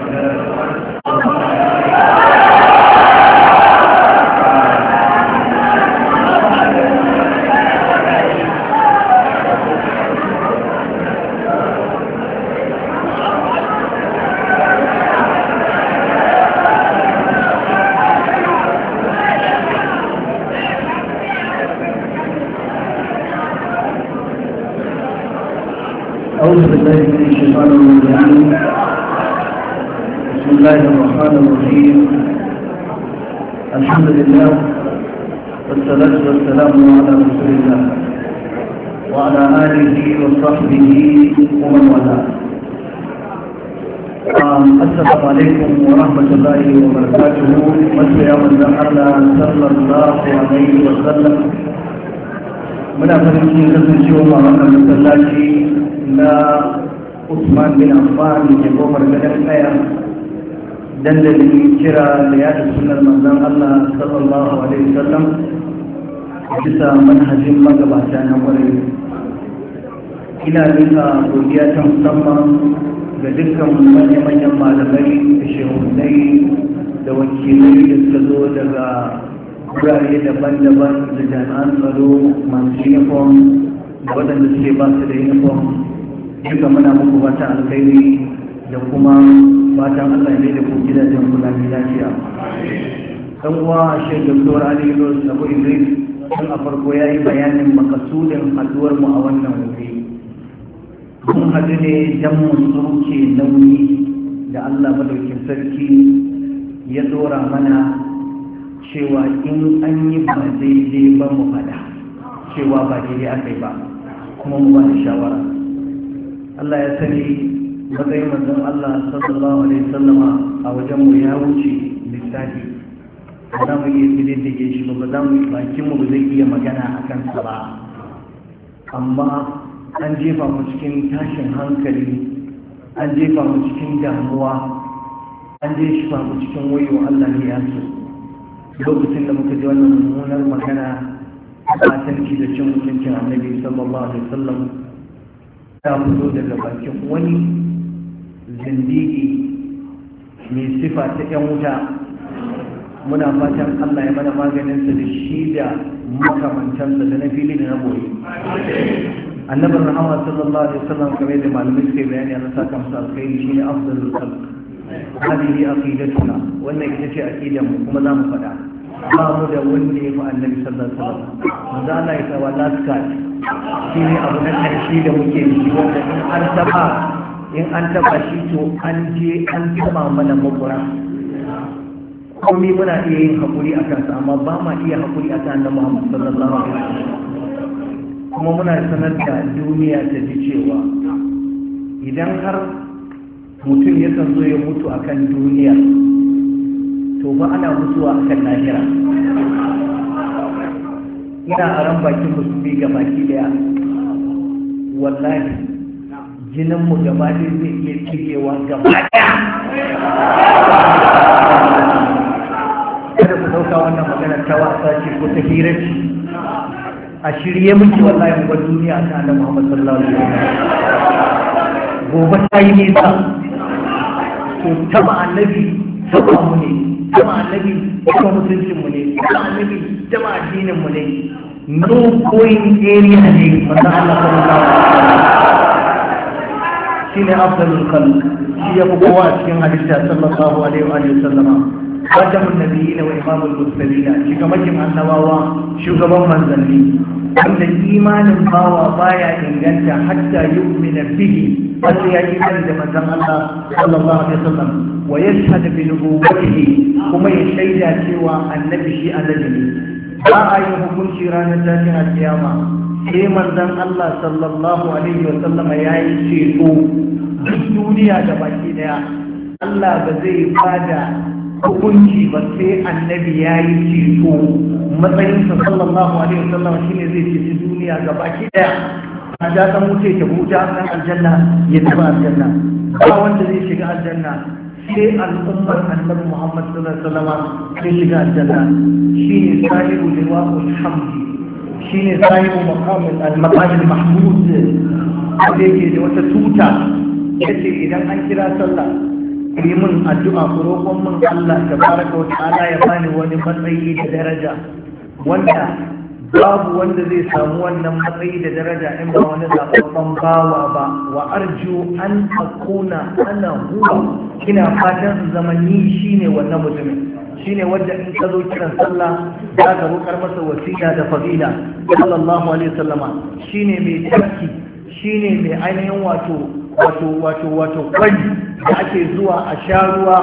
أعوذ بالله من الشيطان الرجيم بسم الله الرحمن الرحيم الحمد لله والصلاة والسلام على رسول الله وعلى آله وصحبه ومن والاه السلام عليكم ورحمة الله وبركاته مسيا وزهرنا صلى الله عليه وسلم muna farin cikin kasancewa a wannan masallaci na Usman bin Affan da ke gomar gadon ɗaya dandalin kira da yada sunan manzon Allah sallallahu alaihi wasallam bisa manhajin magabata na kwarai. Ina nika godiya ta musamman ga dukkan manya-manyan malamai da shehunai da wakilai da suka zo daga wurare daban-daban da jami'an tsaro masu uniform da waɗanda suke ba su da uniform duka muna muku fatan alkhairi da kuma fatan Allah ne da ku gidajen kula mai lafiya. Dan uwa Sheikh Doctor Ali Yunus Abu Idris tun a farko ya yi bayanin makasudin haduwar mu a wannan wuri. Mun haɗu ne don mu sauke nauyi da Allah madaukin sarki ya dora mana cewa in an yi ba daidai ba mu fada cewa ba daidai aka yi ba kuma mu ba da shawara. Allah ya sani matsayin manzon Allah sallallahu alaihi wasallama a wajen mu ya wuce lissafi ba za mu iya kididdige shi ba ba za mu bakin mu ba zai iya magana a kansa ba, amma an jefa mu cikin tashin hankali, an jefa mu cikin damuwa, an jefa mu cikin wayo Allah ne ya so. Lokacin da muka ji wannan mummunar magana batanci da cin mutuncin annabi sallallahu alaihi wasallam ta fito daga bakin wani zindigi mai sifa ta yan wuta, muna fatan Allah ya mana maganinsa da shi da makamantansa da na fili da na boye. Annabin rahama sallallahu alaihi wasallam kamar da malamai suka yi bayani a saka masa alkhairi shine afdalul khalq. هذه عقيدتنا wannan ita ce aqidar mu kuma zamu faɗa ba mu da wanda ya fi annabi sallallahu alaihi wasallam manzo Allah ya tawa laska shi ne abu na karshe da muke yi wanda in an taba in an taba shi to an je an taba mana makura komai muna iya yin hakuri akan sa amma ba ma iya hakuri akan annabi Muhammad sallallahu alaihi wasallam. Kuma muna sanar da duniya ta ji cewa idan har mutum ya san zo ya mutu a kan duniya to ba ana mutuwa a kan lahira. Ina a ran bakin musulmi ga baki daya wallahi jininmu gaba ɗaya zai iya cirewa gaba ɗaya. Kada ku ɗauka wannan magana ta wasa ce ko ta hirarci, a shirye muke wallahi mu bar duniya ta Annabi Muhammad sallallahu alaihi wasallam. Gobe ta yi nisa to taba annabi taba mu ne, taba annabi taba mutuncin mu ne, taba annabi taba addinin mu ne, no going area ne manzo Allah sallallahu alaihi wasallam shine afdalul khalq, shi ya fi kowa a cikin halitta sallallahu alaihi wa sallama. Khatamun nabiyyin wa imamul mursalin, shugaban annabawa, shugaban manzanni, wanda imanin bawa baya inganta hatta yu'mina bihi wanda ya yi imani da manzon Allah sallallahu alaihi wasallam wa yashhadu bi nubuwwatihi, kuma ya shaida cewa annabi shi annabi ne. Ba a yi hukunci ranar tashin alkiyama sai manzon Allah sallallahu alaihi wasallam ya yi ceto duk duniya da baki daya. Allah ba zai bada hukunci ba sai annabi ya yi ceto, matsayinsa sallallahu alaihi wasallam shine zai ceci duniya ga baki daya. A ja san wuce ta buta nan aljanna ya taba aljanna, ba wanda zai shiga aljanna sai al'ummar annabi Muhammad sallallahu alaihi wasallam sai shiga aljanna. Shine sahibu liwa'ul hamdi, shine sahibu maqam al-maqam al-mahmud da yake da wata tuta yace idan an kira sallah yi mun addu'a ku roƙon mun Allah tabaraka wa ta'ala ya bani wani matsayi da daraja wanda babu wanda zai samu wannan matsayi da daraja in ba wani zababban bawa ba wa arju an akuna ana huwa ina fatan su zama ni shine wannan mutumin shine wanda in ka zo kiran sallah za ka roƙar masa wasila da fadila sallallahu alaihi wasallama shine mai tarki shine mai ainihin wato wato wato wato kwari da ake zuwa a sha ruwa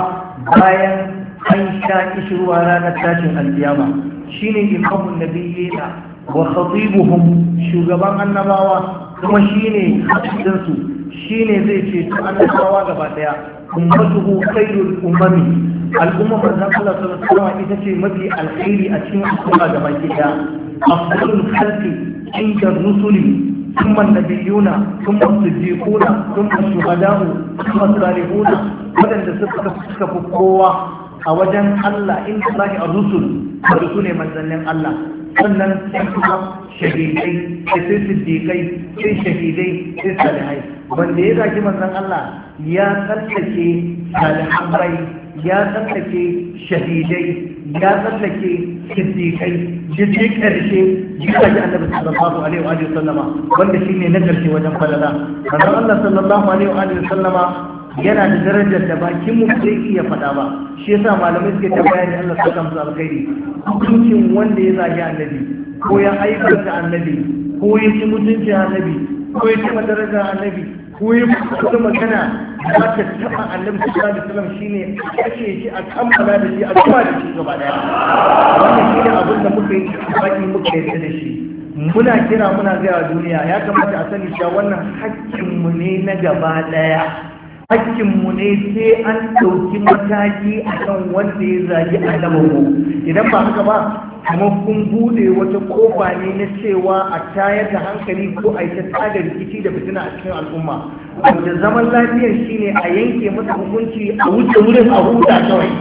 bayan an sha kishirwa ranar tashin alkiyama shine imamun nabiyyina wa khatibuhum shugaban annabawa kuma shine hadisinsu shine zai ce to annabawa gaba daya ummatuhu khairul umami al'umma manzon Allah sallallahu alaihi wasallam ita ce mafi alkhairi a cikin al'umma gaba daya afdalul khalqi inda rusuli ثم النبيون ثم الصديقون ثم الشهداء ثم الصالحون ودن suka suka fi kowa a wajen Allah inda zaki ar-rusul su ne manzannin Allah sannan sai kuma shahidai sai siddiqai sai shahidai sai salihai wanda ya zaki manzon Allah ya tsallake salihan bai ya tsallake shahidai ya tsallake siddiqai jirgin karshe jika ji annabi sallallahu alaihi wa sallama wanda shine na karshe wajen falala manzon Allah sallallahu alaihi wa sallama yana da darajar da bakin mu zai iya faɗa ba shi yasa malamai suke ta bayani Allah saka musu alkhairi hukuncin wanda ya zagi annabi ko ya aikata annabi ko ya ci mutuncin annabi ko ya ci darajar annabi ko ya fito magana za ta taɓa annabi sallallahu alaihi wasallam shine a kashe shi a kammala da shi a kuma da shi gaba daya wannan shine abin da muka yi baki muka yi da shi muna kira muna gaya duniya ya kamata a sani cewa wannan hakkinmu ne na gaba daya hakkinmu ne sai an ɗauki mataki a kan wanda ya zagi annabinmu idan ba haka ba kuma kun bude wata kofa ne na cewa a tayar da hankali ko a yi ta tada rikici da fitina a cikin al'umma wanda zaman lafiyar shine a yanke masa hukunci a wuce wurin a huta kawai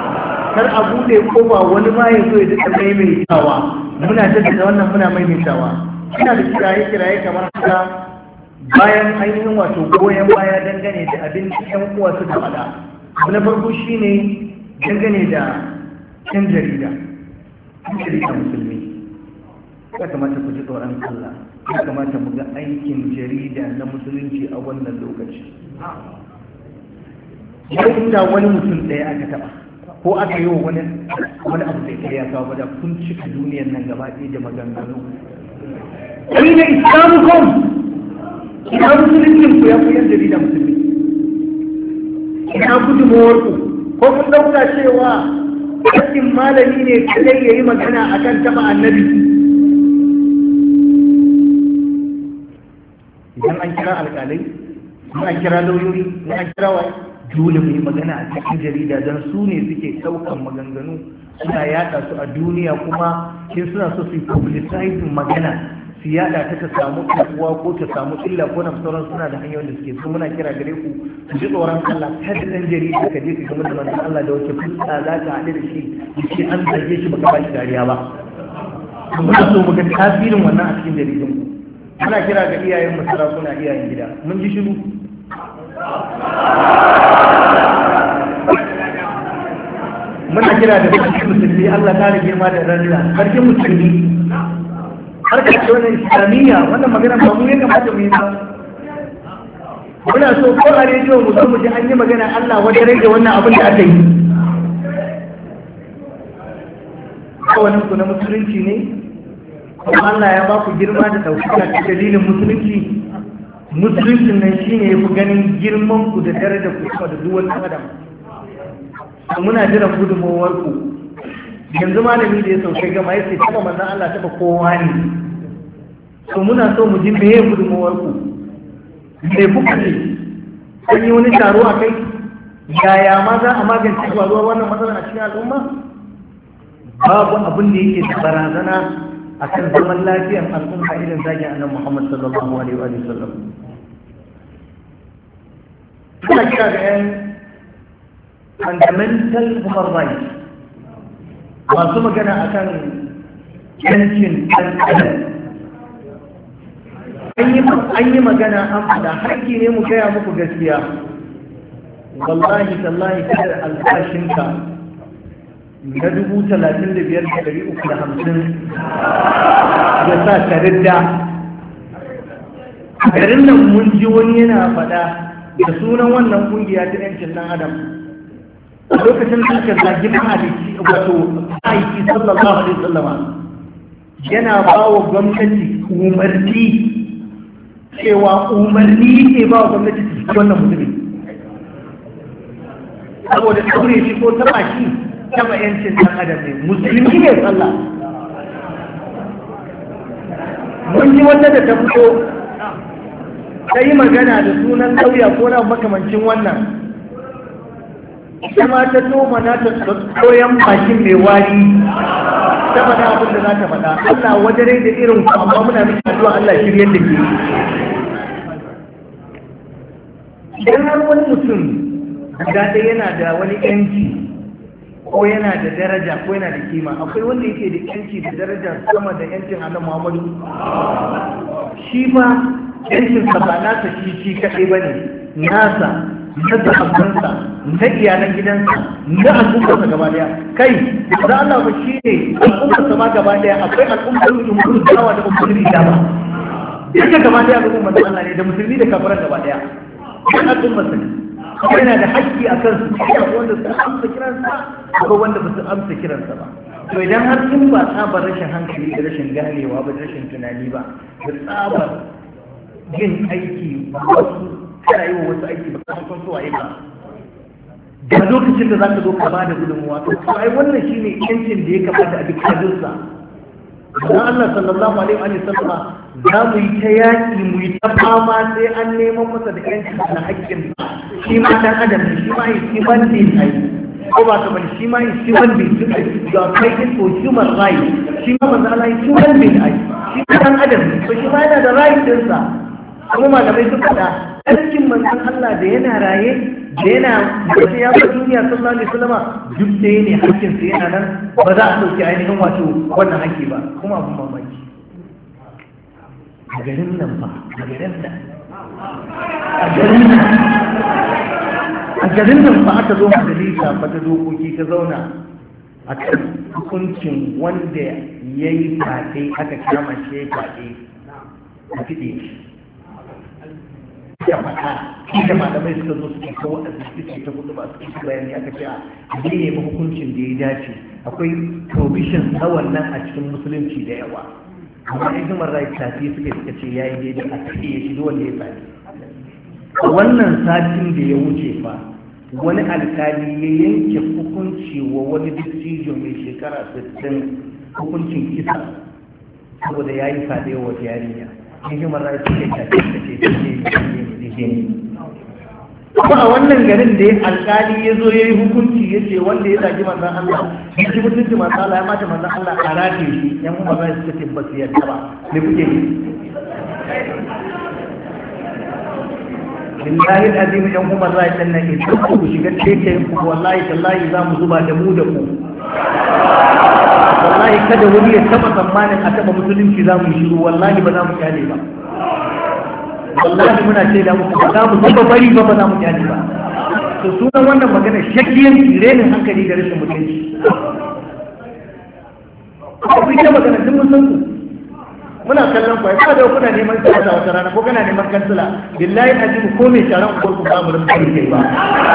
kar a bude kofa wani ma ya zo ya duka maimaitawa muna jaddada wannan muna maimaitawa ina da kiraye kiraye kamar haka bayan ainihin wato goyon baya dangane da abin da yan uwa suka faɗa abu na farko shine dangane da yan jarida yan jarida musulmi ya kamata ku ji tsoron Allah ya kamata mu ga aikin jarida na musulunci a wannan lokaci yau inda wani mutum ɗaya aka taɓa ko aka yi wa wani wani abu da ya kawo da kun cika duniyar nan gaba ɗaya da maganganu aina islamukum ina musuluncin ku ya koyar jarida musulmi ina gudunmuwar ku ko kun dauka cewa hakkin malami ne kadai yayi magana akan taba annabi idan an kira alƙalai an kira lauyoyi an kira wa dole mu yi magana a cikin jarida don su ne suke ɗaukan maganganu suna yada su a duniya kuma in suna so su yi publicizing magana su yada ta ta samu kuwa ko ta samu illa ko na sauran suna da hanyoyin da suke so muna kira gare ku su ji tsoron Allah kada dan jarida ka je ka ga mutum Allah da wace fuska za ka haɗe da shi shi an zage shi baka ba shi dariya ba muna so mu ga tasirin wannan a cikin jaridun ku muna kira ga iyayen mu sarakuna iyayen gida mun ji shiru muna kira da sarkin musulmi Allah ta rage ma da rarra sarkin musulmi har ka ce wannan islamiyya wannan magana ba mu ya kamata mu yi ba muna so ko a rediyo mu zo mu ji an yi magana Allah wanda rage wannan abin da aka yi kawanin ku na musulunci ne kuma Allah ya ba ku girma da ɗaukaka ta dalilin musulunci musuluncin nan shine ya fi ganin girman ku da darajar ku kuma da duwan adam muna jiran gudunmawar ku yanzu malami da ya sauke gama ya ce taba manzan Allah taba kowa ne so muna so mu ji meye gudunmawar ku me kuka ce an yi wani taro a kai yaya ma za a magance faruwar wannan matsalar a cikin al'umma babu abin da yake da barazana a kan zaman lafiyar al'umma irin zagin annabi Muhammad sallallahu alaihi wa sallam suna kira da yan fundamental human rights masu magana akan yancin ɗan adam an yi magana an faɗa haƙƙi ne mu gaya muku gaskiya. Wallahi tallahi kada albashinka na dubu talatin da biyar da ɗari uku da hamsin ya sa ka ridda. A garin nan mun ji wani yana faɗa da sunan wannan ƙungiya ta ‘yancin ɗan adam. A lokacin da aka zagi mahalicci wato aiki sallallahu alaihi wasallama yana ba wa gwamnati umarni cewa umarni ke ba wa gwamnati su ci wannan mutumin. Saboda ɗaure shi ko taɓa shi taɓa ‘yancin ɗan adam ne, musulmi ne sallah. Mun ji wata da ta fito ta yi magana da sunan lauya ko na makamancin wannan, ita ma ta toma na ta tsoyon bakin mai wari ta faɗa abin da za ta faɗa. Allah wajen da irin ku amma muna miki addu'a Allah shiryar da ke. Idan har wani mutum guda ɗaya yana da wani yanci ko yana da daraja ko yana da kima, akwai wanda yake da yanci da daraja sama da yancin Annabi Muhammadu. Shi ma yancinsa ba nasa shi shi kaɗai ba ne, nasa na sahabbansa na iyalan gidansa na al'ummarsa gaba daya. Kai da Allah ba shi ne al'ummarsa ma gaba daya, akwai al'ummar umar dawa da umar ijaba duka gaba daya al'ummar da Allah ne da musulmi da kafiran gaba daya kan al'ummarsa ne. Kuma yana da haƙƙi a kansu, akwai wanda su amsa kiransa akwai wanda ba su amsa kiransa ba. To idan har sun ba tsabar rashin hankali da rashin ganewa ba da rashin tunani ba da tsabar yin aiki wasu kana yi wa wasu aiki ba kan son so a yi ba, da lokacin da za ka zo ka ba da gudunmuwa to ai wannan shine yancin da ya kamata a bi kadinsa. Dan Allah sallallahu alaihi wa sallam za mu yi ta yaƙi mu yi ta fama sai an neman masa da yancin na haƙƙin shi ma dan adam ne, shi ma yi shi man ne ai ko ba ka bane, shi ma yi shi man ne ga fighting for human rights, shi ma manzo Allah yi human being ai shi dan adam ne, to shi ma yana da right ɗinsa. Kuma malamai suka da aikin manzon Allah da yana raye da yana da ya ba duniya sallallahu alaihi wasallam duk da ne hakkin sa yana nan, ba za a dauki ainihin wato wannan hakki ba. Kuma abun mamaki a garin nan ba a garin nan a garin nan a garin nan ba aka zo majalisa ba ta dokoki ta zauna a kan hukuncin wanda ya yi fate aka kama shi ya fate a fiɗe shi ya faɗa da malamai suka zo suke kawo waɗanda suke ta kudu ba su ke bayani aka ce a ne ba hukuncin da ya dace. Akwai provisions na wannan a cikin musulunci da yawa, amma in human rights tafi suka suka ce ya yi daidai a cikin ya shiga wanda ya sani. A wannan satin da ya wuce fa wani alkali ya yanke hukunci wa wani dattijo mai shekara sittin hukuncin kisa saboda ya yi fade wa yarinya. In human rights suka tafi suka ce ce ne. Kuma a wannan garin da ya alkali ya zo ya yi hukunci ya ce wanda ya zagi manzan Allah ya ci mutunci manzan Allah ya mata manzan Allah a rataye shi, yan kuma ba su ce ba su yarda ba me kuke yi. Billahi azim yan kuma za a nan idan ku shiga cikin ku wallahi tallahi za mu zuba da mu da ku. Wallahi kada wani ya taba tsammanin a taba musulunci za mu yi shiru, wallahi ba za mu kyale ba. Wallahi muna ce da muku ba za mu taba bari ba ba za mu kyale ba. To sunan wannan magana shakkiyar renin hankali da rashin mutunci. Ku yi ta magana duk mun san ku. Muna kallon ku, ya da kuna neman siyasa wata rana ko kana neman kansila, billahi ajibu ko mai sharan ku ku ba mu da kai ba.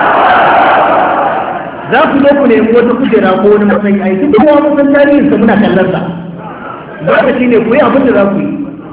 Za ku zo ku nemi wata kujera ko wani matsayi ai duk kowa mun san tarihin sa muna kallon sa. Lokaci ne ku yi abin da za ku yi.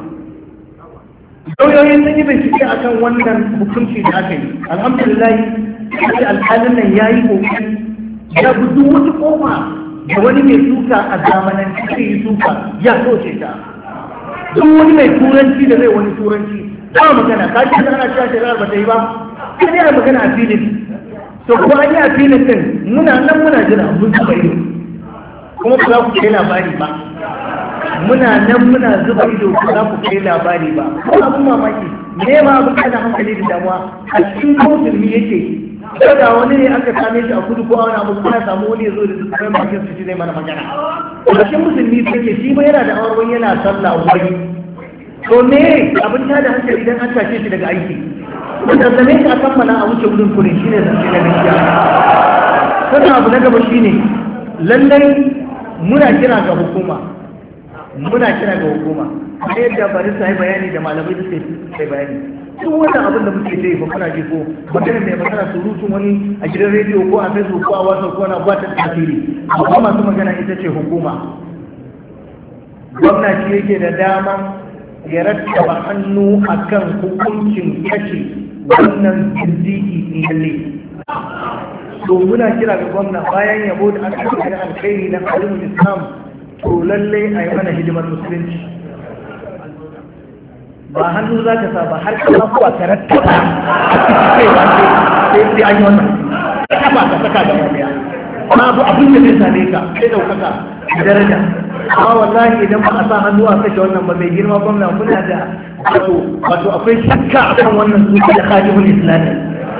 Lauyoyin sun yi bincike akan wannan hukunci da aka yi. Alhamdulillah sai alƙalin nan ya yi kokari ya bi duk wata kofa da wani mai suka a zamanan cikin yi suka ya soce ta. Duk wani mai turanci da zai wani turanci ba magana ka ce ana cewa shari'ar ba ta yi ba sai dai a magana a filin. To kuma an yi a filin din muna nan muna jira mun zuba ido kuma ba za ku kai labari ba. Muna nan muna zuba ido ba za ku kai labari ba. Kuma abin mamaki ne ma abin kada hankali da damuwa a cikin musulmi yake. Kada wani ne aka same shi a kudu ko a wani abu kuma ya samu wani ya zo da zuwa bakin su shi zai mana magana. A cikin musulmi take shi ba yana da awarwani yana sallah wani to me abin ta da hankali idan an tashe shi daga aiki wanda zame shi a kammala a wuce wurin kurin shi ne zance na gaskiya. sannan abu na gaba shine lallai muna kira ga hukuma muna kira ga hukuma a yadda bari sai bayani da malamai da sai bayani duk wannan abin da muke yi ba kuna ji ko magana mai magana surutun wani a gidan rediyo ko a facebook ko a whatsapp ko na ba ta tasiri amma masu magana ita ce hukuma. gwamnati yake da dama ya rattaba hannu akan hukuncin kashe wannan zindigi ne. to muna kira ga gwamna bayan yabo da aka yi da alkhairi na alimul islam to lallai a yi mana hidimar musulunci ba hannu za ka sa ba har kama kuwa ka rattaba a cikin kai sai sai an yi wannan ka ba ka saka da wariya babu abin da zai same ka sai daukaka daraja amma wallahi idan ba a sa hannu a kashe wannan ba mai girma gwamna muna da wato wato akwai shakka akan wannan su da khadimul islami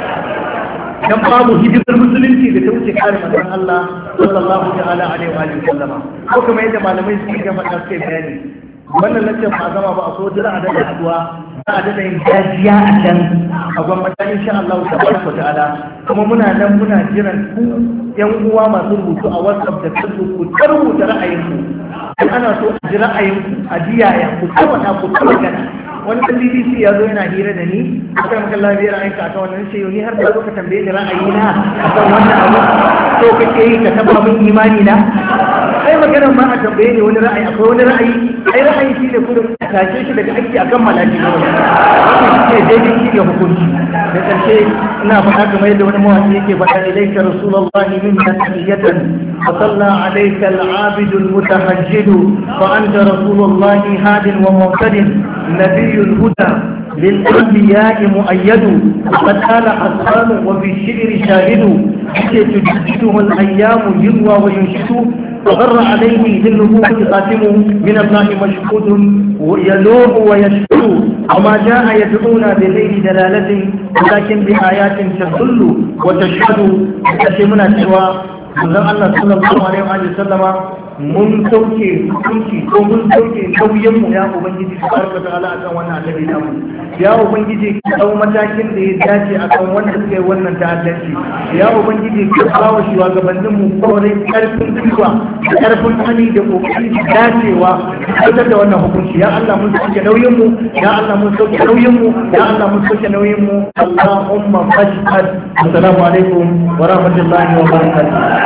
dan babu hidimar musulunci da ta wuce kare manzon Allah sallallahu ta'ala alaihi wa sallama ko kuma yadda malamai suke ga fada suke bayani wannan lantar ba zama ba a so jira a daga haduwa za a daga yin gajiya a can a gwamnati insha Allah tabaraka ta'ala kuma muna nan muna jiran ku yan uwa masu rubutu a WhatsApp da Facebook ku tarbuta ra'ayinku in ana so a ji ra'ayinku a jiyaya ku tabbata ku tabbata wani ɗan B B C ya zo yana hira da ni a kan makan lafiyar aika a kan wannan ce ni har da zo ka tambaye ni ra'ayina a kan wannan abu so kake yi ka taba min imani na sai maganar ma a tambaye ni wani ra'ayi akwai wani ra'ayi ai ra'ayi shi ne kudin a tashe shi daga aiki akan malaki ne wannan shi ne daidai shi ne hukunci da ƙarshe ina faɗa kamar yadda wani mawaƙi yake faɗa ilaika rasulullahi minna tahiyatan fa salla alayka al-abid al-mutahajjid fa anta rasulullahi hadin wa muhtadin nabiy الهدى للأنبياء مؤيد وقد آل حسان وبالشعر شاهد تجدده الأيام يروى وينشد وغر عليه للنبوة خاتم من الله مشهود يلوح ويشهد وما جاء يدعونا بغير دلالة ولكن بآيات تدل وتشهد تشمنا سوى Allah sallallahu alaihi wa sallama mun sauke hukunci ko mun sauke nauyin mu ya ubangiji tabaraka ta'ala akan wannan annabi namu ya ubangiji ka dau matakin da ya dace akan wanda suke wannan ta'addanci ya ubangiji ka kawo shugabannin mu kore karfin gwiwa da karfin hali da kokari dacewa fitar da wannan hukunci ya Allah mun sauke nauyin mu ya Allah mun sauke nauyin mu ya Allah mun sauke nauyin mu Allahumma fashhad. Assalamu alaikum wa rahmatullahi wa barakatuh.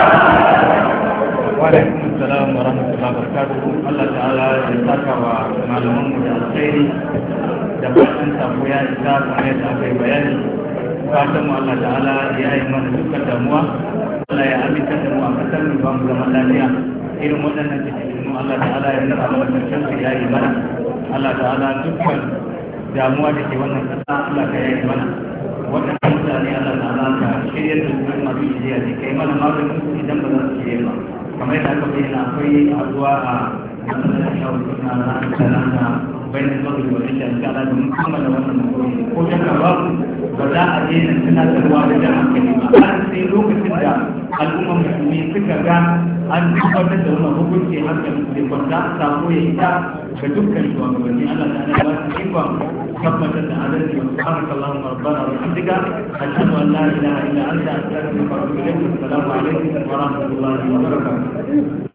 وعليكم السلام ورحمة الله وبركاته. الله تعالى يساك ومعلومات من الخير دبعتن تقويا إساك وعيد أخي بياني فاتم الله تعالى يا إيمان ذكر دموع الله يا أمين تدموع فتر من بام زمان لانيا إلو مدن تجدون الله تعالى يمنع الله الشمس يا إيمان الله تعالى ذكر دموع لكي ونن الله يا إيمان wannan mutane Allah ta'ala ka shirya da su masu shirya ne kai mana maganin su idan ba za su shirya ba kamar yadda aka bayyana akwai addu'a a matsalar shawar suna na talata bayan zuwa da wani shan kala domin kammala wannan makoyi ko shakka babu ba za a daina tunatarwa da jan hankali ba har sai lokacin da al'ummar musulmi suka ga an tabbatar da wannan hukunci hankalin su da kwanta sako ya ita ga dukkan shugabanni Allah ta'ala ba su ikon tabbatar da adalci wa subhanaka allahumma rabbana wa bihamdika ashhadu an la ilaha illa anta astaghfiruka wa atubu ilayk. Assalamu alaikum wa rahmatullahi wa barakatuh.